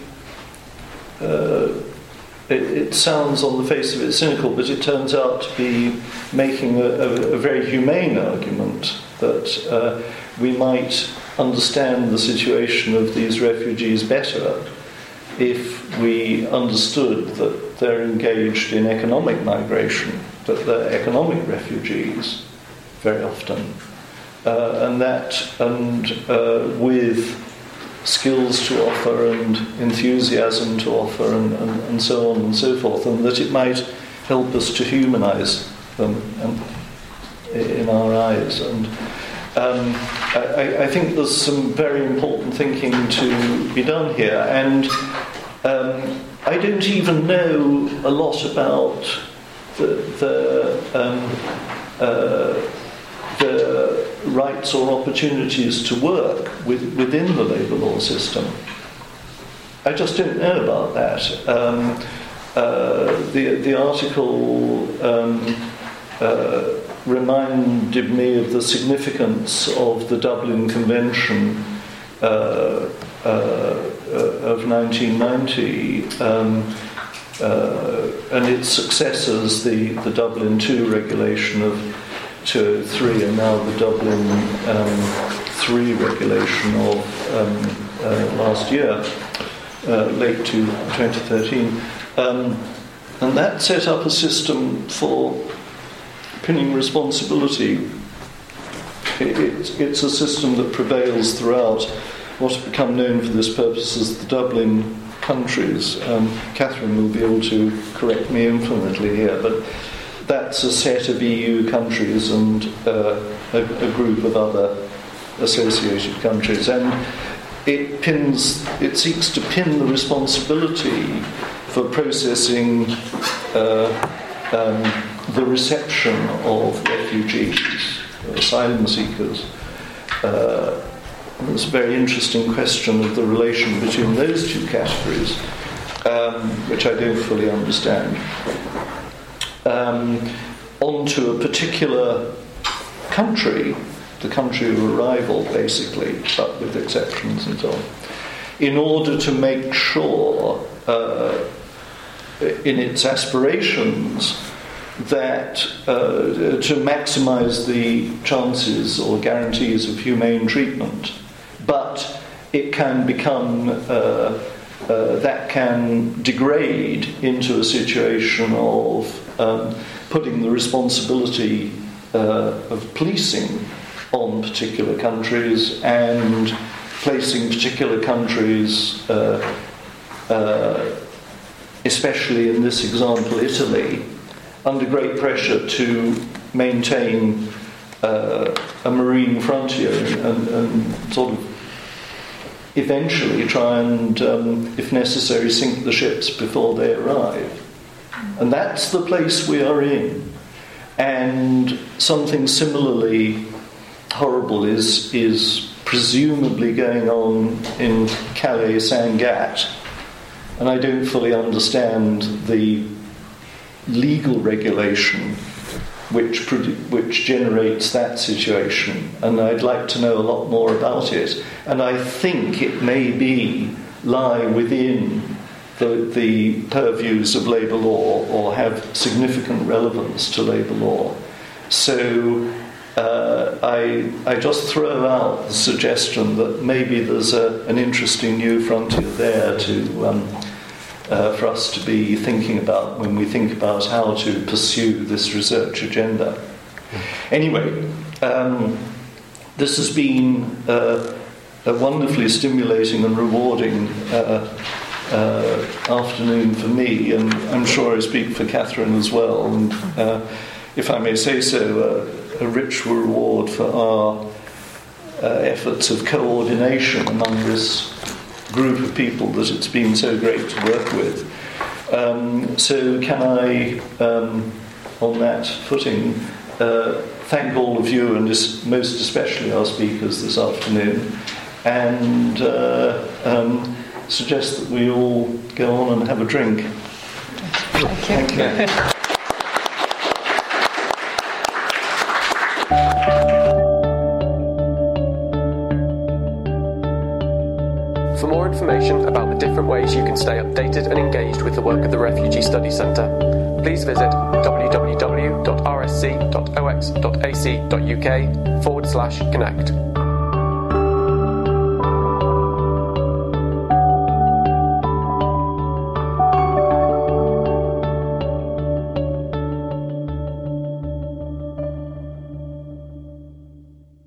it sounds on the face of it cynical, but it turns out to be making a very humane argument that we might understand the situation of these refugees better if we understood that they're engaged in economic migration, that they're economic refugees very often, and with skills to offer and enthusiasm to offer and so on and so forth, and that it might help us to humanise them in our eyes. And I think there's some very important thinking to be done here, and I don't even know a lot about the rights or opportunities to work within the labour law system. I just don't know about that. The article reminded me of the significance of the Dublin Convention of 1990 and its successors, the Dublin II regulation of 2003, and now the Dublin III regulation of last year, late to 2013, and that set up a system for pinning responsibility. It's a system that prevails throughout what have become known for this purpose as the Dublin countries. Catherine will be able to correct me infinitely here, but that's a set of EU countries and a group of other associated countries, and it seeks to pin the responsibility for processing the reception of refugees, asylum seekers. There's a very interesting question of the relation between those two categories, which I don't fully understand, onto a particular country, the country of arrival, basically, but with exceptions and so on, in order to make sure, in its aspirations, that to maximise the chances or guarantees of humane treatment. But it can become, that can degrade into a situation of putting the responsibility of policing on particular countries and placing particular countries, especially in this example Italy, under great pressure to maintain a marine frontier and sort of eventually try and, if necessary, sink the ships before they arrive. And that's the place we are in. And something similarly horrible is presumably going on in Calais Sangatte. And I don't fully understand the legal regulation which generates that situation, and I'd like to know a lot more about it. And I think it may lie within the purviews of labour law or have significant relevance to labour law. So I just throw out the suggestion that maybe there's an interesting new frontier there for us to be thinking about when we think about how to pursue this research agenda. Anyway, this has been a wonderfully stimulating and rewarding afternoon for me, and I'm sure I speak for Catherine as well, and if I may say so, a rich reward for our efforts of coordination among this group of people that it's been so great to work with. So can I, on that footing, thank all of you, and most especially our speakers this afternoon, and suggest that we all go on and have a drink. Thank you. For more information about the different ways you can stay updated and engaged with the work of the Refugee Studies Centre, please visit www.rsc.ox.ac.uk/connect.